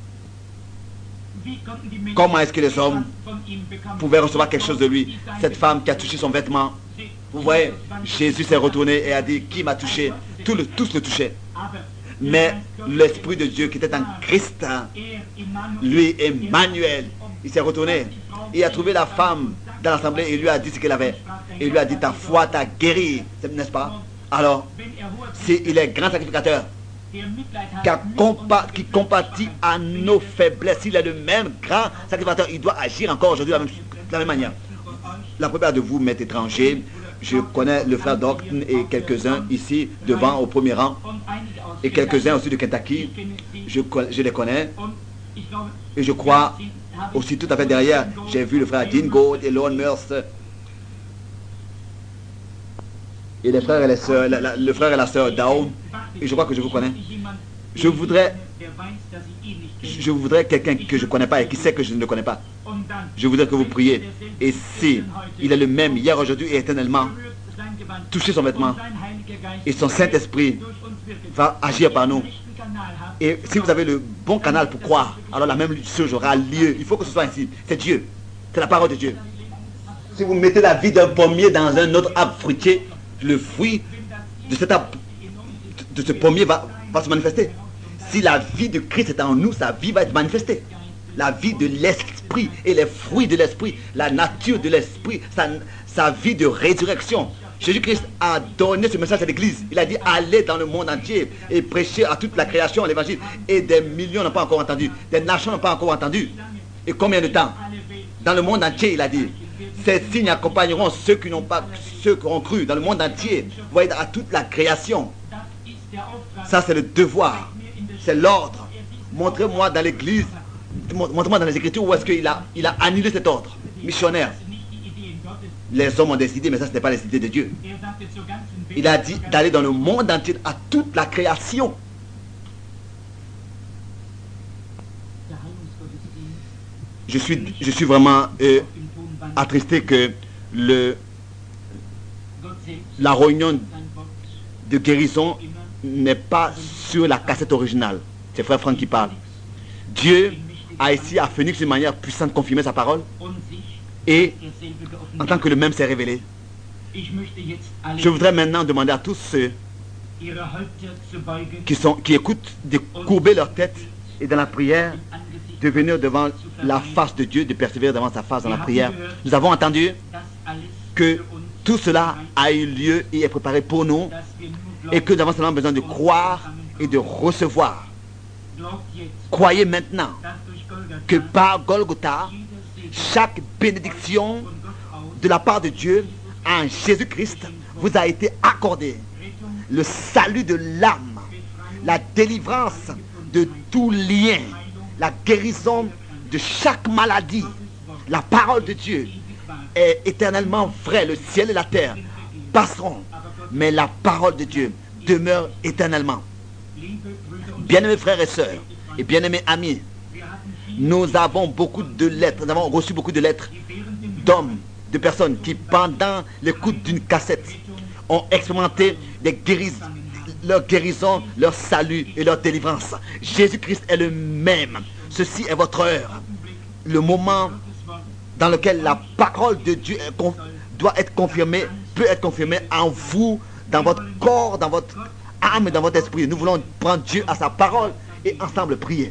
Comment est-ce que les hommes pouvaient recevoir quelque chose de lui? Cette femme qui a touché son vêtement. Vous voyez, Jésus s'est retourné et a dit, qui m'a touché? Tous le touchaient. Mais l'Esprit de Dieu qui était en Christ, lui, Emmanuel, il s'est retourné. Il a trouvé la femme dans l'assemblée et lui a dit ce qu'elle avait. Et lui a dit, ta foi t'a guéri, n'est-ce pas? Alors, s'il est grand sacrificateur, qui compatit à nos faiblesses, s'il est le même grand sacrificateur, il doit agir encore aujourd'hui de la même manière. La plupart de vous m'êtes étrangers. Je connais le frère Docton et quelques-uns ici devant au premier rang et quelques-uns aussi de Kentucky. Je les connais et je crois aussi tout à fait derrière. J'ai vu le frère Dean Gold et Lorne Merce et les frères et les sœurs, le frère et la sœur Down, et je crois que je vous connais. Je voudrais quelqu'un que je ne connais pas et qui sait que je ne le connais pas. Je voudrais que vous priez. Et si il est le même hier, aujourd'hui et éternellement, touchez son vêtement et son Saint-Esprit va agir par nous. Et si vous avez le bon canal pour croire, alors la même chose aura lieu. Il faut que ce soit ainsi. C'est Dieu. C'est la parole de Dieu. Si vous mettez la vie d'un pommier dans un autre arbre fruitier, le fruit de cet arbre, de ce pommier va se manifester. Si la vie de Christ est en nous, sa vie va être manifestée. La vie de l'esprit et les fruits de l'esprit, la nature de l'esprit, sa vie de résurrection. Jésus-Christ a donné ce message à l'église. Il a dit, allez dans le monde entier et prêchez à toute la création l'évangile. Et des millions n'ont pas encore entendu. Des nations n'ont pas encore entendu. Et combien de temps? Dans le monde entier, il a dit. Ces signes accompagneront ceux qui ont cru dans le monde entier. Vous voyez, à toute la création. Ça, c'est le devoir. C'est l'ordre. Montrez-moi dans l'église, montrez-moi dans les Écritures où est-ce qu'il a annulé cet ordre missionnaire. Les hommes ont des idées, mais ça, ce n'est pas les idées de Dieu. Il a dit d'aller dans le monde entier, à toute la création. Je suis vraiment attristé que la réunion de guérison n'est pas sur la cassette originale. C'est frère Franck qui parle. Dieu a ici à Phoenix d'une manière puissante confirmé sa parole et en tant que le même s'est révélé. Je voudrais maintenant demander à tous ceux qui écoutent de courber leur tête et dans la prière de venir devant la face de Dieu, de persévérer devant sa face dans la prière. Nous avons entendu que tout cela a eu lieu et est préparé pour nous et que nous avons seulement besoin de croire et de recevoir. Croyez maintenant que par Golgotha, chaque bénédiction de la part de Dieu en Jésus-Christ vous a été accordée. Le salut de l'âme, la délivrance de tout lien, la guérison de chaque maladie. La parole de Dieu est éternellement vraie. Le ciel et la terre passeront, mais la parole de Dieu demeure éternellement. Bien-aimés frères et sœurs, et bien-aimés amis, nous avons beaucoup de lettres, nous avons reçu beaucoup de lettres d'hommes, de personnes qui, pendant l'écoute d'une cassette, ont expérimenté leur guérison, leur salut et leur délivrance. Jésus-Christ est le même. Ceci est votre heure. Le moment dans lequel la parole de Dieu doit être confirmée, peut être confirmée en vous, dans votre corps, dans votre âme et dans votre esprit. Nous voulons prendre Dieu à sa parole et ensemble prier.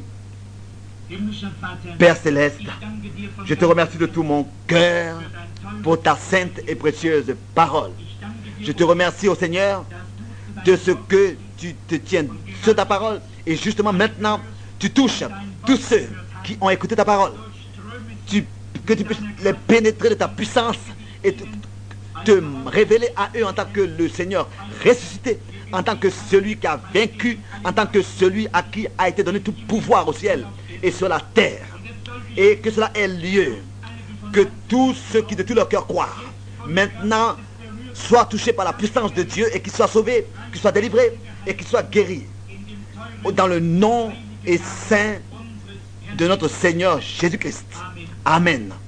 Père Céleste, je te remercie de tout mon cœur pour ta sainte et précieuse parole. Je te remercie, ô Seigneur, de ce que tu te tiens sur ta parole. Et justement maintenant, tu touches tous ceux qui ont écouté ta parole. Que tu puisses les pénétrer de ta puissance et te révéler à eux en tant que le Seigneur ressuscité, en tant que celui qui a vaincu, en tant que celui à qui a été donné tout pouvoir au ciel et sur la terre. Et que cela ait lieu, que tous ceux qui de tout leur cœur croient, maintenant soient touchés par la puissance de Dieu et qu'ils soient sauvés, qu'ils soient délivrés et qu'ils soient guéris. Dans le nom et saint de notre Seigneur Jésus-Christ. Amen.